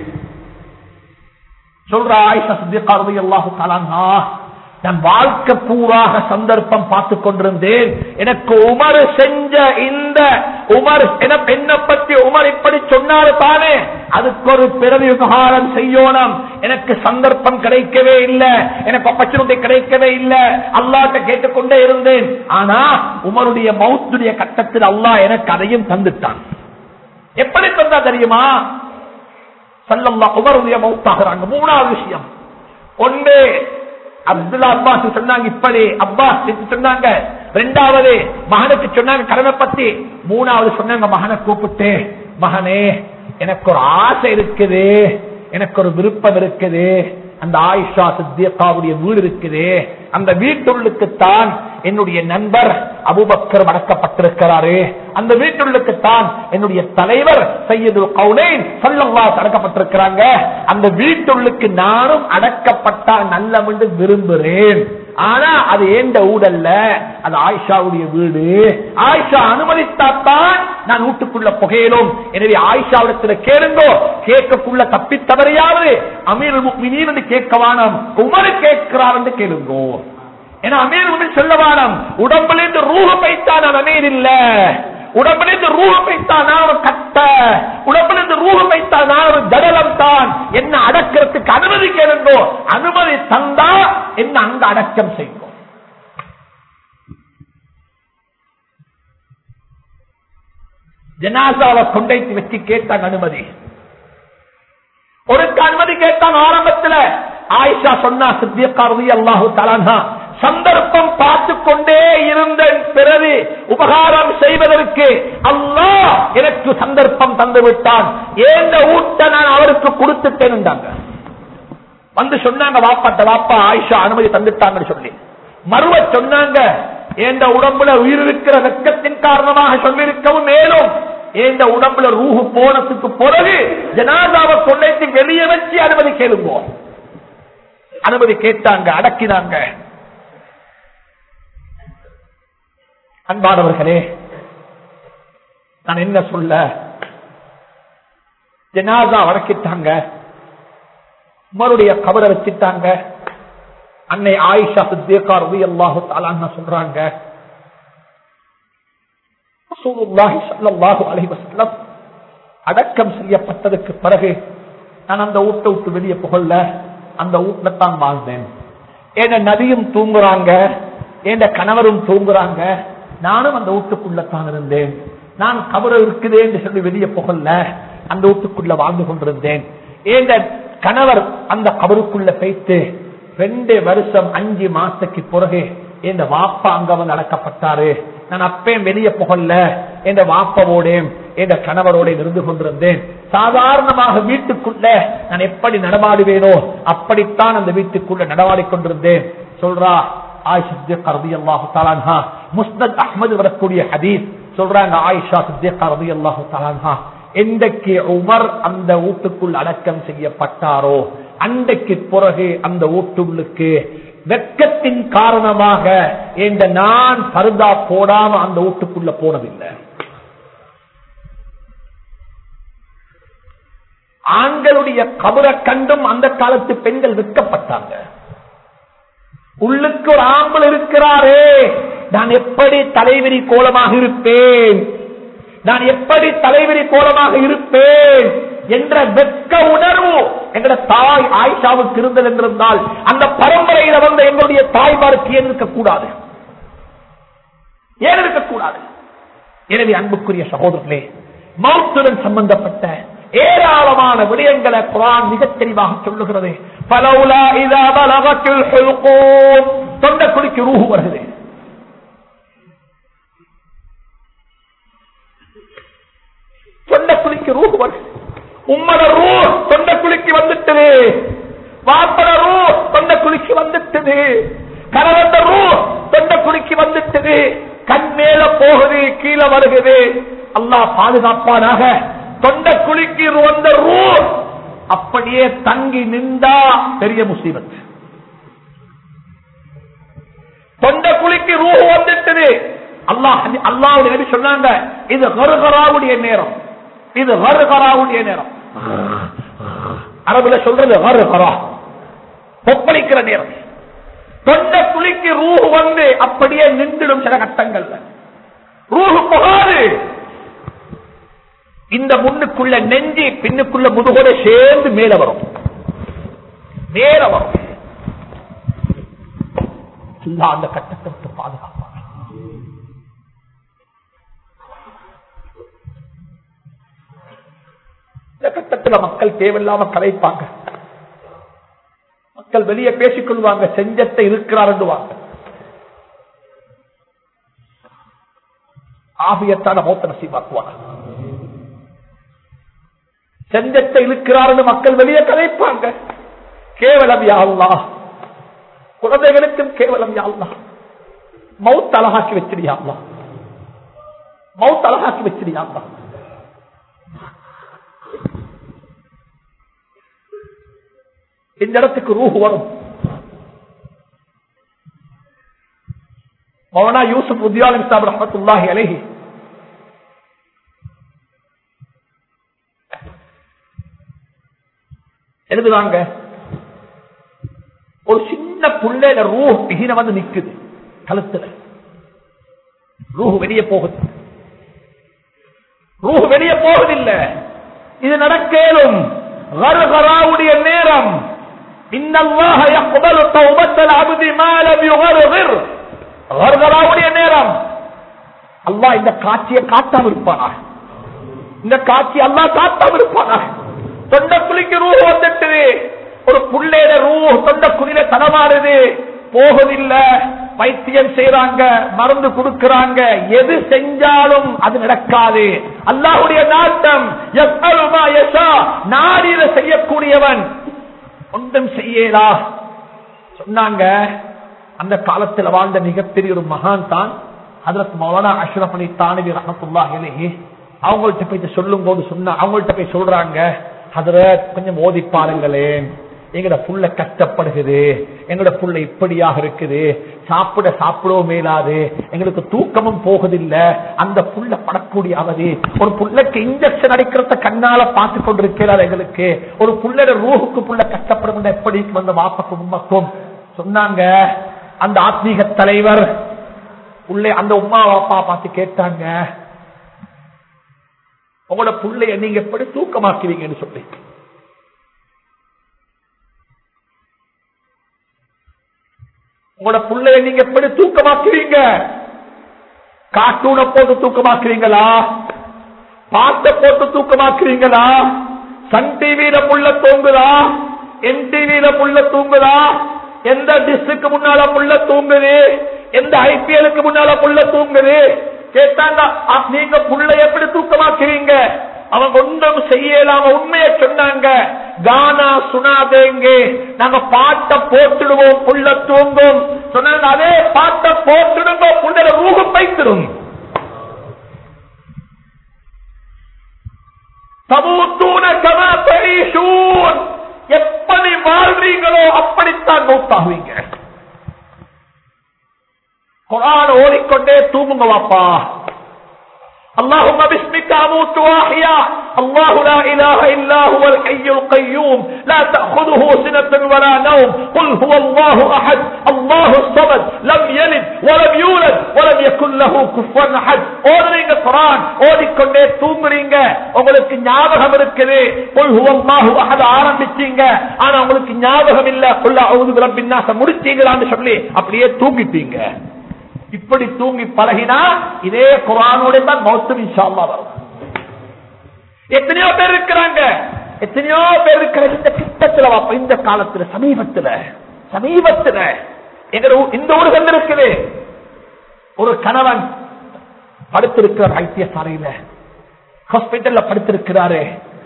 சொல்ற ஆயிஷா சித்திகா ரலியல்லாஹு தஆலா அன்ஹா, நான் வாழ்க்கை பூராக சந்தர்ப்பம் பார்த்துக் கொண்டிருந்தேன், எனக்கு உமர் செஞ்ச இந்த உமர் என்ன பற்றி உமர் இப்படி சொன்னாரு தானே, அதுக்கு ஒரு பிறவி உபகாரம் செய்யணும். எனக்கு சந்தர்ப்பம் கிடைக்கவே இல்லை, எனக்கு ஆப்பர்ச்சுனிட்டி கிடைக்கவே இல்லை, அல்லாஹ்ட்ட கேட்டுக்கொண்டே இருந்தேன். ஆனா உமருடைய மௌத்துடைய கட்டத்தில் அல்லாஹ் எனக்கு அதையும் தந்துட்டான். எப்படி தந்தா தெரியுமா? ஸல்லல்லாஹு உமருடைய மௌத்தாகிறாங்க. மூணாவது விஷயம், ஒன்று அப்துல்லா அப்பாஸ் சொன்னாங்க, இப்படி அப்பாஸ் சொன்னாங்க. இரண்டாவது மகனுக்கு சொன்னாங்க கடனை பத்தி. மூணாவது சொன்னாங்க மகனை கூப்பிட்டு மகனே எனக்கு ஒரு ஆசை இருக்குது, எனக்கு ஒரு விருப்பம் இருக்குது, அந்த ஆயிஷா சித்தியக்காவுடைய வீடு இருக்குது, அந்த வீட்டுள்ளுக்குத்தான் என்னுடைய நண்பர் அபூபக்கர் அடக்கப்பட்டிருக்கிறாரு, அந்த வீட்டுள்ளுக்குத்தான் என்னுடைய தலைவர் சையதுல் கௌனைன் ஸல்லல்லாஹு அடக்கப்பட்டிருக்கிறாங்க, அந்த வீட்டுள்ளுக்கு நானும் அடக்கப்பட்டா நல்லம் என்று விரும்புகிறேன். ஆனா அது ஏண்ட ஊடல்ல, அது ஆயிஷாவுடைய வீடு. ஆயிஷா அனுமதித்தாத்தான் நான் வீட்டுக்குள்ள புகையிலும். எனவே ஆயிஷாவிடத்துல கேளுங்கோ, கேட்கக்குள்ள தப்பி தவறையாவது அமீருல் முஃமினீன் என்று கேட்கவானம், உமர் கேட்கிறார் என்று கேளுங்கோ. ஏன்னா அமீர் சொல்லவானம், உடம்புலேருந்து ரூஹ பைத்தான் அமீர் இல்ல, உடம்பிலிருந்து ரூஹ பைத்தான் ஒரு கட்ட, உடம்பிலிருந்து ரூஹ பைத்தான் ஒரு ஜடலம் தான். என்ன அடக்கிறதுக்கு அனுமதி கேளுங்கோ, அனுமதி தந்தா என்ன அங்க அடக்கம் செய்யும். ஜனாசாவை கொண்டைத்து வச்சு கேட்டாங்க அனுமதி. ஒரு அனுமதி கேட்டாங்க ஆரம்பத்தில். ஆயிஷா சொன்னா சித்தியக்கா ரலியல்லாஹு தஆலா அன்ஹா, சந்தர்ப்பம் பார்த்து கொண்டே இருந்த பிறகு உபகாரம் செய்வதற்கு அல்லாஹ் எனக்கு சந்தர்ப்பம் தந்து விட்டான், ஏந்த ஊட்ட நான் அவருக்கு கொடுத்துட்டேன். வந்து சொன்னாங்க வாப்பாட்ட, வாப்பா ஆயிஷா அனுமதி தந்துட்டாங்கன்னு சொல்லி. மறுவ சொன்னாங்க, ஏந்த உடம்புல உயிர் இருக்கிற வெட்கத்தின் காரணமாக சொல்லியிருக்கவும் மேலும் ஏந்த உடம்புல ரூஹு போனதுக்கு பிறகு ஜனாதாவை கொண்டைத்து வெளியே வச்சு அனுமதி கேளுங்க. அனுமதி கேட்டாங்க, அடக்கினாங்க. அன்பானவர்களே, நான் என்ன சொல்ல, ஜனாதா அடக்கிட்டாங்க, உமருடைய கபரை வச்சிட்டாங்க. அன்னை ஆயிஷா சித்தியக்கா ரலியல்லாஹு தஆலா அன்ஹா சொல்றாங்க, ரசூலுல்லாஹி ஸல்லல்லாஹு அலைஹி வஸல்லம் அடக்கம் செய்யப்பட்டதுக்கு பிறகு நான் அந்த வீட்டை விட்டு வெளியே புகழல, அந்த வீட்டுல தான் வாழ்ந்தேன். என் நபியும் தூங்குறாங்க, என் கணவரும் தூங்குறாங்க, நானும் அந்த வீட்டுக்குள்ளத்தான் இருந்தேன். நான் கபர இருக்குதே என்று சொல்லி வெளியே புகழல, அந்த வீட்டுக்குள்ள வாழ்ந்து கொண்டிருந்தேன். என் கணவர் அந்த கபருக்குள்ள போய்த்து ரெண்டு வருஷம் அஞ்சு மாசத்துக்கு பிறகு என் வாப்பா அங்க வந்து அடக்கப்பட்டாரு. நான் அப்பயும் வெளியே புகழல, என் வாப்பாவோட என் கணவரோட இருந்து கொண்டிருந்தேன். சாதாரணமாக வீட்டுக்குள்ள நான் எப்படி நடமாடுவேனோ அப்படித்தான் அந்த வீட்டுக்குள்ள நடமாடிக் கொண்டிருந்தேன் சொல்றா ஆயிஷா சித்தியக்கா ரலியல்லாஹு தஆலா அன்ஹா. முஸ்னத் அஹ்மத் வரக்கூடிய ஹதீஸ் சொல்றாங்க, ஆயிஷா சித்தியக்கா ரலியல்லாஹு தஆலா அன்ஹா எந்தக்கு உமர் அந்த வீட்டுக்குள் அடக்கம் செய்யப்பட்டாரோ அன்றைக்கு பிறகு அந்த வீட்டுள்ளுக்கு வெட்கத்தின் காரணமாக என்ற நான் பர்தா போடாம அந்த வீட்டுக்குள்ள போனதில்லை. ஆண்களுடைய கபரை கண்டும் அந்த காலத்து பெண்கள் வெட்கப்பட்டாங்க. உள்ளுக்கு ஒரு ஆம்பல் இருக்கிறாரே, நான் எப்படி தலைவிரி கோலமாக இருப்பேன், நான் எப்படி தலைவிரி கோலமாக இருப்பேன் என்ற வெட்க உணர்வு எங்களோட தாய் ஆயிஷாவுக்கு இருந்தது என்றிருந்தால் அந்த பரம்பரையில வந்த எங்களுடைய தாய்மாருக்கு ஏன் இருக்கக்கூடாது, ஏன் இருக்கக்கூடாது? எனவே அன்புக்குரிய சகோதரர்களே, மௌத்துடன் சம்பந்தப்பட்ட ஏராளமான விடயங்களை குர்ஆன் மிக தெளிவாக சொல்லுகிறது. ஃபலௌலா இதா பலகத்துல் ஹுல்கூம், தொண்டைக்குழிக்கு ரூஹ் வருகிறது. தொண்டைக்குழிக்கு ரூஹ் வருகிறது. உம்மட ரூஹ் தொண்டைக்குழிக்கு வந்துட்டது, வாப்பட ரூஹ் தொண்டைக்குழிக்கு வந்துட்டது, கணவன் ரூஹ் தொண்டைக்குழிக்கு வந்துட்டது. கண் மேல போகுது, கீழே வருகிறது. அல்லாஹ் பாதுகாப்பானாக. தொண்டைக்குழிக்கு வந்த ரூஹ் அப்படியே தங்கி நின்றா பெரிய முசீபத். தொண்டைக்குழிக்கு ரூஹ் வந்துட்டது. அல்லாஹ் அல்லாஹ்வுடைய நபி சொன்னாங்க, இது கர்கராவுடைய நேரம், இது கர்கராவுடைய நேரம். அரபுல சொல்றது கர்கரா, கொப்பளிக்கிற நேரம். தொண்டைக்குழிக்கு ரூஹ் வந்து அப்படியே நின்றுடும் சில கட்டங்கள்ல. ரூஹ் போகாது. இந்த முன்னுக்குள்ள நெஞ்சி பின்னுக்குள்ள முதுகோட சேர்ந்து மேல வரும், மேல வரும். அந்த கட்டத்தை விட்டு பாதுகாப்பாங்க. இந்த கட்டத்தில் மக்கள் தேவையில்லாம கலைப்பாங்க, மக்கள் வெளியே பேசிக் கொள்வாங்க, செஞ்சத்தை இருக்கிறார் என்றுவாங்க. ஆபியத்தான மௌத்த நசீபாக்குவாங்க. செஞ்சத்தை இழுக்கிறார்னு மக்கள் வெளியே கதைப்பாங்க. கேவலம் யா அல்லாஹ், குழந்தைகளுக்கும் கேவலம் யா அல்லாஹ். மவுத் அழகாக்கி வச்சிருயா அல்லாஹ், மவுத் அழகாக்கி வச்சிருயா அல்லாஹ். இந்த இடத்துக்கு ரூஹ் வரும். மௌலானா யூசுப் உத்யாலிம் சாஹிப் ரஹ்மத்துல்லாஹி அலைஹி எழுதுவாங்க, ஒரு சின்ன புள்ளையில ரூஹ் பிகின வந்து நிக்குது கழுத்துல. ரூஹ் வெளியே போகுது, ரூஹ் வெளியே போவதில்லை. இது நடக்கலும் கர்கராவுடைய நேரம். இன்னல்லாஹ யக்பலு தௌபத்தல் அப்தி மா லம் யுகர்கிர். கர்கராவுடைய நேரம். அல்லாஹ் இந்த காட்சியை காட்டாம இருப்பானா? இந்த காட்சி அல்லாஹ் காட்டாம இருப்பானா? தொண்ட குழிக்கு ரூஹ் வந்துட்டு ஒரு புள்ளையில ரூஹ் தொண்ட குழியில தனமாறுது, போகவில்லை. வைத்தியம் செய்யறாங்க, மருந்து கொடுக்கிறாங்க, எது செஞ்சாலும் அது நடக்காது. அல்லாஹ்வுடைய நாட்டம். நாடில செய்யக்கூடியவன் ஒன்றும் செய்யலா சொன்னாங்க. அந்த காலத்தில் வாழ்ந்த மிகப்பெரிய ஒரு மகான் தான் ஹஜ்ரத் மௌலானா அஷ்ரஃப் அலி தானவி ரஹ்மத்துல்லாஹி அலைஹி. அவங்கள்ட்ட போய் சொல்லும் போது சொன்ன அவங்கள்ட்ட போய் சொல்றாங்க, ஹஜ்ரத் கொஞ்சம் ஓதி பாருங்களேன், எங்கட புள்ள கஷ்டப்படுகிறது, எங்கட புள்ள இப்படியாக இருக்குது, சாப்பிட சாப்பிடவும் மேலாது, எங்களுக்கு தூக்கமும் போகுதில்லை, அந்த புள்ள படக்கூடிய அவதி. ஒரு புள்ளைக்கு இன்ஜெக்ஷன் அடிக்கிறத கண்ணால பார்த்து கொண்டிருக்கிறார் எங்களுக்கு. ஒரு புள்ளோட ரூஹுக்கு புள்ள கஷ்டப்படும் எப்படி வந்த வாப்பக்கும் உம்மக்கும் சொன்னாங்க. அந்த ஆத்மீக தலைவர் உள்ளே அந்த உம்மா வாப்பா பார்த்து கேட்டாங்க, உங்களோட புள்ளைய நீங்க எப்படி தூக்கமாக்குவீங்கன்னு சொல்லி. உங்களோட புள்ளைய நீங்க எப்படி தூக்கமாக்குவீங்க? கார்ட்டூனை போட்டு தூக்கமாக்குறீங்களா? பாட்டை போட்டு தூக்கமாக்குறீங்களா? சன் டிவியில புள்ள தூங்குதா? என் டிவியில புள்ள தூங்குதா? எந்த டிஸ்க்கு முன்னால புள்ள தூங்குது? எந்த ஐபிஎலுக்கு முன்னால புள்ள தூங்குது? கேட்டாங்க, நீங்க புள்ள எப்படி தூக்கமாக்குறீங்க? அவங்க ஒன்றும் செய்யலாம உண்மையை சொன்னாங்க. கானா சுனாதேங்க, நாங்க பாட்டை போட்டுடுவோம் புள்ள தூங்கும் சொன்னாங்க. அதே பாட்டை போட்டுடுங்க, புள்ள ரூஹம் வைத்திரும். தமூத்தூன கமா தஈஷூன், எப்படி வாழ்றீங்களோ அப்படித்தான் மௌத்தாகுவீங்க. குர்ஆன் ஓதிக்கொண்டே தூங்குங்க வாப்பா. اللهم باسمك اموت واحيا الله لا اله الا هو الحي القيوم لا تاخذه سنه ولا نوم قل هو الله احد الله الصمد لم يلد ولم يولد ولم يكن له كفوا احد. ஓதுறீங்க குர்ஆன், ஓதிக்கொண்டே தூங்குறீங்க, உங்களுக்கு ஞாபகம் இருக்குது. قل هو الله احد ஆரம்பிச்சீங்க, ஆனா உங்களுக்கு ஞாபகம் இல்ல. قل اعوذ برب الناس முடிச்சீங்களான்னு சொல்லி அப்படியே தூங்கிட்டீங்க. இப்படி தூங்கி பழகினா இதே குர்ஆனோட தான் மௌத்தும் இன்ஷா அல்லாஹ் வரும். எத்தனையோ பேர் இருக்கிறாங்க, எத்தனையோ பேர் இருக்கிற இந்த கிட்டத்துல வாப்பா, இந்த காலத்துல சமீபத்துல சமீபத்துல எங்க இந்த ஊர்கள் இருக்குது. ஒரு கணவன் படுத்திருக்கிறார் வைத்தியசாலையில, ஹாஸ்பிட்டல்ல படுத்திருக்கிறாரு.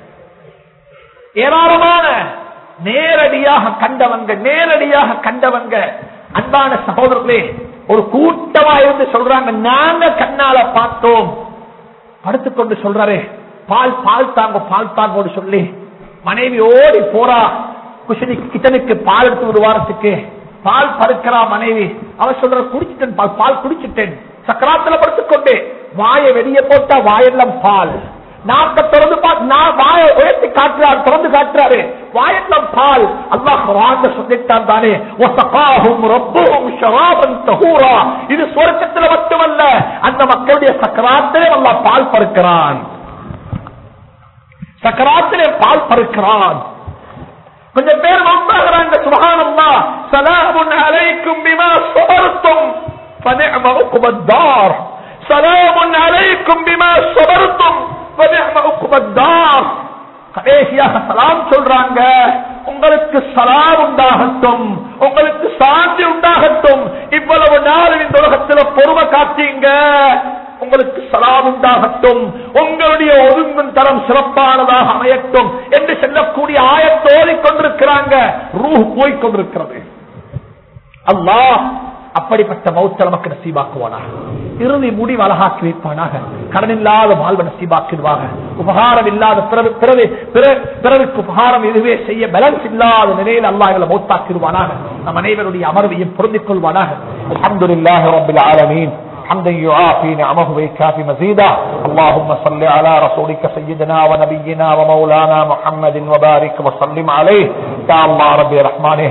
ஏராளமான நேரடியாக கண்டவங்க நேரடியாக கண்டவங்க அன்பான சகோதரர்களே ஒரு கூட்டமா இருந்து சொல்றாங்க, நாங்க கண்ணால பார்த்தோம். படுத்துக்கொண்டு சொல்றாரு, பால் பால் தாங்க பால் தாங்கோடு சொல்லி மனைவி ஓடி போறா குஷினி கிச்சனுக்கு பால் எடுத்து ஒரு வாரத்துக்கு. பால் படுக்கிறா மனைவி. அவ சொல்ற, குடிச்சிட்டேன் பால் பால் குடிச்சிட்டேன். சக்கராத்துல படுத்துக்கொண்டு வாயை வெளியே போட்டா வாயெல்லாம் பால். நாக்க திறந்து வாயை உயர்த்தி காட்டுறாரு, திறந்து காட்டுறாரு, வாயெல்லாம் பால். அல்லாஹ் குர்ஆன்ல சொல்லிட்டான் தானே, வஸகாஹும் ரப்புஹும் ஷராபன் தஹூரா. இது சொர்க்கத்துல மட்டுமல்ல, அந்த மக்களுடைய சக்கராத்திலே அல்லாஹ் பால் பருக்கிறான், சக்கராத்திலே பால் பருக்கிறான். கொஞ்சம் பேர் மௌத்தாகிறாங்க. சுப்ஹானல்லாஹ். ஸலாமுன் அலைக்கும் பிமா ஸபர்தும் ஃபனிஅம உக்பத்தார். ஸலாமுன் அலைக்கும் பிமா ஸபர்தும் ஃபனிஅம உக்பத்தார். கடைசியாக சலாம் சொல்றாங்க, உங்களுக்கு சலாம் உண்டாகட்டும், உங்களுக்கு சாந்தி உண்டாகட்டும். இவ்வளவு நாள் இந்த உலகத்தில் பொறுமை காத்தீங்க, உங்களுக்கு சலாம் உண்டாகட்டும், உங்களுடைய ஒதுங்கும் தரம் சிறப்பானதாக அமையட்டும் என்று சொல்லக்கூடிய ஆயத்தோடி கொண்டிருக்கிறாங்க. ரூஹ் போய் கொண்டிருக்கிறது. அல்லாஹ் அப்படிப்பட்ட மௌத்த நமக்கு நசீபாக்குவானாக. இறுதி முடிவு அழகாக்கி வைப்பானாக. கடன் இல்லாத வாழ்வை நசீபாக்கிடுவாக. உபகாரம் இல்லாத பிறருக்கு உபகாரம் இதுவே செய்ய பேலன்ஸ் இல்லாத நிலையில் அல்லாஹ் எங்களை மௌத்தாக்கிடுவானாக. நம் அனைவருடைய அமர்வையும் பொருந்திக் கொள்வானாக. அல்ஹம்துலில்லாஹி ரப்பில் ஆலமீன் حمدا يعافي نعمه ويكافي مزيدا. اللهم صل على رسولك سيدنا ونبينا ومولانا محمد وبارك وسلم عليه. يا الله ربي رحمانه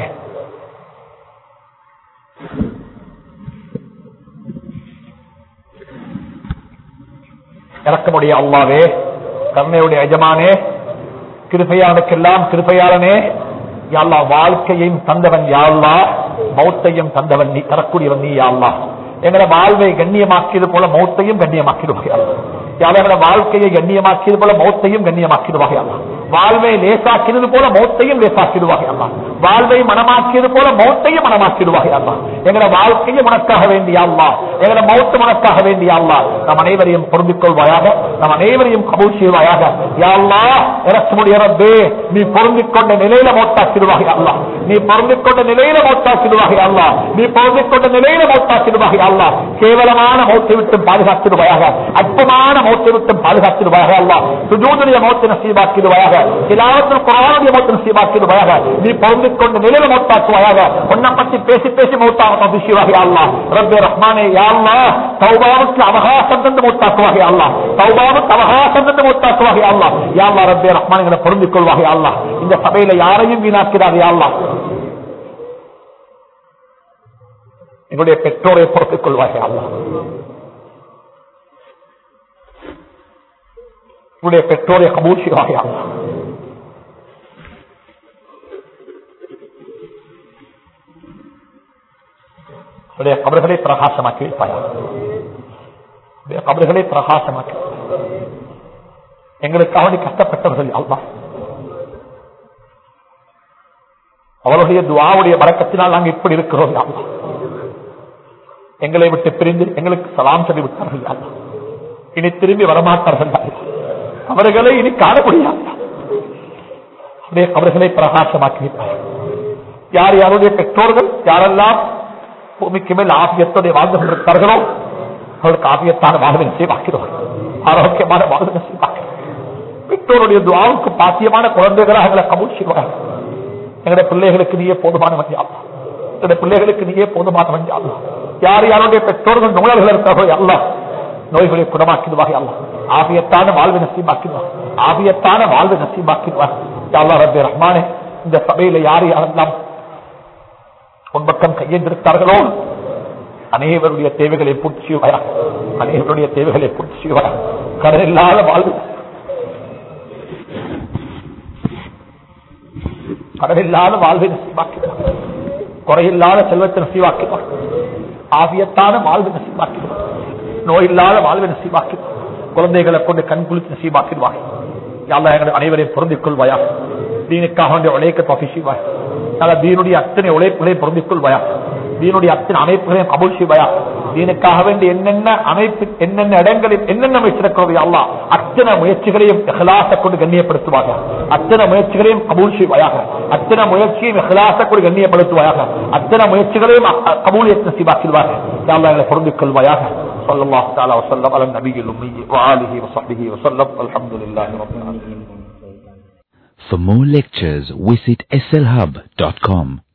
இறக்கமுடைய அல்லாஹ்வே, கருணையுடைய எஜமானே, கிருபையானுக்கெல்லாம் கிருபையாளனே, யா அல்லாஹ் வாழ்க்கையையும் தந்தவன் யா அல்லாஹ், மௌத்தையும் தந்தவன் நீ, தரக்கூடியவன் நீ யா அல்லாஹ். எங்களை வாழ்வை கண்ணியமாக்கியது போல மௌத்தையும் கண்ணியமாக்கிடுவாங்க. எங்களை வாழ்க்கையை கண்ணியமாக்கியது போல மௌத்தையும் கண்ணியமாக்கிடுவாங்க. வாழ்வை லேசாக்கியது போல மௌத்தையும் லேசாக்கிடுவாங்க. வாழ்வை மனமாக்கியது போல மௌத்தையும் மனமாக்கிடுவாங்க. எங்களை வாழ்க்கையும் உனக்காக வேண்டிய அல்லாஹ், எங்களை மௌத்து உனக்காக வேண்டிய அல்லாஹ். நம் அனைவரையும் பொருந்திக் கொள்வாயாக, நம் அனைவரையும் கபூல் செய்வாயாக. யா அல்லாஹ் இறக்கமுடைய ரப்பே, நீ பொருந்திக் கொண்ட நிலையில மௌத்தாக்கிடுவாங்க அல்லாஹ், நீ பொருந்திக் கொண்ட நிலையில மௌத்தாக்கிடுவாங்க அல்லாஹ், நீ பொருந்திக் கொண்ட நிலையில மௌத்தாக்கிடுவாங்க அல்லாஹ். கேவலமான மௌத்தை விட்டு பாதுகாத்திடுவாயாக, அற்பமான மௌத்தை விட்டு பாதுகாத்திடுவாயாக அல்லாஹ். சுஜூதுடைய மௌத்தை நசீபாக்கிடுவாயாக, திலாவத்துல் குர்ஆனுடைய மௌத்தை நசீபாக்கிடுவாயாக. நீ பொருந்திக் கொண்ட நிலையில மௌத்தாக்குவாயாக. உன்னை பற்றி பேசி பேசி மௌத்தாக தந்துவாக அல்லாஹ். ரப்பே ரஹ்மானே, யா அல்லாஹ் தௌபாவுக்கு அவகாசம் தந்து மௌத்தாக்குவாக அல்லாஹ், தௌபாவுக்கு அவகாசம் தந்து மௌத்தாக்குவாக அல்லாஹ். யா அல்லாஹ் ரப்பே ரஹ்மானே, எங்களை பொருந்திக் கொள்வாக அல்லாஹ். இந்த சபையில யாரையும் வீணாக்கிறாதே அல்லாஹ். எங்களுடைய பெற்றோரை பொறுத்துக் கொள்வாக அல்லாஹ், உங்களுடைய பெற்றோரை கபூல் செய்வாக அல்லாஹ். கபர்களை பிரகாசமாக்கி வைப்பாயா, கபர்களை பிரகாசமாக்கி. எங்களுக்காக கஷ்டப்பட்டவர்கள் அல்லாஹ், அவருடைய துஆவுடைய பரக்கத்தினால் நாங்கள் இப்படி இருக்கிறோம் அல்லாஹ். எங்களை விட்டு பிரிந்து எங்களுக்கு சலாம் சொல்லி விட்டார்கள் அல்லாஹ், இனி திரும்பி வரமாட்டார்கள் அல்லாஹ், அவர்களை இனி காண முடியாது. அவர்களை பிரகாசமாக்கி வைப்பார். யார் யாருடைய பெற்றோர்கள் யாரெல்லாம் பூமிக்கு மேல் ஆபியத்தோடைய வாழ்ந்து கொண்டிருக்கிறார்களோ அவர்களுக்கு ஆபியத்தான வாழ்வை நசீபாக்கிறோம், ஆரோக்கியமான வாழ்வை நசீபாக்கிறோம். பெற்றோருடைய துஆவுக்கு பாத்தியமான குழந்தைகளாக எங்களை கபூல் செய்வார்கள். எங்களுடைய பிள்ளைகளுக்கு நீயே போதுமானவன் யா அல்லாஹ், எங்களுடைய பிள்ளைகளுக்கு நீயே போதுமானவன் யா அல்லாஹ். யார் யாருடைய பெற்றோர்கள் நோயாளிகள் இருக்கிறார்களோ அல்லாஹ், நோய்களை குணமாக்கிடுவார்கள் அல்லாஹ். ஆபியத்தான வாழ்வை நசீபாக்கிடுவார், ஆபியத்தான வாழ்வை நசீபாக்கிடுவார் யா அல்லாஹ். ரப்பே ரஹ்மானே, இந்த சபையில யார் யாரெல்லாம் உன்பக்கம் கையெழுந்திருக்கிறார்களோ அனைவருடைய தேவைகளை பூர்த்தி செய்வாயா, அனைவருடைய தேவைகளை பூர்த்தி செய்வாயா. கடன் இல்லாத வாழ்வு, கடன் இல்லாத வாழ்வை நசீபாக்கிடுவார், குறையில்லாத செல்வத்தை நசீபாக்கிடுவார், ஆபியத்தான வாழ்வை நசீபாக்கிடுவார், நோய் இல்லாத வாழ்வை நசீபாக்கிடுவார், குழந்தைகளை கொண்டு கண் குளித்து நசீபாக்கிடுவார். யாழ்லா எங்களை அனைவரையும் பொருந்திக் கொள்வாயா, தீனுக்காக வேண்டிய உழைக்க தொகை செய்வாய். தீனுடைய அத்தனை உழைப்புகளை பொருந்திக் கொள்வாயா, தீனுடைய அத்தனை அமைப்புகளையும் கபூல் செய்வாயா. தீனுக்காக வேண்டிய என்னென்ன அமைப்பு என்னென்ன இடங்களில் என்னென்ன அமைச்சிருக்கிறோம் அல்லாஹ், அத்தனை முயற்சிகளையும் இஹ்லாஸை கொண்டு கண்ணியப்படுத்துவாயாக, அத்தனை முயற்சிகளையும் கபூல் செய்வாயாக, அத்தனை முயற்சியையும் இஹ்லாஸை கொண்டு கண்ணியப்படுத்துவாயாக, அத்தனை முயற்சிகளையும் கபூலியத் நசீபாக்கிடுவாக. யா அல்லாஹ் எங்களை பொருந்திக் கொள்வாயாக. ஸல்லல்லாஹு தஆலா வஸல்லம் அலா நபியில் உம்மி வ ஆலிஹி வ ஸஹ்பிஹி வஸல்லம். அல்ஹம்துலில்லாஹி ரப்பில் ஆலமீன். For more lectures, visit S L hub dot com.